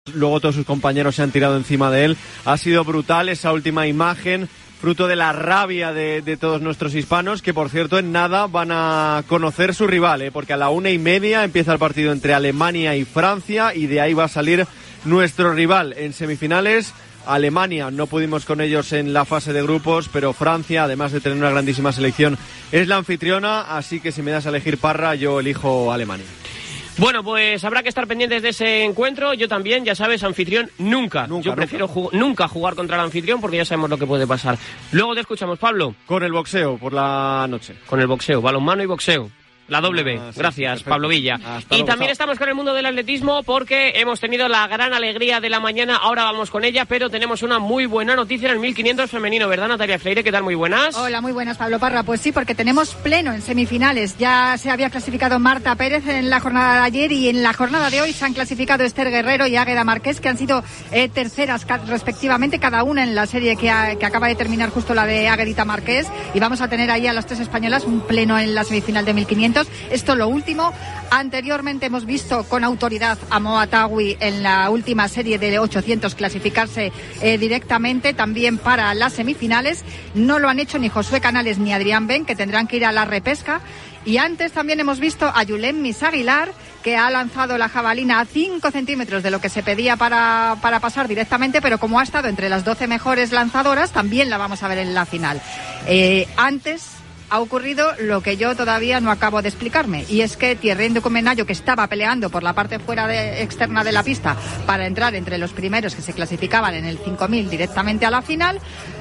Luego todos sus compañeros se han tirado encima de él. Ha sido brutal esa última imagen, fruto de la rabia de todos nuestros hispanos, que por cierto en nada van a conocer su rival, porque a la 1:30 empieza el partido entre Alemania y Francia, y de ahí va a salir nuestro rival en semifinales. Alemania, no pudimos con ellos en la fase de grupos, pero Francia, además de tener una grandísima selección, es la anfitriona, así que si me das a elegir, Parra, yo elijo Alemania. Bueno, pues habrá que estar pendientes de ese encuentro. Yo también, ya sabes, anfitrión nunca. Yo prefiero nunca jugar contra el anfitrión, porque ya sabemos lo que puede pasar. Luego te escuchamos, Pablo. Con el boxeo por la noche. Con el boxeo, balonmano y boxeo. La W. Sí, gracias, Pablo Villa. Y también estamos con el mundo del atletismo, porque hemos tenido la gran alegría de la mañana. Ahora vamos con ella, pero tenemos una muy buena noticia en el 1500 femenino, ¿verdad, Natalia Freire? ¿Qué tal? Muy buenas. Hola, muy buenas, Pablo Parra. Pues sí, porque tenemos pleno en semifinales. Ya se había clasificado Marta Pérez en la jornada de ayer, y en la jornada de hoy se han clasificado Esther Guerrero y Águeda Márquez, que han sido terceras respectivamente, cada una en la serie que acaba de terminar, justo la de Águedita Márquez. Y vamos a tener ahí a las tres españolas un pleno en la semifinal de 1500. Esto lo último. Anteriormente hemos visto con autoridad a Moa Atawi en la última serie de 800 clasificarse directamente también para las semifinales. No lo han hecho ni Josué Canales ni Adrián Ben, que tendrán que ir a la repesca. Y antes también hemos visto a Yulem Misaguilar, que ha lanzado la jabalina a 5 centímetros de lo que se pedía para pasar directamente, pero como ha estado entre las 12 mejores lanzadoras, también la vamos a ver en la final. Antes ha ocurrido lo que yo todavía no acabo de explicarme, y es que Thierry Ndukumenayo, que estaba peleando por la parte externa de la pista para entrar entre los primeros que se clasificaban en el 5000 directamente a la final,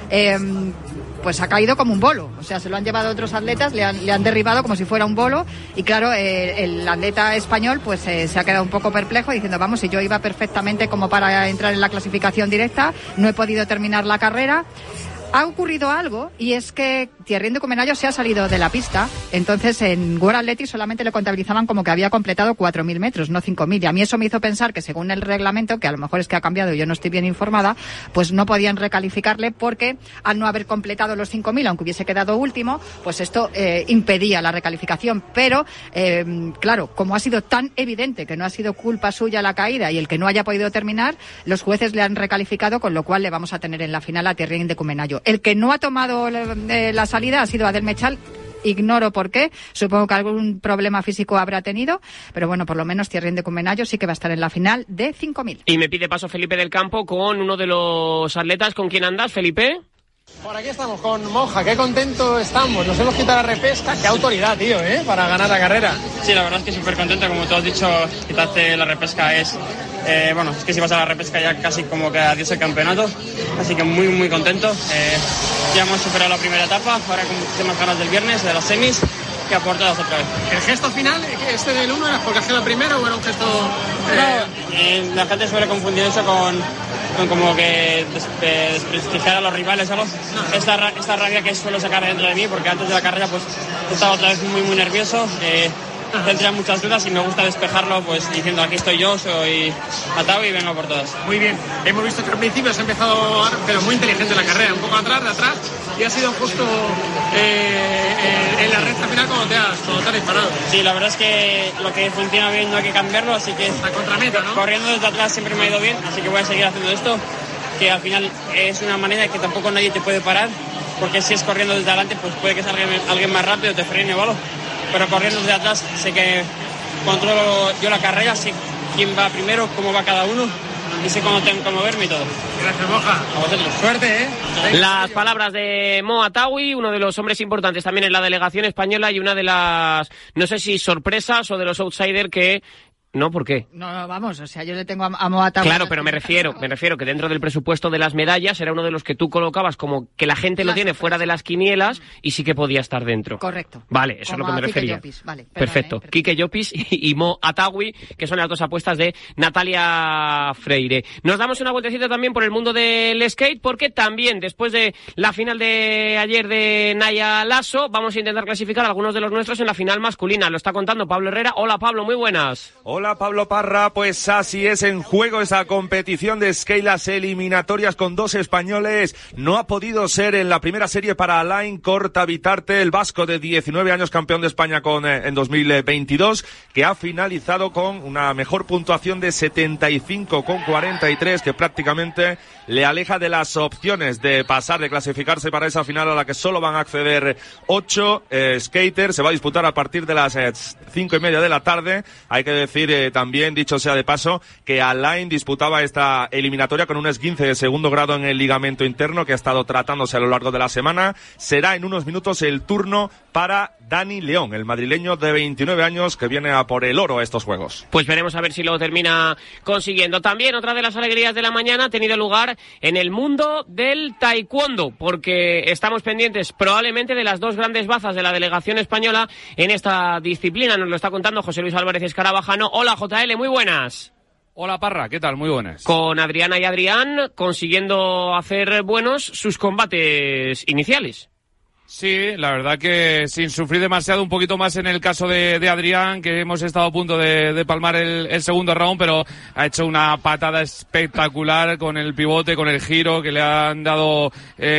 pues ha caído como un bolo. O sea, se lo han llevado otros atletas, le han derribado como si fuera un bolo, y claro, el atleta español pues se ha quedado un poco perplejo, diciendo, vamos, si yo iba perfectamente como para entrar en la clasificación directa, no he podido terminar la carrera. Ha ocurrido algo, y es que Thierry Ndukumenayo se ha salido de la pista. Entonces en World Athletics solamente le contabilizaban como que había completado 4.000 metros, no 5.000. Y a mí eso me hizo pensar que, según el reglamento, que a lo mejor es que ha cambiado y yo no estoy bien informada, pues no podían recalificarle, porque al no haber completado los 5.000, aunque hubiese quedado último, pues esto impedía la recalificación. Pero claro, como ha sido tan evidente que no ha sido culpa suya la caída y el que no haya podido terminar, los jueces le han recalificado, con lo cual le vamos a tener en la final a Thierry Ndukumenayo. El que no ha tomado la salida ha sido Adel Mechal. Ignoro por qué, supongo que algún problema físico habrá tenido, pero bueno, por lo menos Thierry Ndukumenayo sí que va a estar en la final de 5.000. Y me pide paso Felipe del Campo con uno de los atletas. ¿Con quién andas, Felipe? Por aquí estamos con Moja, qué contento estamos, nos hemos quitado la repesca, qué autoridad, tío, para ganar la carrera. Sí, la verdad es que súper contento, como tú has dicho, quitarte la repesca es, es que si vas a la repesca ya casi como que adiós el campeonato, así que muy muy contento. Ya hemos superado la primera etapa, ahora con muchísimas ganas del viernes, de las semis, que a por todas otra vez. ¿El gesto final, este del 1, era porque ha sido el primero o era un gesto...? No, la gente suele confundir eso con como que desprestigiar a los rivales o algo. No. Esta rabia que suelo sacar dentro de mí, porque antes de la carrera pues estaba otra vez muy muy nervioso, tendría muchas dudas y me gusta despejarlo pues diciendo, aquí estoy yo, soy Atawi y vengo por todas. Muy bien, hemos visto que al principio se ha empezado, pero muy inteligente la carrera, un poco atrás, de atrás, y ha sido justo en la recta final cuando te has disparado. Sí, la verdad es que lo que funciona bien no hay que cambiarlo, así que la contrameta, ¿no? Corriendo desde atrás siempre me ha ido bien, así que voy a seguir haciendo esto, que al final es una manera que tampoco nadie te puede parar, porque si es corriendo desde adelante pues puede que salga alguien más rápido, te frene o algo, pero corriendo desde atrás sé que controlo yo la carrera, sé quién va primero, cómo va cada uno, y sé cómo tengo que moverme y todo. Gracias, Moja. A vosotros. Suerte, Las palabras de Moa Atawi, uno de los hombres importantes también en la delegación española, y una de las, no sé si sorpresas o de los outsiders que... No, ¿por qué? No, vamos, o sea, yo le tengo a Moa Atawi. Claro, pero me refiero que dentro del presupuesto de las medallas era uno de los que tú colocabas como que la gente lo tiene fuera de las quinielas y sí que podía estar dentro. Correcto. Vale, eso como es lo que me refería. Llopis. Vale, perfecto. Quique Llopis y Mo Atawi, que son las dos apuestas de Natalia Freire. Nos damos una vueltecita también por el mundo del skate, porque también después de la final de ayer de Naya Lasso, vamos a intentar clasificar a algunos de los nuestros en la final masculina. Lo está contando Pablo Herrera. Hola, Pablo, muy buenas. Hola, Hola Pablo Parra, pues así es, en juego esa competición de skate, las eliminatorias con 2 españoles. No ha podido ser en la primera serie para Alain Corta-Bitarte, el vasco de 19 años, campeón de España en 2022, que ha finalizado con una mejor puntuación de 75,43, que prácticamente le aleja de las opciones de pasar, de clasificarse para esa final a la que solo van a acceder 8 skaters. Se va a disputar a partir de las 5:30 de la tarde. Hay que decir también, dicho sea de paso, que Alain disputaba esta eliminatoria con un esguince de segundo grado en el ligamento interno que ha estado tratándose a lo largo de la semana. Será en unos minutos el turno para Dani León, el madrileño de 29 años que viene a por el oro a estos Juegos. Pues veremos a ver si lo termina consiguiendo. También otra de las alegrías de la mañana ha tenido lugar en el mundo del taekwondo, porque estamos pendientes probablemente de las 2 grandes bazas de la delegación española en esta disciplina. Nos lo está contando José Luis Álvarez Escarabajano. Hola JL, muy buenas. Hola Parra, ¿qué tal? Muy buenas. Con Adriana y Adrián consiguiendo hacer buenos sus combates iniciales. Sí, la verdad que sin sufrir demasiado, un poquito más en el caso de Adrián, que hemos estado a punto de palmar el segundo round, pero ha hecho una patada espectacular con el pivote, con el giro, que le han dado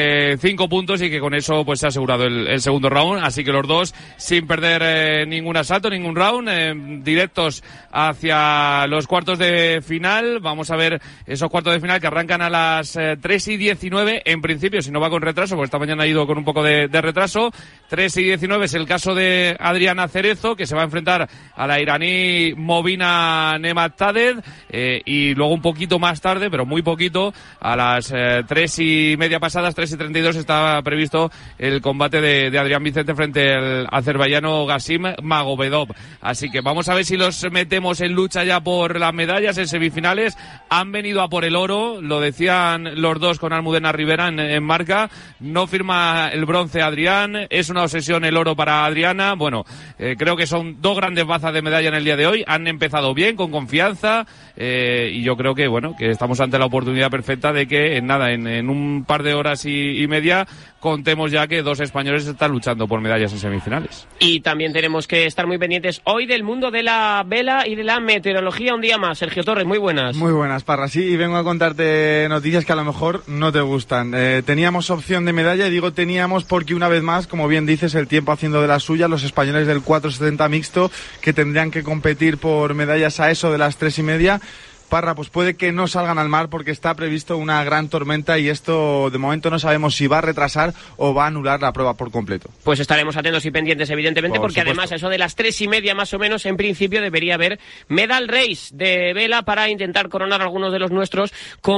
5 puntos y que con eso pues se ha asegurado el segundo round. Así que los dos, sin perder ningún asalto, ningún round, directos hacia los cuartos de final. Vamos a ver esos cuartos de final que arrancan a las 3:19, en principio, si no va con retraso, porque esta mañana ha ido con un poco de retraso. 3:19 es el caso de Adriana Cerezo, que se va a enfrentar a la iraní Movina Nemataded, y luego un poquito más tarde, pero muy poquito, a las 3:30 pasadas, 3:32, está previsto el combate de Adrián Vicente frente al azerbaiyano Gassim Magomedov. Así que vamos a ver si los metemos en lucha ya por las medallas en semifinales. Han venido a por el oro, lo decían los dos con Almudena Rivera en marca. No firma el bronce Adrián, es una obsesión el oro para Adriana. Bueno, creo que son 2 grandes bazas de medalla en el día de hoy. Han empezado bien, con confianza, y yo creo que bueno, que estamos ante la oportunidad perfecta de que en un par de horas y media contemos ya que 2 españoles están luchando por medallas en semifinales. Y también tenemos que estar muy pendientes hoy del mundo de la vela y de la meteorología un día más. Sergio Torres, muy buenas. Muy buenas, Parra. Sí, y vengo a contarte noticias que a lo mejor no te gustan. Teníamos opción de medalla, y digo teníamos porque una vez más, como bien dices, el tiempo haciendo de la suya, los españoles del 470 mixto, que tendrían que competir por medallas a eso de las 3:30. Parra, pues puede que no salgan al mar porque está previsto una gran tormenta, y esto de momento no sabemos si va a retrasar o va a anular la prueba por completo. Pues estaremos atentos y pendientes, evidentemente, porque supuesto. Además eso de las 3:30 más o menos, en principio debería haber medal race de vela para intentar coronar a algunos de los nuestros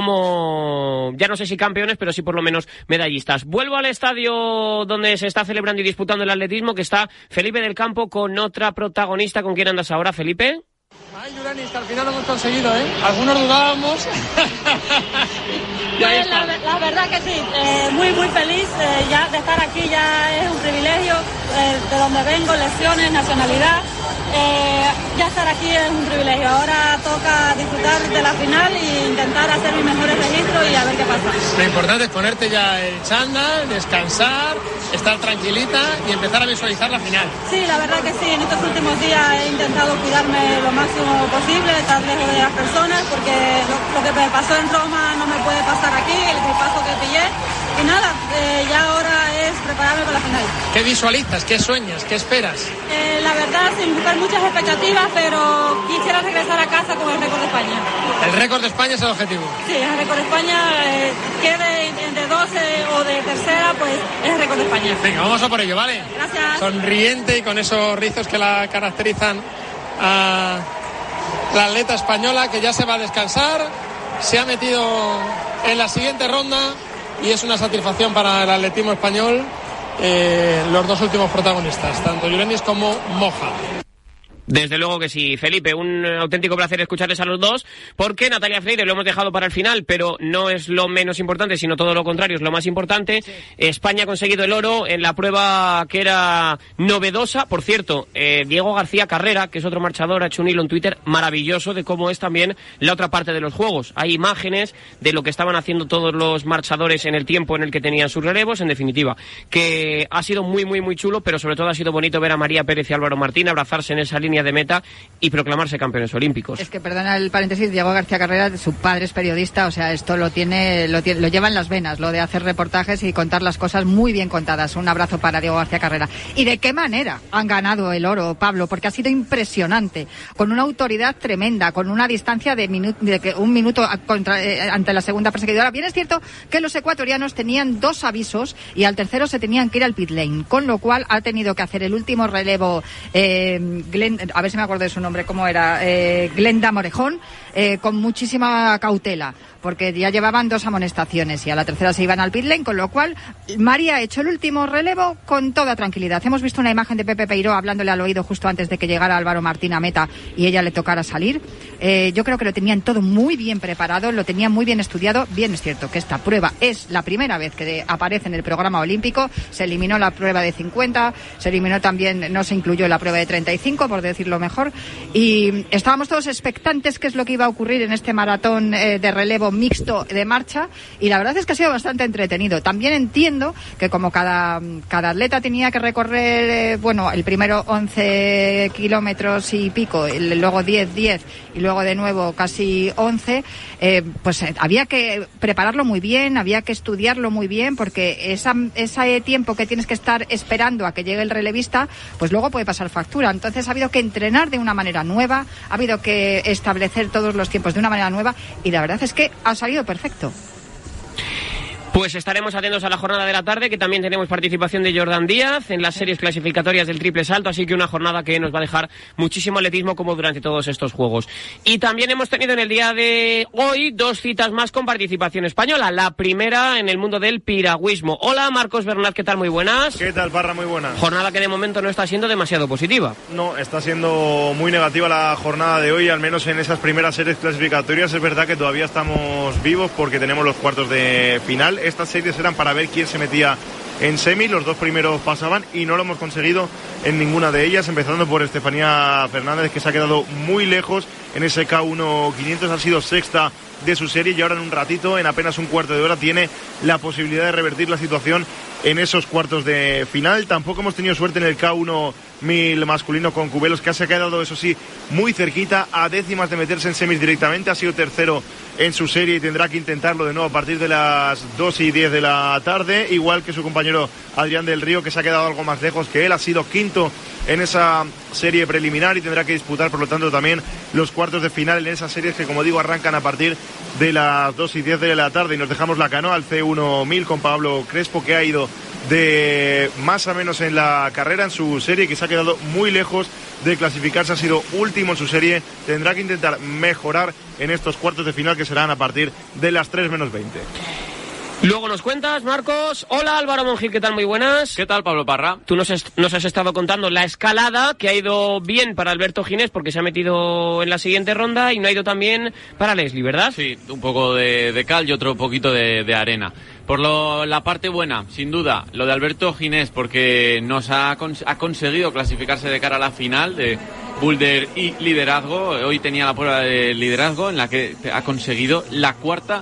como, ya no sé si campeones, pero sí por lo menos medallistas. Vuelvo al estadio donde se está celebrando y disputando el atletismo, que está Felipe del Campo con otra protagonista. ¿Con quién andas ahora, Felipe? Ay, Yuranis, que al final lo hemos conseguido, ¿eh? Algunos dudábamos. Pues la verdad que sí, muy feliz ya de estar aquí, ya es un privilegio, de donde vengo, lesiones, nacionalidad, ya estar aquí es un privilegio. Ahora toca disfrutar de la final e intentar hacer mis mejores registros y a ver qué pasa. Lo importante es ponerte ya el chándal, descansar, estar tranquilita y empezar a visualizar la final. Sí, la verdad que sí, en estos últimos días he intentado cuidarme lo máximo posible, estar lejos de las personas, porque lo que me pasó en Roma no me puede pasar aquí, el gripazo que pillé, y nada, ya ahora es prepararme para la final. ¿Qué visualizas? ¿Qué sueñas? ¿Qué esperas? La verdad, sin buscar muchas expectativas, pero quisiera regresar a casa con el récord de España. ¿El récord de España es el objetivo? Sí, el récord de España, quede de 12 o de tercera, pues es el récord de España. Venga, vamos a por ello, ¿vale? Gracias. Sonriente y con esos rizos que la caracterizan a la atleta española, que ya se va a descansar, se ha metido en la siguiente ronda y es una satisfacción para el atletismo español, los 2 últimos protagonistas, tanto Yuranis como Moja. Desde luego que sí, Felipe, un auténtico placer escucharles a los dos, porque Natalia Freire lo hemos dejado para el final, pero no es lo menos importante, sino todo lo contrario, es lo más importante. Sí. España ha conseguido el oro en la prueba que era novedosa. Por cierto, Diego García Carrera, que es otro marchador, ha hecho un hilo en Twitter maravilloso de cómo es también la otra parte de los juegos. Hay imágenes de lo que estaban haciendo todos los marchadores en el tiempo en el que tenían sus relevos, en definitiva, que ha sido muy chulo, pero sobre todo ha sido bonito ver a María Pérez y Álvaro Martín abrazarse en esa línea línea de meta y proclamarse campeones olímpicos. Es que, perdona el paréntesis, Diego García Carrera, su padre es periodista, o sea, esto lo lleva en las venas, lo de hacer reportajes y contar las cosas muy bien contadas. Un abrazo para Diego García Carrera. ¿Y de qué manera han ganado el oro, Pablo? Porque ha sido impresionante, con una autoridad tremenda, con una distancia de un minuto ante la segunda perseguidora. Bien es cierto que los ecuatorianos tenían 2 avisos y al tercero se tenían que ir al pit lane, con lo cual ha tenido que hacer el último relevo a ver si me acuerdo de su nombre, ¿cómo era? Glenda Morejón, con muchísima cautela, porque ya llevaban 2 amonestaciones y a la tercera se iban al pit lane, con lo cual María ha hecho el último relevo con toda tranquilidad. Hemos visto una imagen de Pepe Peiró hablándole al oído justo antes de que llegara Álvaro Martín a meta y ella le tocara salir. Yo creo que lo tenían todo muy bien preparado, lo tenían muy bien estudiado. Bien es cierto que esta prueba es la primera vez que aparece en el programa olímpico. Se eliminó la prueba de 50, se eliminó también, no se incluyó la prueba de 35, por decirlo mejor, y estábamos todos expectantes qué es lo que iba a ocurrir en este maratón de relevo mixto de marcha, y la verdad es que ha sido bastante entretenido. También entiendo que como cada atleta tenía que recorrer, el primero 11 kilómetros y pico, luego 10 y luego de nuevo casi 11, pues había que prepararlo muy bien, había que estudiarlo muy bien, porque ese tiempo que tienes que estar esperando a que llegue el relevista, pues luego puede pasar factura. Entonces ha habido que entrenar de una manera nueva, ha habido que establecer todos los tiempos de una manera nueva, y la verdad es que ha salido perfecto. Pues estaremos atentos a la jornada de la tarde, que también tenemos participación de Jordan Díaz en las series clasificatorias del triple salto, así que una jornada que nos va a dejar muchísimo atletismo como durante todos estos Juegos. Y también hemos tenido en el día de hoy 2 citas más con participación española. La primera en el mundo del piragüismo. Hola, Marcos Bernat, ¿qué tal? Muy buenas. ¿Qué tal, Parra? Muy buenas. Jornada que de momento no está siendo demasiado positiva. No, está siendo muy negativa la jornada de hoy, al menos en esas primeras series clasificatorias. Es verdad que todavía estamos vivos porque tenemos los cuartos de final. Estas series eran para ver quién se metía en semi, los 2 primeros pasaban y no lo hemos conseguido en ninguna de ellas, empezando por Estefanía Fernández, que se ha quedado muy lejos en ese K1 500, ha sido sexta de su serie y ahora en un ratito, en apenas un cuarto de hora, tiene la posibilidad de revertir la situación en esos cuartos de final. Tampoco hemos tenido suerte en el K1 1000 masculino con Cubelos, que se ha quedado, eso sí, muy cerquita, a décimas de meterse en semis directamente. Ha sido tercero en su serie y tendrá que intentarlo de nuevo a partir de las 2:10 de la tarde, igual que su compañero Adrián del Río, que se ha quedado algo más lejos que él. Ha sido quinto en esa serie preliminar y tendrá que disputar, por lo tanto, también los cuartos de final en esas series que, como digo, arrancan a partir de las 2:10 de la tarde. Y nos dejamos la canoa al C1 1000 con Pablo Crespo, que ha ido de más a menos en la carrera en su serie, que se ha quedado muy lejos de clasificarse, ha sido último en su serie. Tendrá que intentar mejorar en estos cuartos de final, que serán a partir de las 3 menos 20. Luego nos cuentas, Marcos. Hola, Álvaro Monjil, ¿qué tal? Muy buenas. ¿Qué tal, Pablo Parra? Tú nos has estado contando la escalada, que ha ido bien para Alberto Ginés porque se ha metido en la siguiente ronda, y no ha ido tan bien para Leslie, ¿verdad? Sí, un poco de cal y otro poquito de arena. Por la parte buena, sin duda, lo de Alberto Ginés, porque nos ha conseguido clasificarse de cara a la final de boulder y liderazgo. Hoy tenía la prueba de liderazgo en la que ha conseguido la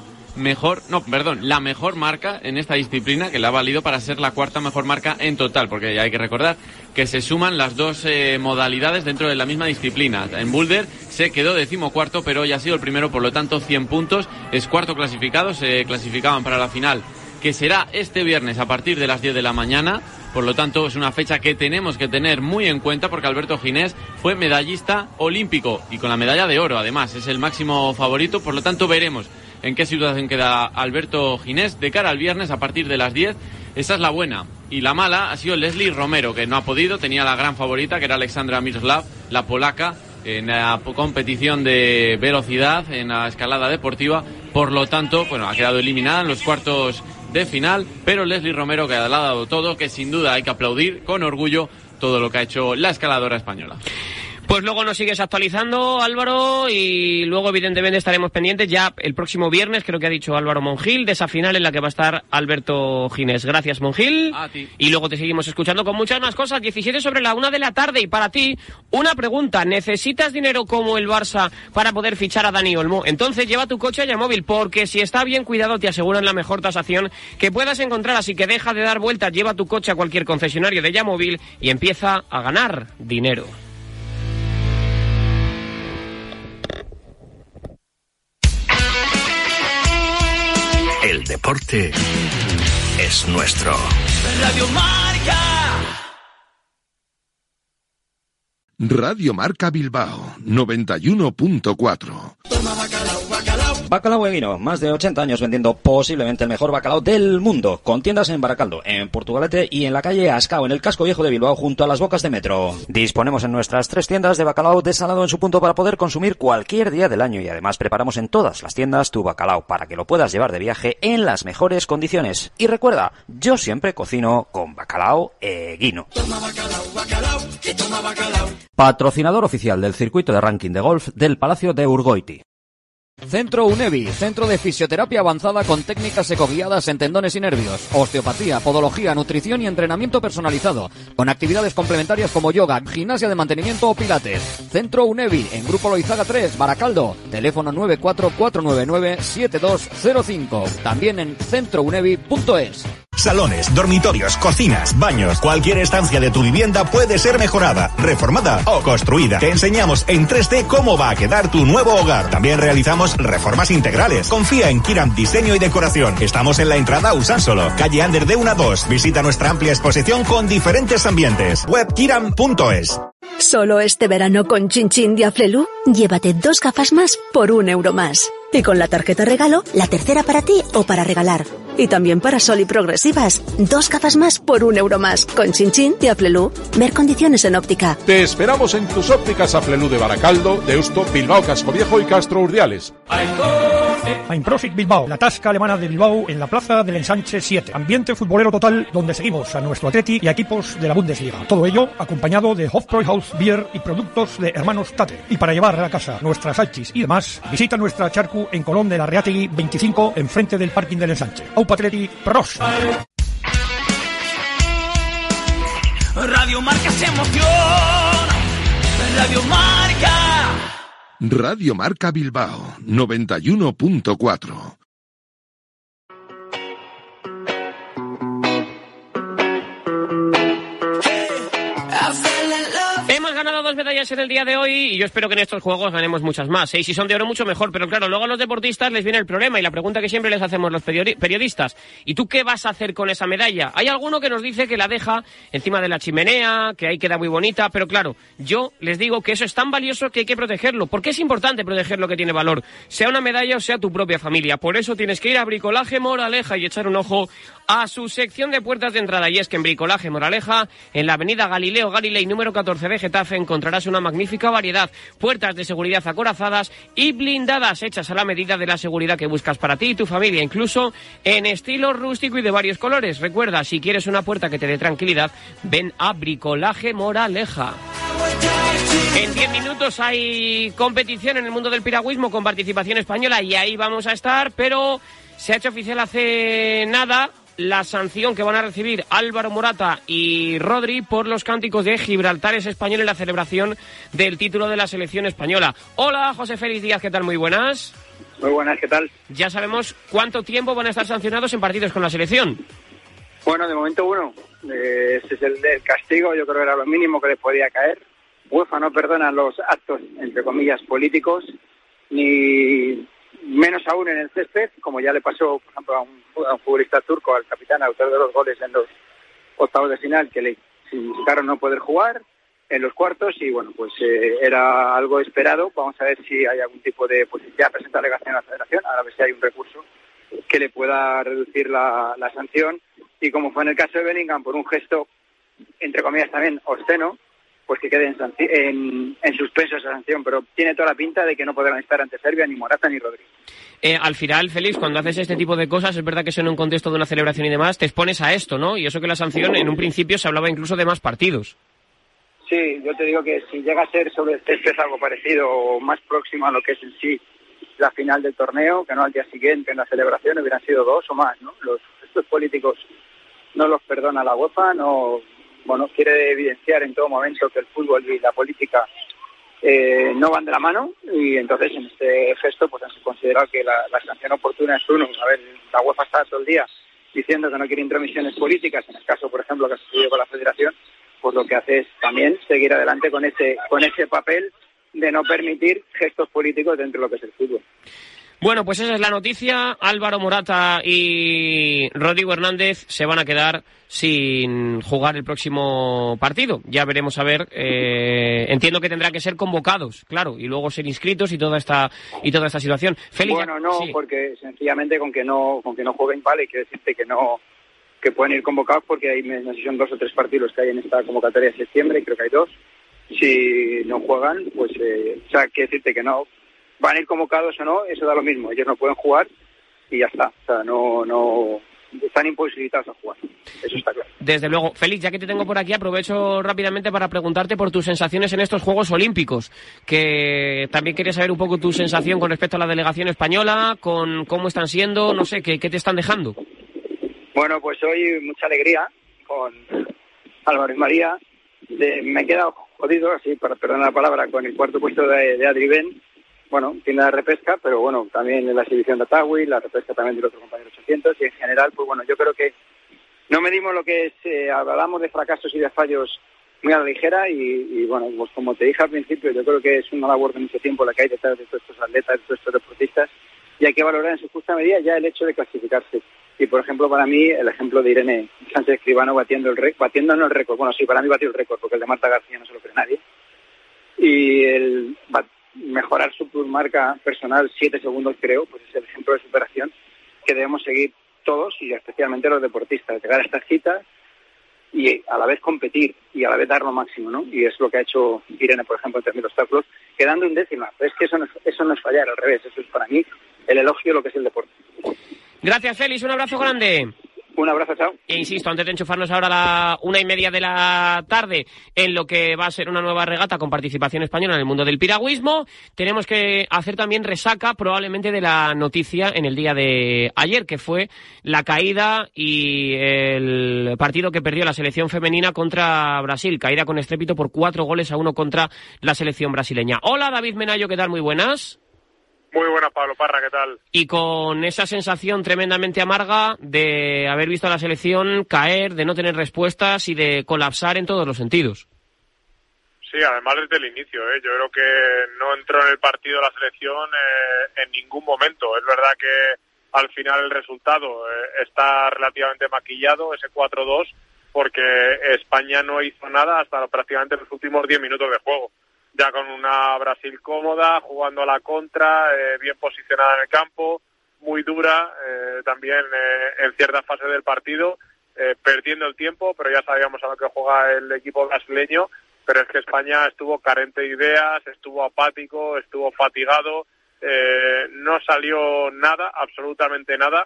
mejor marca en esta disciplina, que le ha valido para ser la 4ª mejor marca en total, porque ya hay que recordar que se suman las 2 modalidades dentro de la misma disciplina. En boulder se quedó 14º, pero ya ha sido el primero, por lo tanto 100 puntos, es 4º clasificado. Se clasificaban para la final, que será este viernes a partir de las 10 de la mañana. Por lo tanto, es una fecha que tenemos que tener muy en cuenta, porque Alberto Ginés fue medallista olímpico y con la medalla de oro, además, es el máximo favorito. Por lo tanto, veremos en qué situación queda Alberto Ginés de cara al viernes a partir de las 10. Esa es la buena. Y la mala ha sido Leslie Romero, que no ha podido. Tenía la gran favorita, que era Alexandra Miroslav, la polaca, en la competición de velocidad, en la escalada deportiva. Por lo tanto, ha quedado eliminada en los cuartos de final. Pero Leslie Romero, que le ha dado todo, que sin duda hay que aplaudir con orgullo todo lo que ha hecho la escaladora española. Pues luego nos sigues actualizando, Álvaro, y luego evidentemente estaremos pendientes ya el próximo viernes, creo que ha dicho Álvaro Monjil, de esa final en la que va a estar Alberto Ginés. Gracias, Monjil. A ti. Y luego te seguimos escuchando con muchas más cosas. 17 sobre la 1 de la tarde. Y para ti, una pregunta. ¿Necesitas dinero como el Barça para poder fichar a Dani Olmo? Entonces lleva tu coche a Yamóvil, porque si está bien cuidado te aseguran la mejor tasación que puedas encontrar. Así que deja de dar vueltas, lleva tu coche a cualquier concesionario de Yamóvil y empieza a ganar dinero. deporte es nuestro. Radio Marca. Radio Marca Bilbao 91.4. Toma bacalao, bacalao. Bacalao Eguino, más de 80 años vendiendo posiblemente el mejor bacalao del mundo, con tiendas en Baracaldo, en Portugalete y en la calle Ascao, en el casco viejo de Bilbao, junto a las bocas de metro. Disponemos en nuestras 3 tiendas de bacalao desalado en su punto para poder consumir cualquier día del año, y además preparamos en todas las tiendas tu bacalao para que lo puedas llevar de viaje en las mejores condiciones. Y recuerda, yo siempre cocino con Bacalao Eguino. Toma bacalao, bacalao, y toma bacalao. Patrocinador oficial del circuito de ranking de golf del Palacio de Urgoiti. Centro UNEVI, centro de fisioterapia avanzada con técnicas ecoguiadas en tendones y nervios, osteopatía, podología, nutrición y entrenamiento personalizado, con actividades complementarias como yoga, gimnasia de mantenimiento o pilates. Centro UNEVI, en Grupo Loizaga 3, Baracaldo, teléfono 944997205, también en centrounevi.es. Salones, dormitorios, cocinas, baños, cualquier estancia de tu vivienda puede ser mejorada, reformada o construida. Te enseñamos en 3D cómo va a quedar tu nuevo hogar. También realizamos reformas integrales. Confía en Kiram Diseño y Decoración. Estamos en la entrada a Usánsolo, calle Ander de 1 a 2. Visita nuestra amplia exposición con diferentes ambientes. Web kiram.es. Solo este verano con Chin Chin de Aflelu, llévate 2 gafas más por €1 más. Y con la tarjeta regalo, la tercera para ti o para regalar. Y también para Sol y Progresivas, 2 gafas más por €1 más. Con Chin Chin de Aflelu. Ver condiciones en óptica. Te esperamos en tus ópticas Aflelu de Baracaldo, Deusto, Bilbao, Cascoviejo y Castro Urdiales. Einprosit Bilbao, la tasca alemana de Bilbao en la plaza del Ensanche 7. Ambiente futbolero total donde seguimos a nuestro Atleti y a equipos de la Bundesliga. Todo ello acompañado de Hofbräuhaus Beer y productos de hermanos Tate. Y para llevar a la casa nuestras salchis y demás, visita nuestra charcu en Colón de la Reategui 25, enfrente del parking del Ensanche. Aupa Atleti, pros. Radio Marca se emociona. Radio Marca. Radio Marca Bilbao 91.4. Hemos ganado 2 medallas en el día de hoy y yo espero que en estos juegos ganemos muchas más. Y si son de oro, mucho mejor. Pero claro, luego a los deportistas les viene el problema y la pregunta que siempre les hacemos los periodistas. ¿Y tú qué vas a hacer con esa medalla? Hay alguno que nos dice que la deja encima de la chimenea, que ahí queda muy bonita. Pero claro, yo les digo que eso es tan valioso que hay que protegerlo. Porque es importante proteger lo que tiene valor. Sea una medalla o sea tu propia familia. Por eso tienes que ir a Bricolaje Moraleja y echar un ojo a su sección de puertas de entrada. Y es que en Bricolaje Moraleja, en la avenida Galileo Galilei número 14 de Getafe, encontrarás una magnífica variedad. Puertas de seguridad acorazadas y blindadas, hechas a la medida de la seguridad que buscas para ti y tu familia, incluso en estilo rústico y de varios colores. Recuerda, si quieres una puerta que te dé tranquilidad, ven a Bricolaje Moraleja. En 10 minutos hay competición en el mundo del piragüismo con participación española y ahí vamos a estar, pero se ha hecho oficial hace nada la sanción que van a recibir Álvaro Morata y Rodri por los cánticos de Gibraltar es español en la celebración del título de la selección española. Hola, José Félix Díaz, ¿qué tal? Muy buenas. Muy buenas, ¿qué tal? Ya sabemos cuánto tiempo van a estar sancionados en partidos con la selección. Bueno, de momento 1. Ese es el castigo, yo creo que era lo mínimo que les podía caer. UEFA no perdona los actos, entre comillas, políticos, ni menos aún en el césped, como ya le pasó, por ejemplo, a un futbolista turco, al capitán, autor de los goles en los octavos de final, que le significaron no poder jugar en los cuartos y, bueno, pues era algo esperado. Vamos a ver si hay algún tipo de... Pues ya presenta alegación a la Federación, a ver si hay un recurso que le pueda reducir la sanción. Y como fue en el caso de Bellingham, por un gesto, entre comillas, también obsceno, pues que quede en suspenso esa sanción, pero tiene toda la pinta de que no podrán estar ante Serbia ni Morata ni Rodríguez. Al final, Félix, cuando haces este tipo de cosas, es verdad que eso en un contexto de una celebración y demás, te expones a esto, ¿no? Y eso que la sanción, en un principio, se hablaba incluso de más partidos. Sí, yo te digo que si llega a ser sobre el césped algo parecido o más próximo a lo que es en sí la final del torneo, que no al día siguiente en la celebración hubieran sido 2 o más, ¿no? Estos políticos no los perdona la UEFA, no... Bueno, quiere evidenciar en todo momento que el fútbol y la política no van de la mano y entonces en este gesto pues han considerado que la sanción oportuna es 1. A ver, la UEFA está todo el día diciendo que no quiere intromisiones políticas, en el caso, por ejemplo, que ha sucedido con la Federación, pues lo que hace es también seguir adelante con ese papel de no permitir gestos políticos dentro de lo que es el fútbol. Bueno, pues esa es la noticia. Álvaro Morata y Rodrigo Hernández se van a quedar sin jugar el próximo partido. Ya veremos a ver. Entiendo que tendrán que ser convocados, claro, y luego ser inscritos y toda esta situación. Félix, bueno, no, sí. Porque sencillamente con que no jueguen vale, quiere decirte que pueden ir convocados porque hay, no sé si son 2 o 3 partidos que hay en esta convocatoria de septiembre, creo que hay 2. Si no juegan, pues, quiere decirte que no van a ir convocados o no, eso da lo mismo. Ellos no pueden jugar y ya está. O sea, no están imposibilitados a jugar. Eso está claro. Desde luego. Félix, ya que te tengo por aquí, aprovecho rápidamente para preguntarte por tus sensaciones en estos Juegos Olímpicos, que también quería saber un poco tu sensación con respecto a la delegación española, con cómo están siendo, no sé, qué te están dejando. Bueno, pues hoy mucha alegría con Álvaro y María. Me he quedado jodido, así, perdón la palabra, con el cuarto puesto de Adri Ben. Bueno, tiene la repesca, pero bueno, también en la exhibición de Atawi, la repesca también del otro compañero 800, y en general, pues bueno, yo creo que no medimos lo que es, hablamos de fracasos y de fallos muy a la ligera, y bueno, pues como te dije al principio, yo creo que es una labor de mucho tiempo la que hay detrás de todos estos atletas, de todos estos deportistas, y hay que valorar en su justa medida ya el hecho de clasificarse. Y por ejemplo, para mí, el ejemplo de Irene Sánchez Escribano batiendo el récord. Bueno, sí, para mí batió el récord, porque el de Marta García no se lo cree nadie. Y el mejorar su marca personal 7 segundos, creo, pues es el ejemplo de superación que debemos seguir todos, y especialmente los deportistas, llegar a estas citas y a la vez competir y a la vez dar lo máximo, ¿no? Y es lo que ha hecho Irene, por ejemplo, en términos de obstáculos, quedando en décima. Pero es que eso no es fallar, al revés, eso es para mí el elogio de lo que es el deporte. Gracias, Félix, un abrazo grande. Un abrazo, chao. E insisto, antes de enchufarnos ahora a la 1:30 de la tarde en lo que va a ser una nueva regata con participación española en el mundo del piragüismo, tenemos que hacer también resaca probablemente de la noticia en el día de ayer, que fue la caída y el partido que perdió la selección femenina contra Brasil, caída con estrépito por 4-1 contra la selección brasileña. Hola, David Menayo, ¿qué tal? Muy buenas. Muy buena, Pablo Parra, ¿qué tal? Y con esa sensación tremendamente amarga de haber visto a la selección caer, de no tener respuestas y de colapsar en todos los sentidos. Sí, además desde el inicio, yo creo que no entró en el partido la selección en ningún momento. Es verdad que al final el resultado está relativamente maquillado, ese 4-2, porque España no hizo nada hasta prácticamente los últimos 10 minutos de juego. Ya con una Brasil cómoda, jugando a la contra, bien posicionada en el campo, muy dura, también en ciertas fases del partido, perdiendo el tiempo, pero ya sabíamos a lo que juega el equipo brasileño, pero es que España estuvo carente de ideas, estuvo apático, estuvo fatigado, no salió nada, absolutamente nada,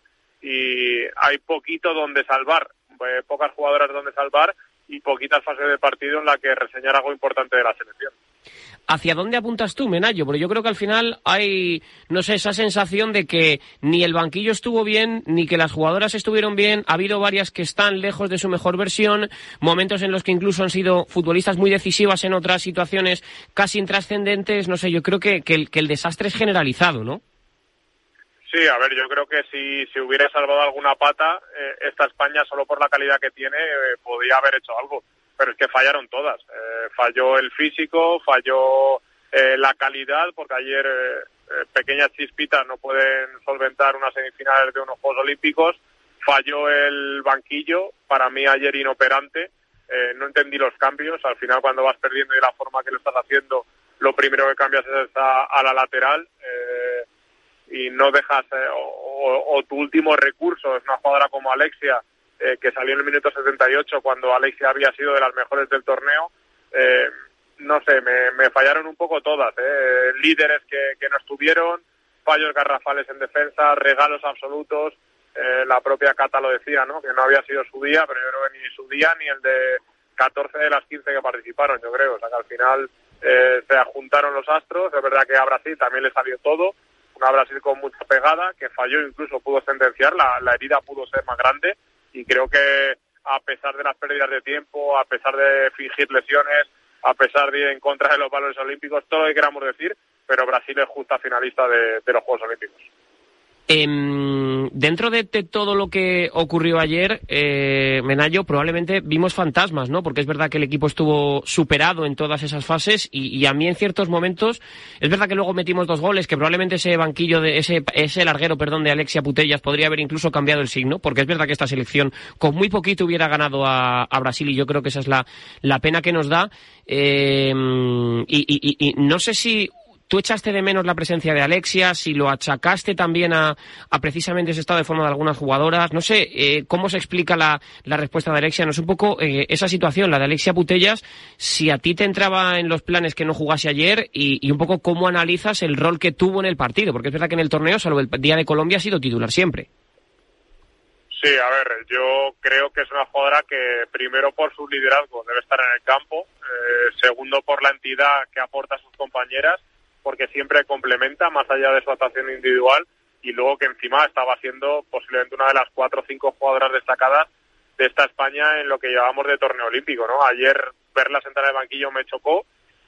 y hay poquito donde salvar, pocas jugadoras donde salvar y poquitas fases del partido en la que reseñar algo importante de la selección. ¿Hacia dónde apuntas tú, Menayo? Porque yo creo que al final hay, no sé, esa sensación de que ni el banquillo estuvo bien, ni que las jugadoras estuvieron bien. Ha habido varias que están lejos de su mejor versión, momentos en los que incluso han sido futbolistas muy decisivas en otras situaciones casi intrascendentes. No sé, yo creo que el desastre es generalizado, ¿no? Sí, a ver, yo creo que si se hubiera salvado alguna pata, esta España, solo por la calidad que tiene, podría haber hecho algo. Pero es que fallaron todas. Falló el físico, falló la calidad, porque ayer pequeñas chispitas no pueden solventar unas semifinales de unos Juegos Olímpicos. Falló el banquillo, para mí ayer inoperante. No entendí los cambios. Al final, cuando vas perdiendo y de la forma que lo estás haciendo, lo primero que cambias es a la lateral. Y no dejas, o tu último recurso es una jugadora como Alexia, que salió en el minuto 78 cuando Alexia había sido de las mejores del torneo. No sé, me fallaron un poco todas, líderes que no estuvieron, fallos garrafales en defensa, regalos absolutos. La propia Cata lo decía, ¿no? Que no había sido su día, pero yo creo que ni su día ni el de 14 de las 15 que participaron, yo creo. O sea que al final se ajuntaron los astros. Es verdad que a Brasil también le salió todo. Una Brasil con mucha pegada, que falló, incluso pudo sentenciar, la herida pudo ser más grande, y creo que a pesar de las pérdidas de tiempo, a pesar de fingir lesiones, a pesar de ir en contra de los valores olímpicos, todo lo que queramos decir, pero Brasil es justa finalista de los Juegos Olímpicos. dentro de todo lo que ocurrió ayer, Menayo, probablemente vimos fantasmas, ¿no? Porque es verdad que el equipo estuvo superado en todas esas fases y a mí en ciertos momentos, es verdad que luego metimos 2 goles, que probablemente ese banquillo, ese larguero, de Alexia Putellas podría haber incluso cambiado el signo, porque es verdad que esta selección con muy poquito hubiera ganado a Brasil y yo creo que esa es la pena que nos da. Y no sé si tú echaste de menos la presencia de Alexia, si lo achacaste también a precisamente ese estado de forma de algunas jugadoras. No sé cómo se explica la respuesta de Alexia. No sé un poco esa situación, la de Alexia Putellas, si a ti te entraba en los planes que no jugase ayer y un poco cómo analizas el rol que tuvo en el partido, porque es verdad que en el torneo, salvo el día de Colombia, ha sido titular siempre. Sí, a ver, yo creo que es una jugadora que primero por su liderazgo debe estar en el campo, segundo por la entidad que aporta a sus compañeras, porque siempre complementa más allá de su actuación individual, y luego que encima estaba siendo posiblemente una de las 4 o 5 jugadoras destacadas de esta España en lo que llevamos de torneo olímpico, ¿no? Ayer verla sentar en el banquillo me chocó,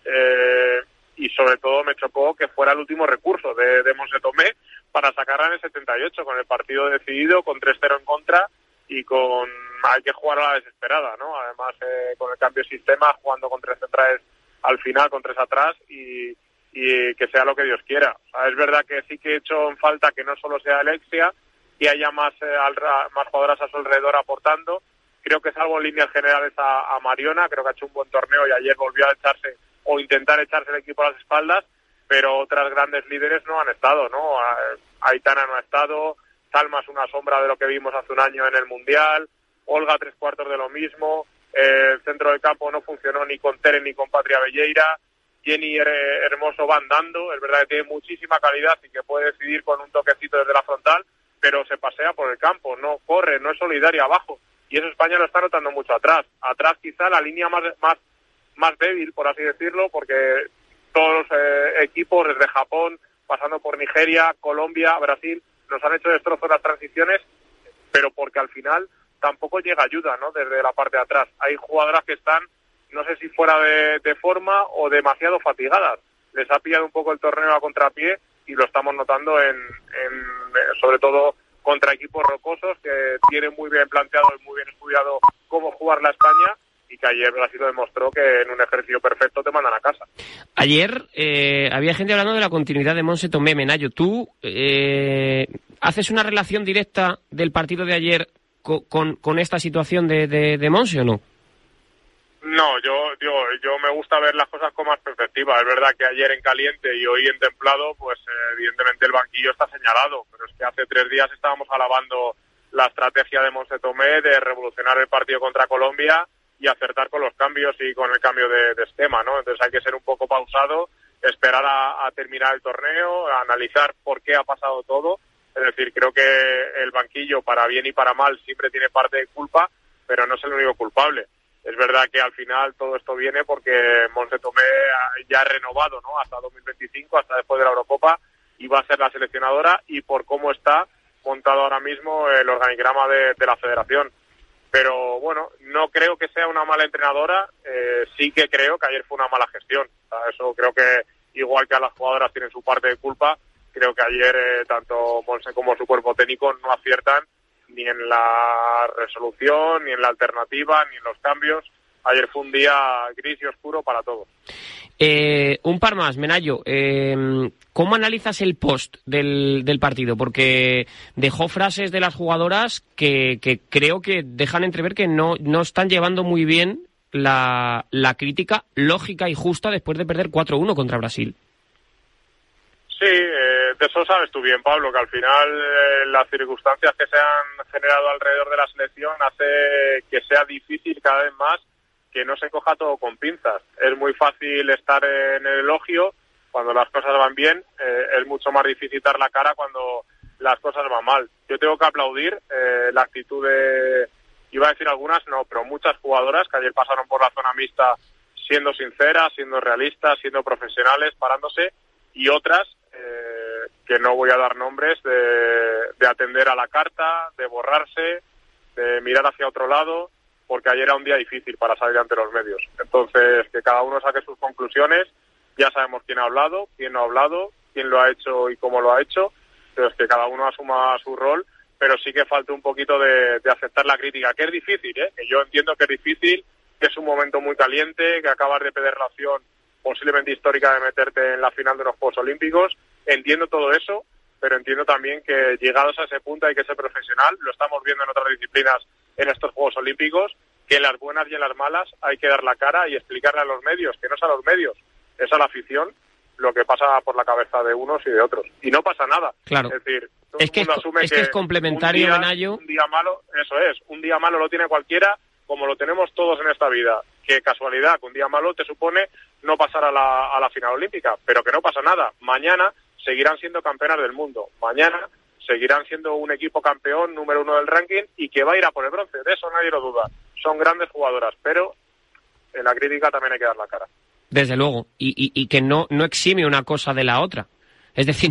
y sobre todo me chocó que fuera el último recurso de Montse Tomé para sacarla en el 78, con el partido decidido, con 3-0 en contra y hay que jugar a la desesperada, ¿no? Además, con el cambio de sistema, jugando con 3 centrales al final, con 3 atrás y que sea lo que Dios quiera. O sea, es verdad que sí que he hecho en falta que no solo sea Alexia, que haya más jugadoras a su alrededor aportando. Creo que salvo en líneas generales a Mariona, creo que ha hecho un buen torneo y ayer volvió a echarse o intentar echarse el equipo a las espaldas, pero otras grandes líderes no han estado, ¿no? Aitana no ha estado, Salma es una sombra de lo que vimos hace un año en el Mundial, Olga 3/4 de lo mismo, el centro del campo no funcionó ni con Tere ni con Patria Belleira, Jenny Hermoso va andando, es verdad que tiene muchísima calidad y que puede decidir con un toquecito desde la frontal, pero se pasea por el campo, no corre, no es solidaria abajo, y eso España lo está notando mucho atrás. Atrás quizá la línea más débil, por así decirlo, porque todos los equipos desde Japón, pasando por Nigeria, Colombia, Brasil, nos han hecho destrozos las transiciones, pero porque al final tampoco llega ayuda, ¿no? Desde la parte de atrás. Hay jugadoras que están, no sé si fuera de forma o demasiado fatigadas. Les ha pillado un poco el torneo a contrapié y lo estamos notando sobre todo contra equipos rocosos que tienen muy bien planteado y muy bien estudiado cómo jugar la España, y que ayer Brasil lo demostró que en un ejercicio perfecto te mandan a casa. Ayer había gente hablando de la continuidad de Montse Tomé. Menayo, ¿tú haces una relación directa del partido de ayer con esta situación de Montse o no? No, yo me gusta ver las cosas con más perspectiva. Es verdad que ayer en caliente y hoy en templado, pues evidentemente el banquillo está señalado, pero es que hace 3 días estábamos alabando la estrategia de Montse Tomé de revolucionar el partido contra Colombia y acertar con los cambios y con el cambio de esquema, ¿no? Entonces hay que ser un poco pausado, esperar a terminar el torneo, a analizar por qué ha pasado todo. Es decir, creo que el banquillo, para bien y para mal, siempre tiene parte de culpa, pero no es el único culpable. Es verdad que al final todo esto viene porque Montse Tomé ya ha renovado, ¿no? Hasta 2025, hasta después de la Eurocopa, y va a ser la seleccionadora, y por cómo está montado ahora mismo el organigrama de la federación. Pero bueno, no creo que sea una mala entrenadora, sí que creo que ayer fue una mala gestión. O sea, eso creo que, igual que a las jugadoras tienen su parte de culpa, creo que ayer tanto Montse como su cuerpo técnico no aciertan ni en la resolución, ni en la alternativa, ni en los cambios. Ayer fue un día gris y oscuro para todos. Un par más, Menayo. ¿Cómo analizas el post del partido? Porque dejó frases de las jugadoras que creo que dejan entrever que no están llevando muy bien la crítica lógica y justa después de perder 4-1 contra Brasil. Sí, de eso sabes tú bien, Pablo, que al final las circunstancias que se han generado alrededor de la selección hace que sea difícil cada vez más que no se coja todo con pinzas. Es muy fácil estar en el elogio cuando las cosas van bien, es mucho más difícil dar la cara cuando las cosas van mal. Yo tengo que aplaudir la actitud de, iba a decir algunas, no, pero muchas jugadoras que ayer pasaron por la zona mixta siendo sinceras, siendo realistas, siendo profesionales, parándose, y otras que no voy a dar nombres, de atender a la carta, de borrarse, de mirar hacia otro lado, porque ayer era un día difícil para salir ante los medios. Entonces, que cada uno saque sus conclusiones. Ya sabemos quién ha hablado, quién no ha hablado, quién lo ha hecho y cómo lo ha hecho, pero es que cada uno asuma su rol pero sí que falta un poquito de aceptar la crítica, que es difícil, que yo entiendo que es difícil, que es un momento muy caliente, que acabas de perder la opción posiblemente histórica de meterte en la final de unos Juegos Olímpicos. Entiendo todo eso, pero entiendo también que llegados a ese punto hay que ser profesional. Lo estamos viendo en otras disciplinas en estos Juegos Olímpicos, que en las buenas y en las malas hay que dar la cara y explicarle a los medios, que no es a los medios, es a la afición, lo que pasa por la cabeza de unos y de otros. Y no pasa nada. Claro. Es decir, todo es que el mundo asume es complementario, Menayo. Un día malo, eso es, un día malo lo tiene cualquiera, como lo tenemos todos en esta vida. Qué casualidad que un día malo te supone no pasar a la final olímpica, pero que no pasa nada. Mañana seguirán siendo campeonas del mundo. Mañana seguirán siendo un equipo campeón número 1 del ranking y que va a ir a por el bronce. De eso nadie lo duda. Son grandes jugadoras, pero en la crítica también hay que dar la cara. Desde luego, y que no exime una cosa de la otra. Es decir,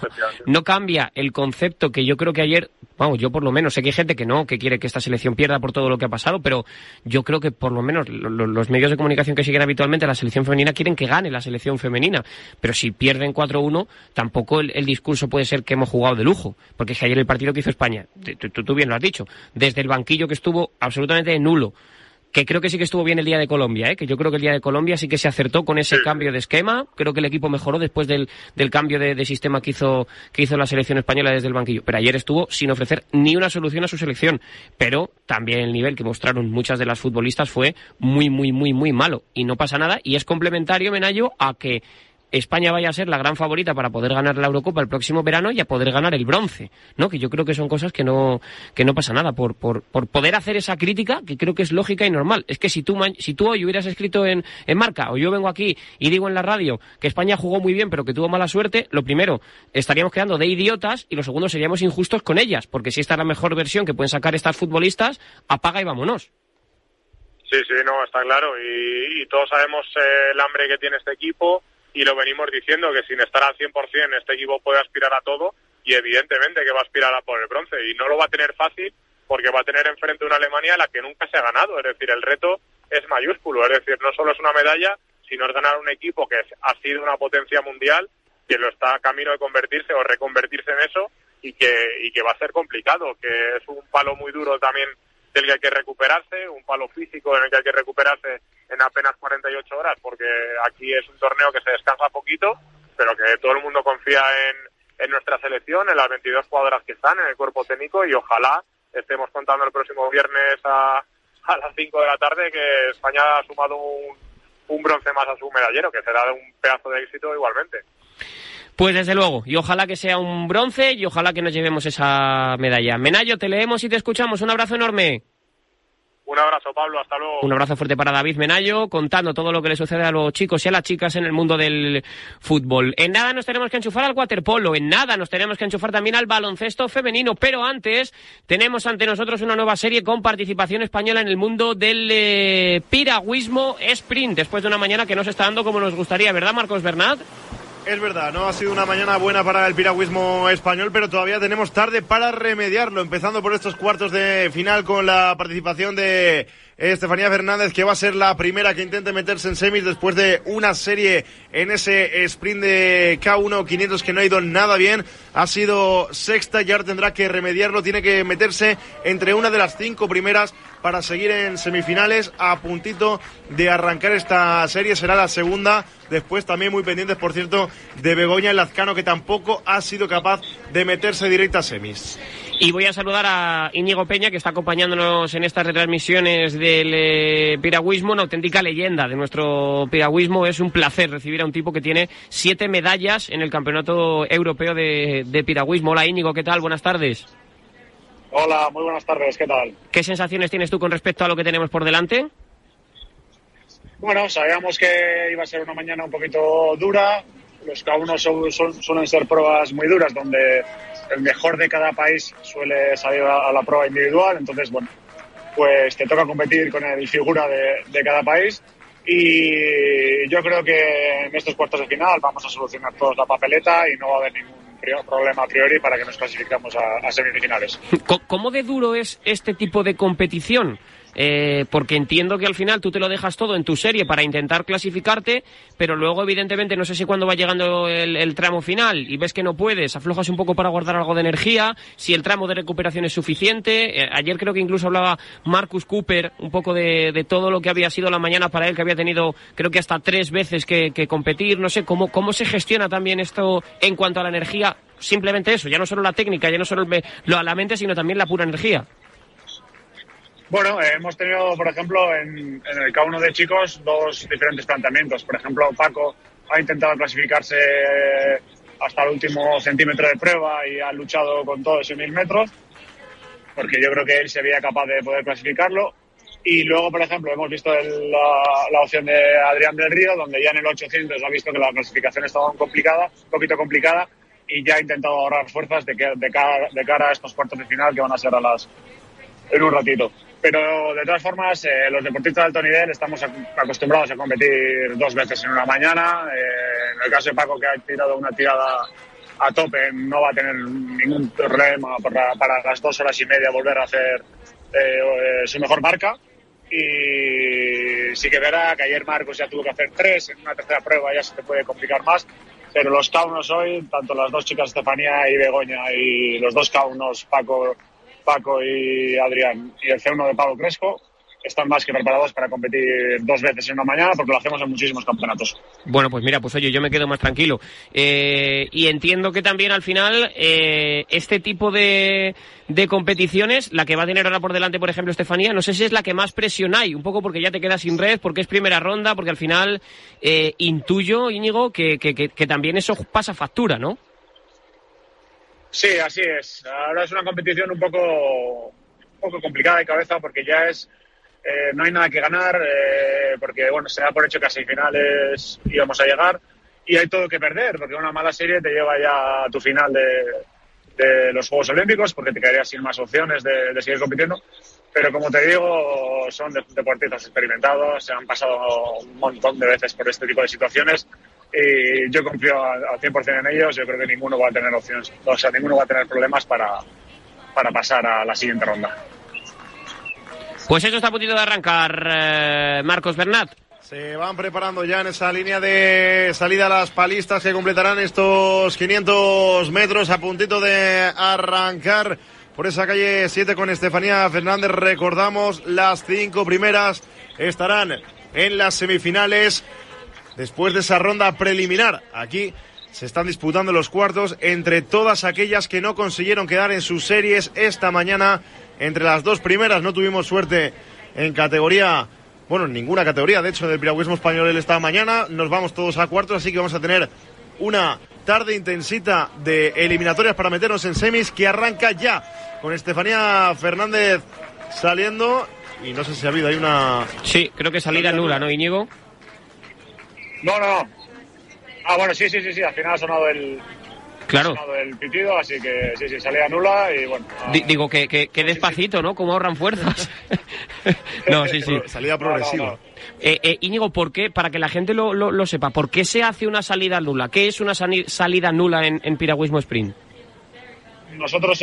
no cambia el concepto que yo creo que ayer, vamos, yo por lo menos, sé que hay gente que quiere que esta selección pierda por todo lo que ha pasado, pero yo creo que por lo menos los medios de comunicación que siguen habitualmente a la selección femenina quieren que gane la selección femenina, pero si pierden 4-1, tampoco el discurso puede ser que hemos jugado de lujo, porque es que ayer el partido que hizo España, tú bien lo has dicho, desde el banquillo que estuvo absolutamente nulo, que creo que sí que estuvo bien el día de Colombia, que yo creo que el día de Colombia sí que se acertó con ese cambio de esquema. Creo que el equipo mejoró después del cambio de sistema que hizo la selección española desde el banquillo. Pero ayer estuvo sin ofrecer ni una solución a su selección. Pero también el nivel que mostraron muchas de las futbolistas fue muy, muy, muy, muy malo. Y no pasa nada. Y es complementario, Menayo, a que España vaya a ser la gran favorita para poder ganar la Eurocopa el próximo verano y a poder ganar el bronce, ¿no? Que yo creo que son cosas que no pasa nada por poder hacer esa crítica, que creo que es lógica y normal. Es que si tú hoy hubieras escrito en Marca, o yo vengo aquí y digo en la radio que España jugó muy bien pero que tuvo mala suerte, lo primero, estaríamos quedando de idiotas, y lo segundo, seríamos injustos con ellas, porque si esta es la mejor versión que pueden sacar estas futbolistas, apaga y vámonos. Sí, no, está claro, y todos sabemos el hambre que tiene este equipo, y lo venimos diciendo, que sin estar al 100% este equipo puede aspirar a todo, y evidentemente que va a aspirar a por el bronce, y no lo va a tener fácil porque va a tener enfrente una Alemania a la que nunca se ha ganado. Es decir, el reto es mayúsculo, es decir, no solo es una medalla, sino es ganar un equipo que ha sido una potencia mundial, que lo está a camino de convertirse o reconvertirse en eso, y que va a ser complicado, que es un palo muy duro también del que hay que recuperarse, un palo físico en el que hay que recuperarse en apenas 48 horas, porque aquí es un torneo que se descansa poquito, pero que todo el mundo confía en nuestra selección, en las 22 jugadoras que están, en el cuerpo técnico, y ojalá estemos contando el próximo viernes a las 5 de la tarde que España ha sumado un bronce más a su medallero, que será un pedazo de éxito igualmente. Pues desde luego, y ojalá que sea un bronce y ojalá que nos llevemos esa medalla. Menayo, te leemos y te escuchamos. Un abrazo enorme. Un abrazo, Pablo, hasta luego. Un abrazo fuerte para David Menayo, contando todo lo que le sucede a los chicos y a las chicas en el mundo del fútbol. En nada nos tenemos que enchufar al waterpolo, en nada nos tenemos que enchufar también al baloncesto femenino, pero antes tenemos ante nosotros una nueva serie con participación española en el mundo del piragüismo sprint, después de una mañana que no se está dando como nos gustaría, ¿verdad, Marcos Bernat? Es verdad, no ha sido una mañana buena para el piragüismo español, pero todavía tenemos tarde para remediarlo, empezando por estos cuartos de final con la participación de Estefanía Fernández, que va a ser la primera que intente meterse en semis después de una serie en ese sprint de K1 500 que no ha ido nada bien. Ha sido sexta y ahora tendrá que remediarlo, tiene que meterse entre una de las 5 primeras para seguir en semifinales, a puntito de arrancar esta serie. Será la segunda. Después también muy pendientes, por cierto, de Begoña Lazcano, que tampoco ha sido capaz de meterse directa a semis. Y voy a saludar a Íñigo Peña, que está acompañándonos en estas retransmisiones del piragüismo, una auténtica leyenda de nuestro piragüismo. Es un placer recibir a un tipo que tiene 7 medallas en el Campeonato Europeo de Piragüismo. Hola Íñigo, ¿qué tal? Buenas tardes. Hola, muy buenas tardes, ¿qué tal? ¿Qué sensaciones tienes tú con respecto a lo que tenemos por delante? Bueno, sabíamos que iba a ser una mañana un poquito dura. Los K1 suelen ser pruebas muy duras, donde el mejor de cada país suele salir a la prueba individual. Entonces, bueno, pues te toca competir con el figura de cada país. Y yo creo que en estos cuartos de final vamos a solucionar todos la papeleta y no va a haber ningún problema a priori para que nos clasificamos a semifinales. ¿Cómo de duro es este tipo de competición? porque entiendo que al final tú te lo dejas todo en tu serie para intentar clasificarte, pero luego evidentemente no sé si cuando va llegando el tramo final y ves que no puedes, aflojas un poco para guardar algo de energía, si el tramo de recuperación es suficiente. Ayer creo que incluso hablaba Marcus Cooper un poco de todo lo que había sido la mañana para él, que había tenido creo que hasta 3 veces que competir. No sé cómo se gestiona también esto en cuanto a la energía, simplemente eso, ya no solo la técnica, ya no solo la mente, sino también la pura energía. Bueno, hemos tenido, por ejemplo, en el K1 de chicos, 2 diferentes planteamientos. Por ejemplo, Paco ha intentado clasificarse hasta el último centímetro de prueba y ha luchado con todos esos 1000 metros, porque yo creo que él se veía capaz de poder clasificarlo. Y luego, por ejemplo, hemos visto la opción de Adrián del Río, donde ya en el 800 ha visto que la clasificación estaba un poquito complicada, y ya ha intentado ahorrar fuerzas de cara a estos cuartos de final que van a ser en un ratito. Pero de todas formas, los deportistas de alto nivel estamos acostumbrados a competir 2 veces en una mañana. En el caso de Paco, que ha tirado una tirada a tope, no va a tener ningún problema para las 2 horas y media volver a hacer su mejor marca. Y sí que verá que ayer Marcos ya tuvo que hacer 3, en una tercera prueba ya se te puede complicar más. Pero los K1 hoy, tanto las 2 chicas Estefanía y Begoña y los 2 K1 Paco y Adrián y el C1 de Pablo Crespo, están más que preparados para competir 2 veces en una mañana, porque lo hacemos en muchísimos campeonatos. Bueno, pues mira, pues oye, yo me quedo más tranquilo. Y entiendo que también al final este tipo de competiciones, la que va a tener ahora por delante, por ejemplo, Estefanía, no sé si es la que más presión hay, un poco porque ya te quedas sin red, porque es primera ronda, porque al final intuyo, Íñigo, que también eso pasa factura, ¿no? Sí, así es. Ahora es una competición un poco complicada de cabeza, porque ya no hay nada que ganar, porque bueno, se da por hecho que a semifinales íbamos a llegar, y hay todo que perder, porque una mala serie te lleva ya a tu final de los Juegos Olímpicos, porque te quedarías sin más opciones de seguir compitiendo. Pero como te digo, son deportistas experimentados, se han pasado un montón de veces por este tipo de situaciones, y yo confío al 100% en ellos. Yo creo que ninguno va a tener opciones, o sea, ninguno va a tener problemas para pasar a la siguiente ronda. Pues eso está a punto de arrancar, Marcos Bernat. Se van preparando ya en esa línea de salida las palistas que completarán estos 500 metros, a puntito de arrancar por esa calle 7 con Estefanía Fernández. Recordamos, las 5 primeras estarán en las semifinales después de esa ronda preliminar. Aquí se están disputando los cuartos entre todas aquellas que no consiguieron quedar en sus series esta mañana. Entre las 2 primeras no tuvimos suerte en categoría, bueno, en ninguna categoría, de hecho, del piragüismo español esta mañana. Nos vamos todos a cuartos, así que vamos a tener una tarde intensita de eliminatorias para meternos en semis, que arranca ya con Estefanía Fernández saliendo. Y no sé si ha habido ahí una... Sí, creo que salida nula, ¿no, Íñigo? No. Ah, bueno, sí, al final ha sonado el pitido, así que sí, salida nula y bueno. Digo que despacito, ¿no? Cómo ahorran fuerzas. No, sí. Salida progresiva. Íñigo, ¿por qué? Para que la gente lo sepa, ¿por qué se hace una salida nula? ¿Qué es una salida nula en piragüismo sprint? Nosotros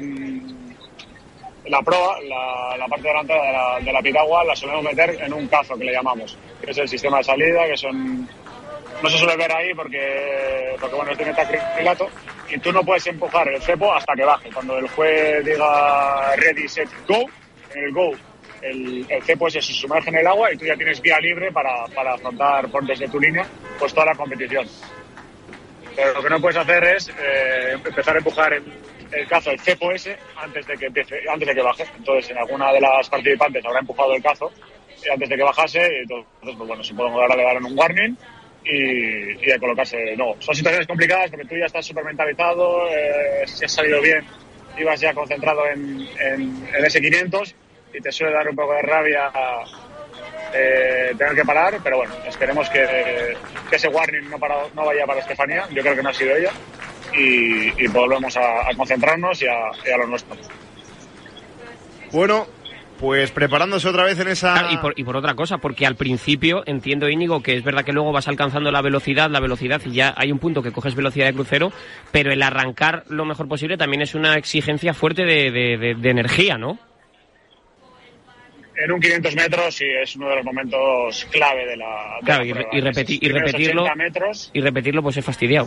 la proa, la parte delantera de la piragua, la solemos meter en un cazo, que le llamamos, que es el sistema de salida, que son... No se suele ver ahí porque bueno, tiene tacrilato, y tú no puedes empujar el cepo hasta que baje. Cuando el juez diga ready, set, go, en el go, el cepo ese se sumerge en el agua y tú ya tienes vía libre para afrontar desde tu línea pues toda la competición. Pero lo que no puedes hacer es empezar a empujar el cazo, el cepo ese, antes de que baje. Entonces, en alguna de las participantes habrá empujado el cazo antes de que bajase, y entonces pues bueno, se puede dar un warning y a colocarse. No, son situaciones complicadas porque tú ya estás súper mentalizado, si has salido bien, ibas ya concentrado en ese 500, y te suele dar un poco de rabia tener que parar, pero bueno, esperemos que ese warning no vaya para Estefanía. Yo creo que no ha sido ella, y volvemos a concentrarnos y a lo nuestro. Bueno, pues preparándose otra vez en esa... Y por otra cosa, porque al principio entiendo, Íñigo, que es verdad que luego vas alcanzando la velocidad y ya hay un punto que coges velocidad de crucero, pero el arrancar lo mejor posible también es una exigencia fuerte de energía, ¿no? en un 500 metros sí es uno de los momentos clave de la claro, de la prueba. y repetirlo pues es fastidiado.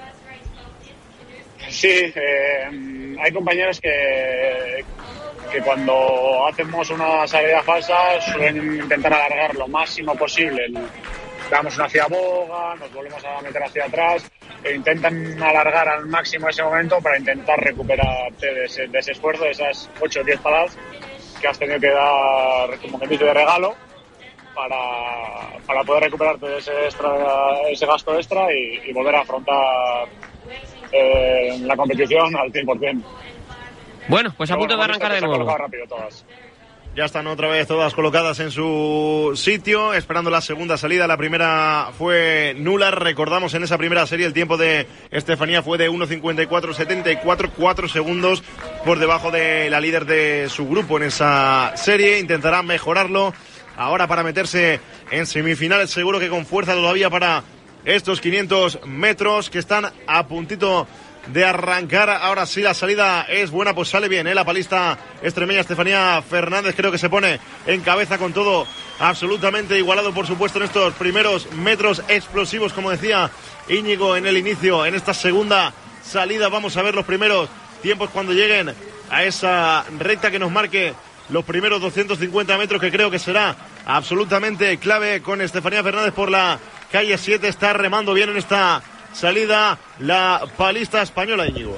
Sí, hay compañeros que cuando hacemos una salida falsa suelen intentar alargar lo máximo posible. Damos una ciaboga, nos volvemos a meter hacia atrás e intentan alargar al máximo ese momento para intentar recuperarte de ese esfuerzo, de esas 8 o 10 paradas que has tenido que dar, como que dice, de regalo para poder recuperarte de ese gasto extra y volver a afrontar la competición al 100%. Bueno, pues a punto de arrancar de nuevo. Rápido todas. Ya están otra vez todas colocadas en su sitio, esperando la segunda salida. La primera fue nula. Recordamos, en esa primera serie el tiempo de Estefanía fue de 1:54.74, 4 segundos por debajo de la líder de su grupo en esa serie. Intentará mejorarlo ahora para meterse en semifinales, seguro que con fuerza todavía para estos 500 metros que están a puntito de arrancar. Ahora sí, la salida es buena, pues sale bien, la palista extremeña Estefanía Fernández. Creo que se pone en cabeza con todo absolutamente igualado, por supuesto, en estos primeros metros explosivos, como decía Íñigo en el inicio. En esta segunda salida vamos a ver los primeros tiempos cuando lleguen a esa recta que nos marque los primeros 250 metros, que creo que será absolutamente clave, con Estefanía Fernández por la calle 7. Está remando bien en esta salida la palista española, Íñigo.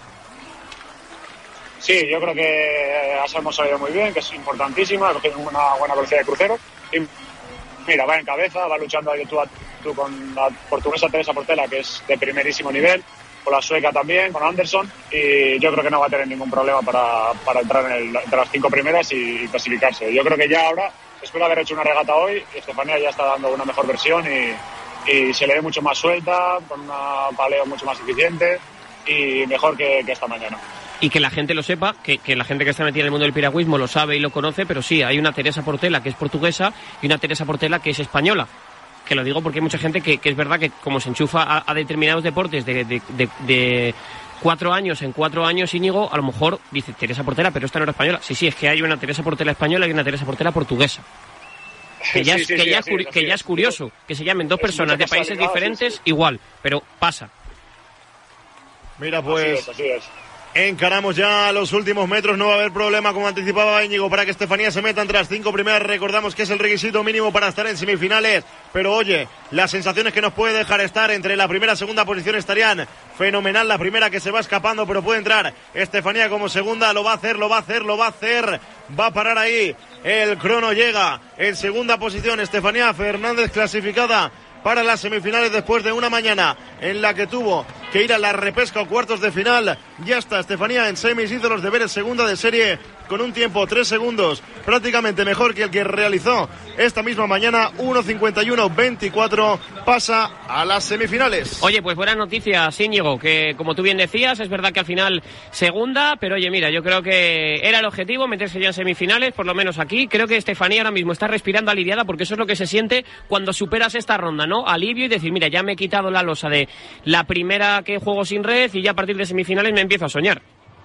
Sí, yo creo que hemos salido muy bien, que es importantísima, que tiene una buena velocidad de crucero. Y mira, va en cabeza, va luchando ahí tú a tú con la portuguesa Teresa Portela, que es de primerísimo nivel, con la sueca también, con Anderson, y yo creo que no va a tener ningún problema para entrar entre las 5 primeras y clasificarse. Yo creo que ya ahora, después de haber hecho una regata hoy, Estefanía ya está dando una mejor versión y se le ve mucho más suelta, con un paleo mucho más eficiente y mejor que esta mañana. Y que la gente lo sepa, que la gente que está metida en el mundo del piragüismo lo sabe y lo conoce, pero sí, hay una Teresa Portela que es portuguesa y una Teresa Portela que es española. Que lo digo porque hay mucha gente que es verdad que como se enchufa a determinados deportes de 4 años en 4 años, Íñigo, a lo mejor dice Teresa Portela, pero esta no era española. Sí, es que hay una Teresa Portela española y una Teresa Portela portuguesa. Que ya es curioso que se llamen dos personas de países diferentes igual, pero pasa. Mira, pues así es. Encaramos ya los últimos metros, no va a haber problema, como anticipaba Íñigo, para que Estefanía se meta entre las 5 primeras. Recordamos que es el requisito mínimo para estar en semifinales, pero oye, las sensaciones que nos puede dejar estar entre la primera y segunda posición estarían fenomenal. La primera que se va escapando, pero puede entrar Estefanía como segunda, lo va a hacer, va a parar ahí. El crono llega en segunda posición, Estefanía Fernández clasificada para las semifinales después de una mañana en la que tuvo que ir a la repesca o cuartos de final. Ya está Estefanía en semis, hizo los deberes, segunda de serie, con un tiempo 3 segundos prácticamente mejor que el que realizó esta misma mañana, 1:51.24, pasa a las semifinales. Oye, pues buenas noticias, Íñigo, que como tú bien decías, es verdad que al final segunda, pero oye, mira, yo creo que era el objetivo, meterse ya en semifinales, por lo menos aquí. Creo que Estefanía ahora mismo está respirando aliviada, porque eso es lo que se siente cuando superas esta ronda, ¿no? Alivio y decir, mira, ya me he quitado la losa de la primera que juego sin red y ya a partir de semifinales me empiezo a soñar.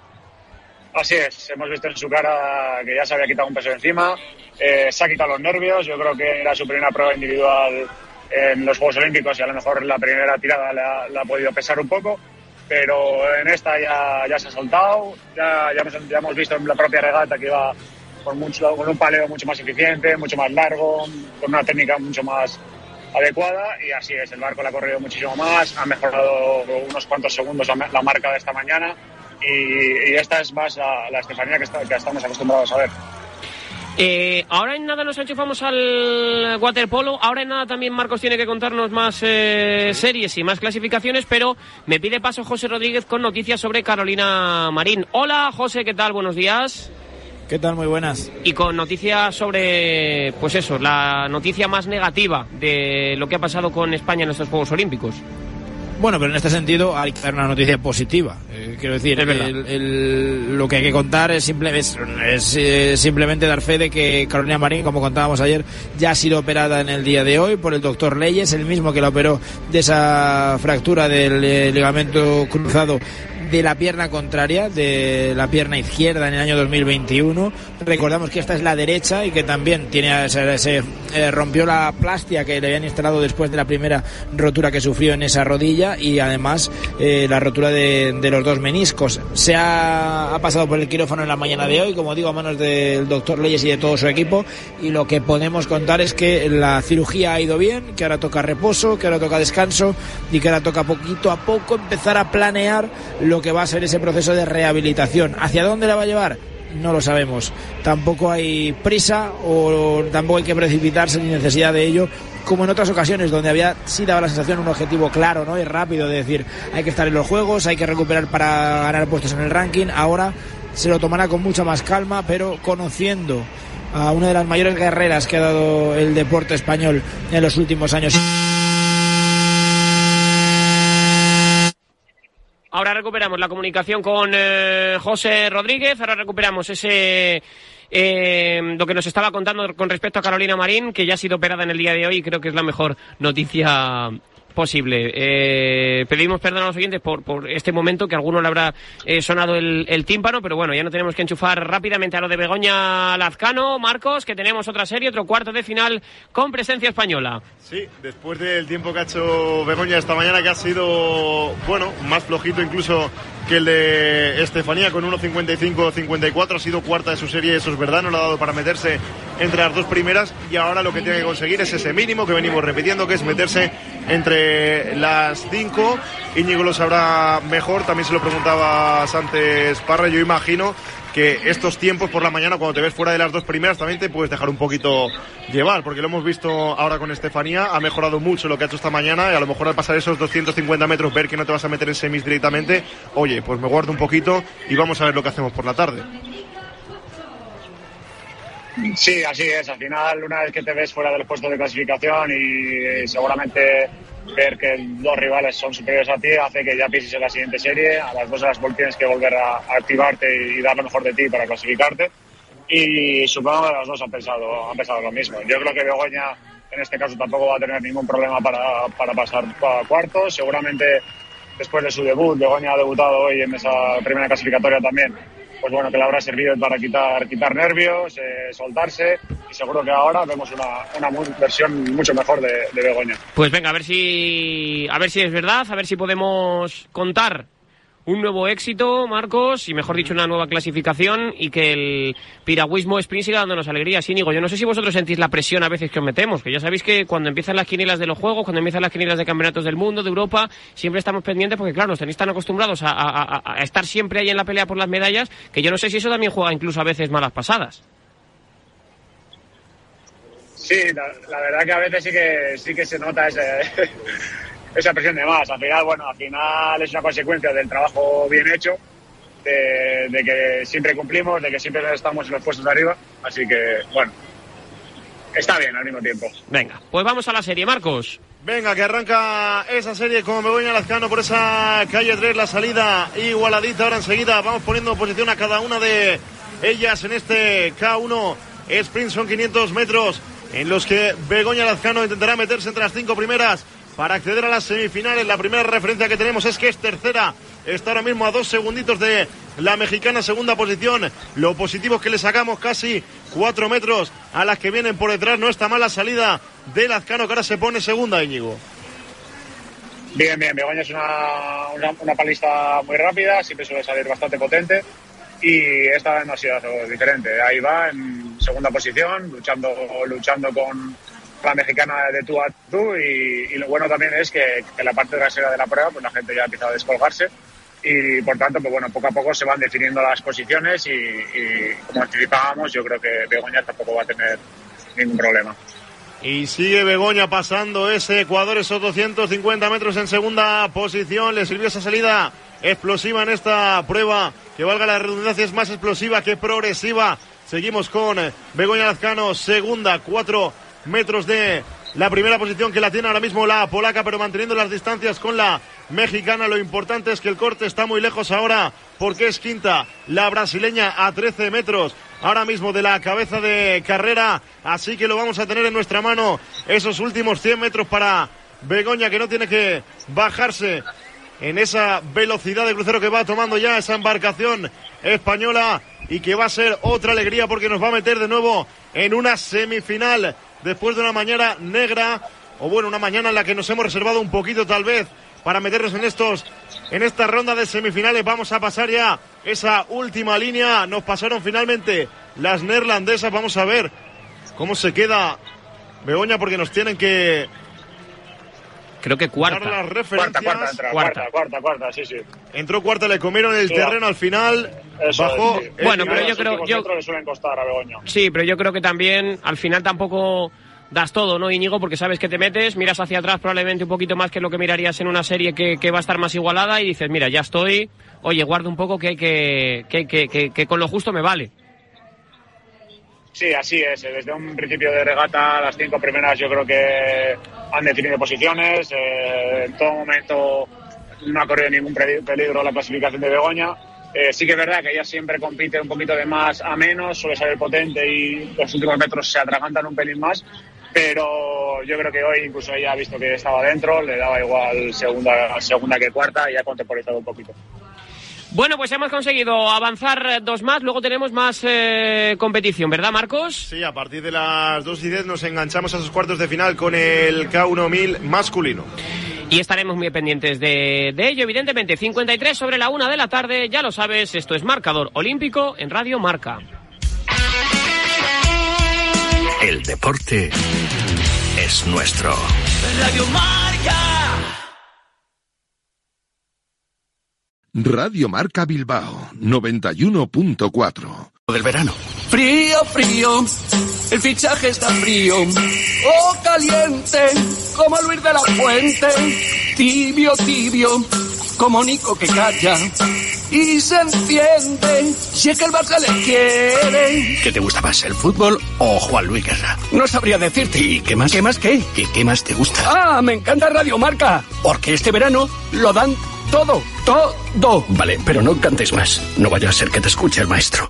Así es, hemos visto en su cara que ya se había quitado un peso de encima, se ha quitado los nervios. Yo creo que era su primera prueba individual en los Juegos Olímpicos y a lo mejor la primera tirada le ha podido pesar un poco, pero en esta ya se ha soltado. Ya hemos visto en la propia regata que iba con un paleo mucho más eficiente, mucho más largo, con una técnica mucho más adecuada, y así es, el barco le ha corrido muchísimo más, ha mejorado unos cuantos segundos la marca de esta mañana, y esta es más la Estefanía que estamos acostumbrados a ver. Ahora en nada nos enchufamos al waterpolo. Ahora en nada también Marcos tiene que contarnos más series y más clasificaciones, pero me pide paso José Rodríguez con noticias sobre Carolina Marín. Hola José, ¿qué tal? Buenos días. ¿Qué tal? Muy buenas. Y con noticias sobre, pues eso, la noticia más negativa de lo que ha pasado con España en estos Juegos Olímpicos. Bueno, pero en este sentido hay que dar una noticia positiva. Quiero decir, lo que hay que contar es simplemente dar fe de que Carolina Marín, como contábamos ayer, ya ha sido operada en el día de hoy por el doctor Leyes, el mismo que la operó de esa fractura del ligamento cruzado de la pierna contraria, de la pierna izquierda en el año 2021. Recordamos que esta es la derecha y que también se rompió la plastia que le habían instalado después de la primera rotura que sufrió en esa rodilla, y además la rotura de los dos meniscos. Se ha pasado por el quirófano en la mañana de hoy, como digo, a manos del doctor Leyes y de todo su equipo, y lo que podemos contar es que la cirugía ha ido bien, que ahora toca reposo, que ahora toca descanso y que ahora toca poquito a poco empezar a planear lo que va a ser ese proceso de rehabilitación. ¿Hacia dónde la va a llevar? No lo sabemos. Tampoco hay prisa o tampoco hay que precipitarse ni necesidad de ello, como en otras ocasiones donde sí daba la sensación un objetivo claro, ¿no? Y rápido, de decir, hay que estar en los juegos, hay que recuperar para ganar puestos en el ranking. Ahora se lo tomará con mucha más calma, pero conociendo a una de las mayores guerreras que ha dado el deporte español en los últimos años. Ahora recuperamos la comunicación con José Rodríguez, ahora recuperamos lo que nos estaba contando con respecto a Carolina Marín, que ya ha sido operada en el día de hoy, y creo que es la mejor noticia posible. Pedimos perdón a los oyentes por este momento, que a alguno le habrá sonado el tímpano, pero bueno, ya no tenemos que enchufar rápidamente a lo de Begoña Lazcano. Marcos, que tenemos otra serie, otro cuarto de final con presencia española. Sí, después del tiempo que ha hecho Begoña esta mañana, que ha sido, bueno, más flojito incluso que el de Estefanía, con 1.55-54, ha sido cuarta de su serie, eso es verdad, no le ha dado para meterse entre las dos primeras, y ahora lo que tiene que conseguir es ese mínimo que venimos repitiendo, que es meterse entre las 5. Íñigo lo sabrá mejor, también se lo preguntabas antes, Parra. Yo imagino que estos tiempos por la mañana, cuando te ves fuera de las dos primeras, también te puedes dejar un poquito llevar, porque lo hemos visto ahora con Estefanía, ha mejorado mucho lo que ha hecho esta mañana, y a lo mejor al pasar esos 250 metros, ver que no te vas a meter en semis directamente, oye, pues me guardo un poquito y vamos a ver lo que hacemos por la tarde. Sí, así es. Al final, una vez que te ves fuera del puesto de clasificación y seguramente ver que dos rivales son superiores a ti, hace que ya pienses en la siguiente serie. A las 2 horas tienes que volver a activarte y dar lo mejor de ti para clasificarte. Y supongo que las dos han pensado lo mismo. Yo creo que Begoña en este caso tampoco va a tener ningún problema para pasar a cuartos. Seguramente después de su debut, Begoña ha debutado hoy en esa primera clasificatoria también. Pues bueno, que le habrá servido para quitar nervios, soltarse, y seguro que ahora vemos una versión mucho mejor de Begoña. Pues venga, a ver si es verdad, a ver si podemos contar un nuevo éxito, Marcos, y mejor dicho, una nueva clasificación, y que el piragüismo sprint siga dándonos alegrías. Íñigo, yo no sé si vosotros sentís la presión a veces que os metemos, que ya sabéis que cuando empiezan las quinielas de los juegos, cuando empiezan las quinielas de campeonatos del mundo, de Europa, siempre estamos pendientes, porque claro, nos tenéis tan acostumbrados a estar siempre ahí en la pelea por las medallas, que yo no sé si eso también juega incluso a veces malas pasadas. Sí, la verdad que a veces sí que se nota esa presión de más. Al final es una consecuencia del trabajo bien hecho, de que siempre cumplimos, de que siempre estamos en los puestos de arriba, así que bueno, está bien al mismo tiempo. Venga, pues vamos a la serie, Marcos. Venga, que arranca esa serie con Begoña Lazcano por esa calle 3, la salida igualadita. Ahora enseguida vamos poniendo posición a cada una de ellas en este K1 sprint. Son 500 metros en los que Begoña Lazcano intentará meterse entre las 5 primeras para acceder a las semifinales. La primera referencia que tenemos es que es tercera, está ahora mismo a 2 segunditos de la mexicana, segunda posición. Lo positivo es que le sacamos casi 4 metros a las que vienen por detrás. No está mal la salida de Lazcano, que ahora se pone segunda, Íñigo. Bien, Begoña es una palista muy rápida, siempre suele salir bastante potente, y esta vez no ha sido diferente. Ahí va en segunda posición, luchando con la mexicana de tú a tú, y lo bueno también es que la parte trasera de la prueba, pues la gente ya empieza a descolgarse, y por tanto, pues bueno, poco a poco se van definiendo las posiciones, y como anticipábamos, yo creo que Begoña tampoco va a tener ningún problema. Y sigue Begoña pasando ese Ecuador, esos 250 metros en segunda posición. Le sirvió esa salida explosiva en esta prueba, que valga la redundancia, es más explosiva que progresiva. Seguimos con Begoña Lazcano, segunda, 4 metros de la primera posición, que la tiene ahora mismo la polaca, pero manteniendo las distancias con la mexicana. Lo importante es que el corte está muy lejos ahora, porque es quinta la brasileña a 13 metros ahora mismo de la cabeza de carrera, así que lo vamos a tener en nuestra mano esos últimos 100 metros para Begoña, que no tiene que bajarse en esa velocidad de crucero que va tomando ya esa embarcación española y que va a ser otra alegría porque nos va a meter de nuevo en una semifinal después de una mañana negra, o bueno, una mañana en la que nos hemos reservado un poquito tal vez para meternos en esta ronda de semifinales. Vamos a pasar ya esa última línea. Nos pasaron finalmente las neerlandesas. Vamos a ver cómo se queda Begoña, porque nos tienen que... Creo que cuarta. Dar las referencias. Cuarta, sí. Entró cuarta, le comieron el terreno al final. Eso bajó. Es. Bueno, pero yo creo... le suelen costar a Begoña. Sí, pero yo creo que también al final tampoco das todo, ¿no, Íñigo? Porque sabes que te metes, miras hacia atrás probablemente un poquito más que lo que mirarías en una serie que va a estar más igualada y dices, mira, ya estoy, oye, guardo un poco que con lo justo me vale. Sí, así es. Desde un principio de regata, las 5 primeras yo creo que han definido posiciones. En todo momento no ha corrido ningún peligro la clasificación de Begoña. Sí que es verdad que ella siempre compite un poquito de más a menos, suele ser potente y los últimos metros se atragantan un pelín más. Pero yo creo que hoy incluso ella ha visto que estaba dentro, le daba igual segunda que cuarta y ha contemporizado un poquito. Bueno, pues hemos conseguido avanzar 2 más, luego tenemos más competición, ¿verdad, Marcos? Sí, a partir de las 2:10 nos enganchamos a esos cuartos de final con el K1000 masculino. Y estaremos muy pendientes de ello, evidentemente. 53 sobre la 1 de la tarde, ya lo sabes, esto es Marcador Olímpico en Radio Marca. El deporte es nuestro. Radio Marca. Radio Marca Bilbao 91.4. Del verano. Frío, el fichaje está frío. Oh, caliente, como Luis de la Fuente. Tibio, como Nico que calla. Y se enciende, si es que el Barça le quiere. ¿Qué te gusta más, el fútbol o Juan Luis Guerra? No sabría decirte. ¿Y qué más? ¿Qué más qué? ¿Qué más te gusta? Ah, me encanta Radio Marca, porque este verano lo dan todo. Vale, pero no cantes más. No vaya a ser que te escuche el maestro.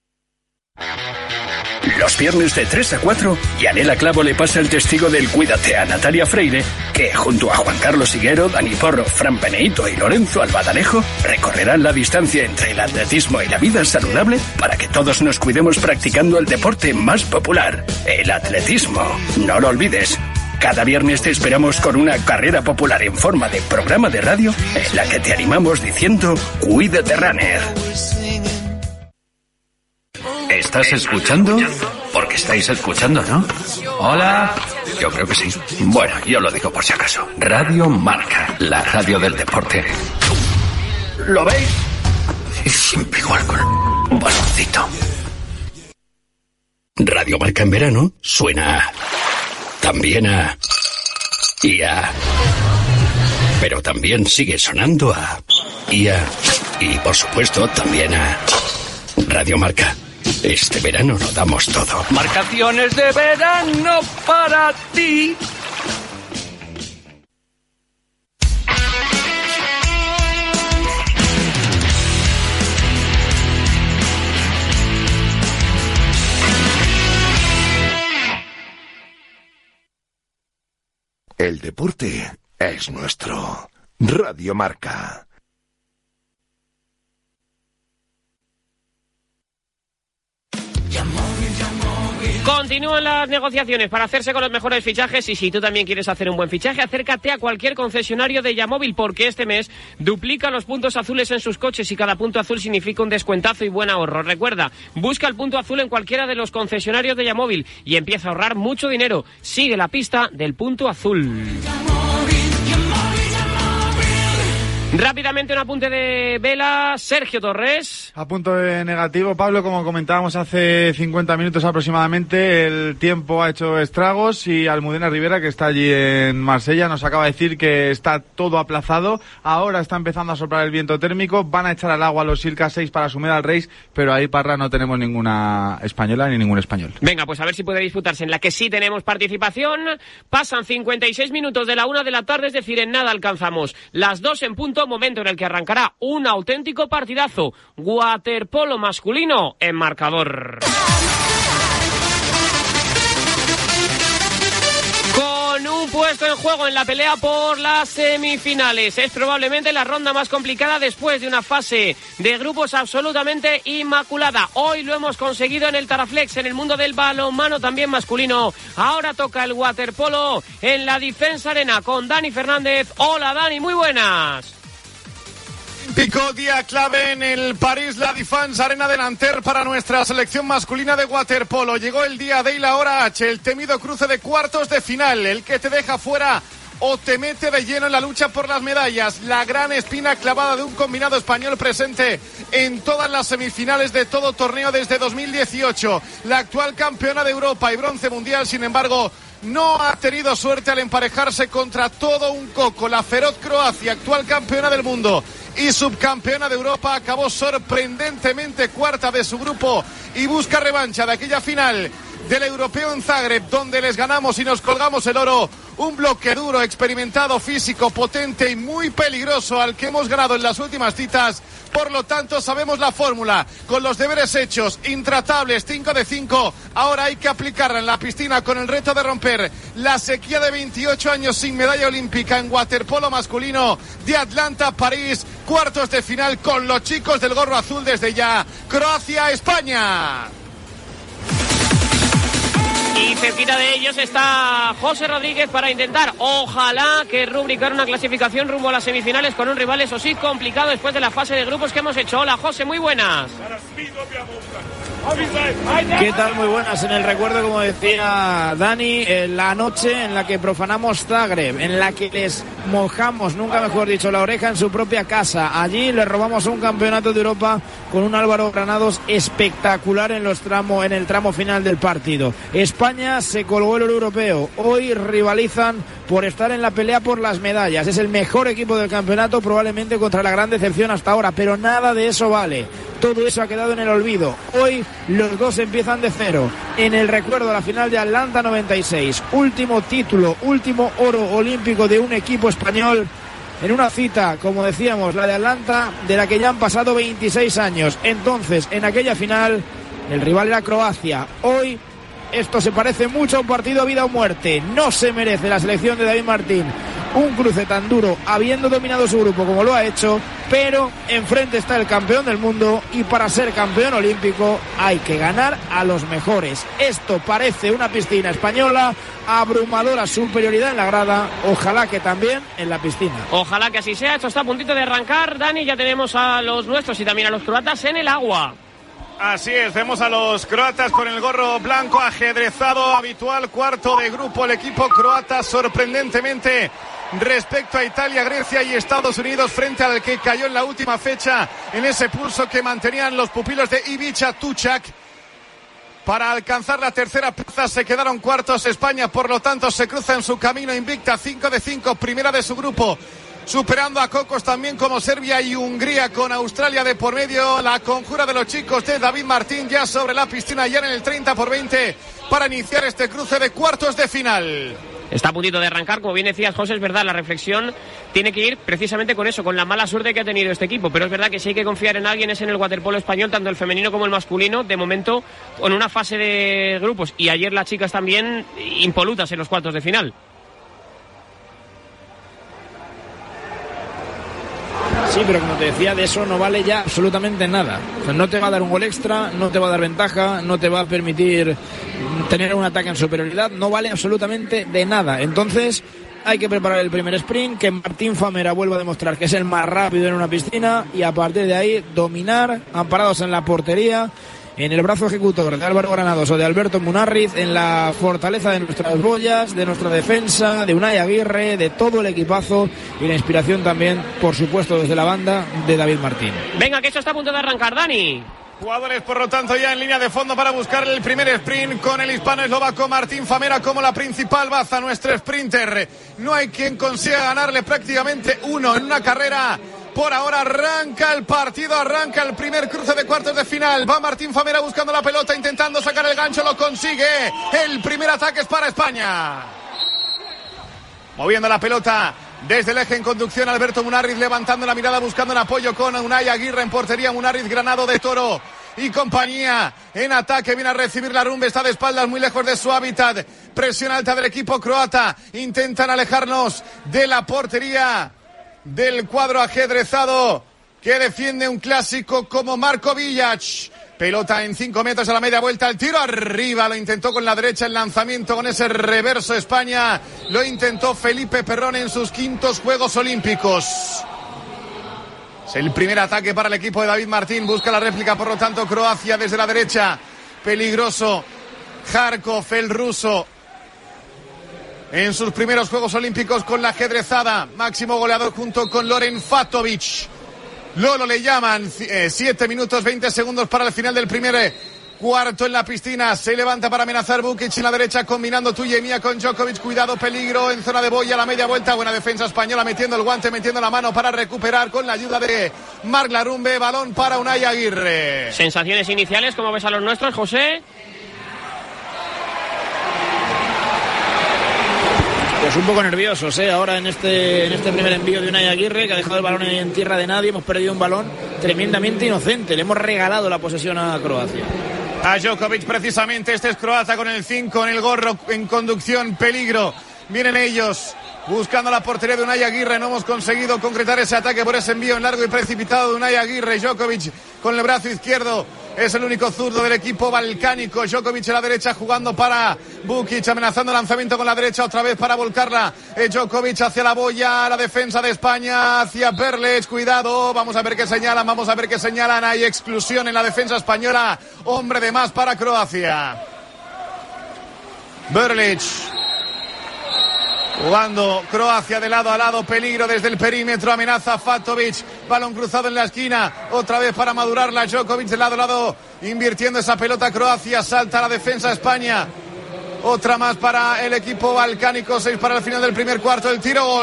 Los viernes de 3 a 4, Yanela Clavo le pasa el testigo del Cuídate a Natalia Freire, que junto a Juan Carlos Higuero, Dani Porro, Fran Peneito y Lorenzo Albadalejo recorrerán la distancia entre el atletismo y la vida saludable para que todos nos cuidemos practicando el deporte más popular, el atletismo. No lo olvides. Cada viernes te esperamos con una carrera popular en forma de programa de radio en la que te animamos diciendo Cuídate Runner. ¿Estás escuchando? Porque estáis escuchando, ¿no? Hola. Yo creo que sí. Bueno, yo lo digo por si acaso. Radio Marca, la radio del deporte. ¿Lo veis? Es siempre igual con un baloncito. Radio Marca en verano suena también a... y a... pero también sigue sonando a... y por supuesto también a... Radio Marca. Este verano lo damos todo. Marcaciones de verano para ti. El deporte es nuestro. Radio Marca. Continúan las negociaciones para hacerse con los mejores fichajes y si tú también quieres hacer un buen fichaje, acércate a cualquier concesionario de Yamóvil porque este mes duplica los puntos azules en sus coches y cada punto azul significa un descuentazo y buen ahorro. Recuerda, busca el punto azul en cualquiera de los concesionarios de Yamóvil y empieza a ahorrar mucho dinero. Sigue la pista del punto azul. Rápidamente un apunte de Vela, Sergio Torres. Apunto de negativo, Pablo, como comentábamos hace 50 minutos aproximadamente, el tiempo ha hecho estragos y Almudena Rivera, que está allí en Marsella, nos acaba de decir que está todo aplazado. Ahora está empezando a soplar el viento térmico, van a echar al agua los Silca 6 para Sumeda al Reis, pero ahí, Parra, no tenemos ninguna española ni ningún español. Venga, pues a ver si puede disputarse en la que sí tenemos participación. Pasan 56 minutos de la 1 de la tarde, es decir, en nada alcanzamos las 2 en punto. Momento en el que arrancará un auténtico partidazo. Waterpolo masculino en marcador. Con un puesto en juego en la pelea por las semifinales. Es probablemente la ronda más complicada después de una fase de grupos absolutamente inmaculada. Hoy lo hemos conseguido en el Taraflex, en el mundo del balonmano también masculino. Ahora toca el waterpolo en la Defensa Arena con Dani Fernández. Hola Dani, muy buenas. Pico, día clave en el París La Défense Arena de Nanterre para nuestra selección masculina de waterpolo. Llegó el día de y la hora H, el temido cruce de cuartos de final, el que te deja fuera o te mete de lleno en la lucha por las medallas. La gran espina clavada de un combinado español presente en todas las semifinales de todo torneo desde 2018. La actual campeona de Europa y bronce mundial, sin embargo, no ha tenido suerte al emparejarse contra todo un coco. La feroz Croacia, actual campeona del mundo y subcampeona de Europa, acabó sorprendentemente cuarta de su grupo y busca revancha de aquella final del europeo en Zagreb, donde les ganamos y nos colgamos el oro. Un bloque duro, experimentado, físico, potente y muy peligroso al que hemos ganado en las últimas citas. Por lo tanto, sabemos la fórmula. Con los deberes hechos, intratables, 5 de 5. Ahora hay que aplicarla en la piscina con el reto de romper la sequía de 28 años sin medalla olímpica en waterpolo masculino de Atlanta, París. Cuartos de final con los chicos del gorro azul desde ya. Croacia, España. Y cerquita de ellos está José Rodríguez para intentar, ojalá, que rubricar una clasificación rumbo a las semifinales con un rival, eso sí, complicado después de la fase de grupos que hemos hecho. Hola, José, muy buenas. ¿Qué tal? Muy buenas. En el recuerdo, como decía Dani, la noche en la que profanamos Zagreb, en la que les mojamos, nunca mejor dicho, la oreja en su propia casa. Allí les robamos un campeonato de Europa con un Álvaro Granados espectacular en el tramo final del partido. España se colgó el oro europeo. Hoy rivalizan por estar en la pelea por las medallas. Es el mejor equipo del campeonato, probablemente contra la gran decepción hasta ahora, pero nada de eso vale. Todo eso ha quedado en el olvido. Hoy los dos empiezan de cero. En el recuerdo de la final de Atlanta 96. Último título, último oro olímpico de un equipo español en una cita, como decíamos, la de Atlanta, de la que ya han pasado 26 años. Entonces, en aquella final, el rival era Croacia. Hoy esto se parece mucho a un partido a vida o muerte. No se merece la selección de David Martín un cruce tan duro, habiendo dominado su grupo como lo ha hecho, pero enfrente está el campeón del mundo y para ser campeón olímpico hay que ganar a los mejores. Esto parece una piscina española, abrumadora superioridad en la grada, ojalá que también en la piscina. Ojalá que así sea. Esto está a puntito de arrancar, Dani, ya tenemos a los nuestros y también a los croatas en el agua. Así es, vemos a los croatas con el gorro blanco ajedrezado habitual, cuarto de grupo el equipo croata, sorprendentemente respecto a Italia, Grecia y Estados Unidos, frente al que cayó en la última fecha en ese pulso que mantenían los pupilos de Ivica Tuchak. Para alcanzar la tercera plaza se quedaron cuartos. España, por lo tanto, se cruza en su camino invicta, 5 de 5, primera de su grupo, superando a cocos también como Serbia y Hungría, con Australia de por medio. La conjura de los chicos de David Martín ya sobre la piscina, ya en el 30-20 para iniciar este cruce de cuartos de final. Está a puntito de arrancar, como bien decías, José, es verdad, la reflexión tiene que ir precisamente con eso, con la mala suerte que ha tenido este equipo, pero es verdad que si hay que confiar en alguien es en el waterpolo español, tanto el femenino como el masculino, de momento con una fase de grupos, y ayer las chicas también impolutas en los cuartos de final. Sí, pero como te decía, de eso no vale ya absolutamente nada. O sea, no te va a dar un gol extra, no te va a dar ventaja, no te va a permitir tener un ataque en superioridad, no vale absolutamente de nada. Entonces hay que preparar el primer sprint, que Martín Famera vuelva a demostrar que es el más rápido en una piscina y a partir de ahí dominar, amparados en la portería, en el brazo ejecutor de Álvaro Granados o de Alberto Munarriz, en la fortaleza de nuestras boyas, de nuestra defensa, de Unai Aguirre, de todo el equipazo y la inspiración también, por supuesto, desde la banda de David Martín. Venga, que esto está a punto de arrancar, Dani. Jugadores, por lo tanto, ya en línea de fondo para buscar el primer sprint con el hispano-eslovaco Martín Famera como la principal baza, nuestro sprinter. No hay quien consiga ganarle prácticamente uno en una carrera. Por ahora arranca el partido, arranca el primer cruce de cuartos de final. Va Martín Famera buscando la pelota, intentando sacar el gancho, lo consigue. El primer ataque es para España. Moviendo la pelota desde el eje en conducción, Alberto Munarriz levantando la mirada, buscando un apoyo con Unai Aguirre en portería. Munarriz, Granado de Toro. y compañía en ataque. Viene a recibir Larumbe, está de espaldas, muy lejos de su hábitat. Presión alta del equipo croata. Intentan alejarnos de la portería del cuadro ajedrezado que defiende un clásico como Marko Villac. Pelota en 5 metros a la media vuelta, el tiro arriba, lo intentó con la derecha, el lanzamiento con ese reverso España, lo intentó Felipe Perrón en sus 5º Juegos Olímpicos. Es el primer ataque para el equipo de David Martín, busca la réplica, por lo tanto Croacia desde la derecha, peligroso, Kharkov, el ruso, en sus primeros Juegos Olímpicos con la ajedrezada, máximo goleador junto con Loren Fatovic. Lolo le llaman, 7 minutos 20 segundos para el final del primer cuarto en la piscina. Se levanta para amenazar Bukic en la derecha, combinando tuya y mía con Djokovic. Cuidado, peligro en zona de boya, la media vuelta. Buena defensa española, metiendo el guante, metiendo la mano para recuperar con la ayuda de Marc Larumbe. Balón para Unai Aguirre. Sensaciones iniciales, ¿cómo ves a los nuestros, José? Pues un poco nerviosos, ahora en este primer envío de Unai Aguirre, que ha dejado el balón en tierra de nadie. Hemos perdido un balón tremendamente inocente, le hemos regalado la posesión a Croacia. A Djokovic precisamente, este es croata con el 5 en el gorro, en conducción, peligro. Vienen ellos buscando la portería de Unai Aguirre, no hemos conseguido concretar ese ataque por ese envío en largo y precipitado de Unai Aguirre. Djokovic con el brazo izquierdo, es el único zurdo del equipo balcánico. Djokovic a la derecha jugando para Bukic, amenazando lanzamiento con la derecha otra vez para volcarla. Djokovic hacia la boya, la defensa de España hacia Berlech. Cuidado, vamos a ver qué señalan, hay exclusión en la defensa española. Hombre de más para Croacia. Berlech jugando Croacia de lado a lado, peligro desde el perímetro, amenaza Fatovic, balón cruzado en la esquina, otra vez para madurarla Djokovic de lado a lado, invirtiendo esa pelota Croacia, salta la defensa España, otra más para el equipo balcánico, 6 para el final del primer cuarto, el tiro, gol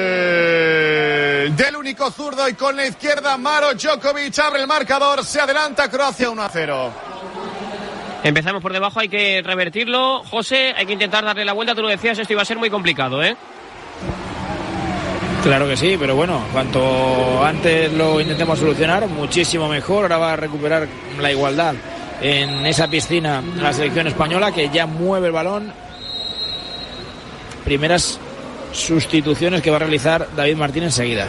del único zurdo y con la izquierda Maro Djokovic abre el marcador, se adelanta Croacia 1-0. Empezamos por debajo, hay que revertirlo. José, hay que intentar darle la vuelta. Tú lo decías, esto iba a ser muy complicado, ¿eh? Claro que sí, pero bueno, cuanto antes lo intentemos solucionar, muchísimo mejor. Ahora va a recuperar la igualdad en esa piscina la selección española, que ya mueve el balón. Primeras sustituciones que va a realizar David Martín enseguida.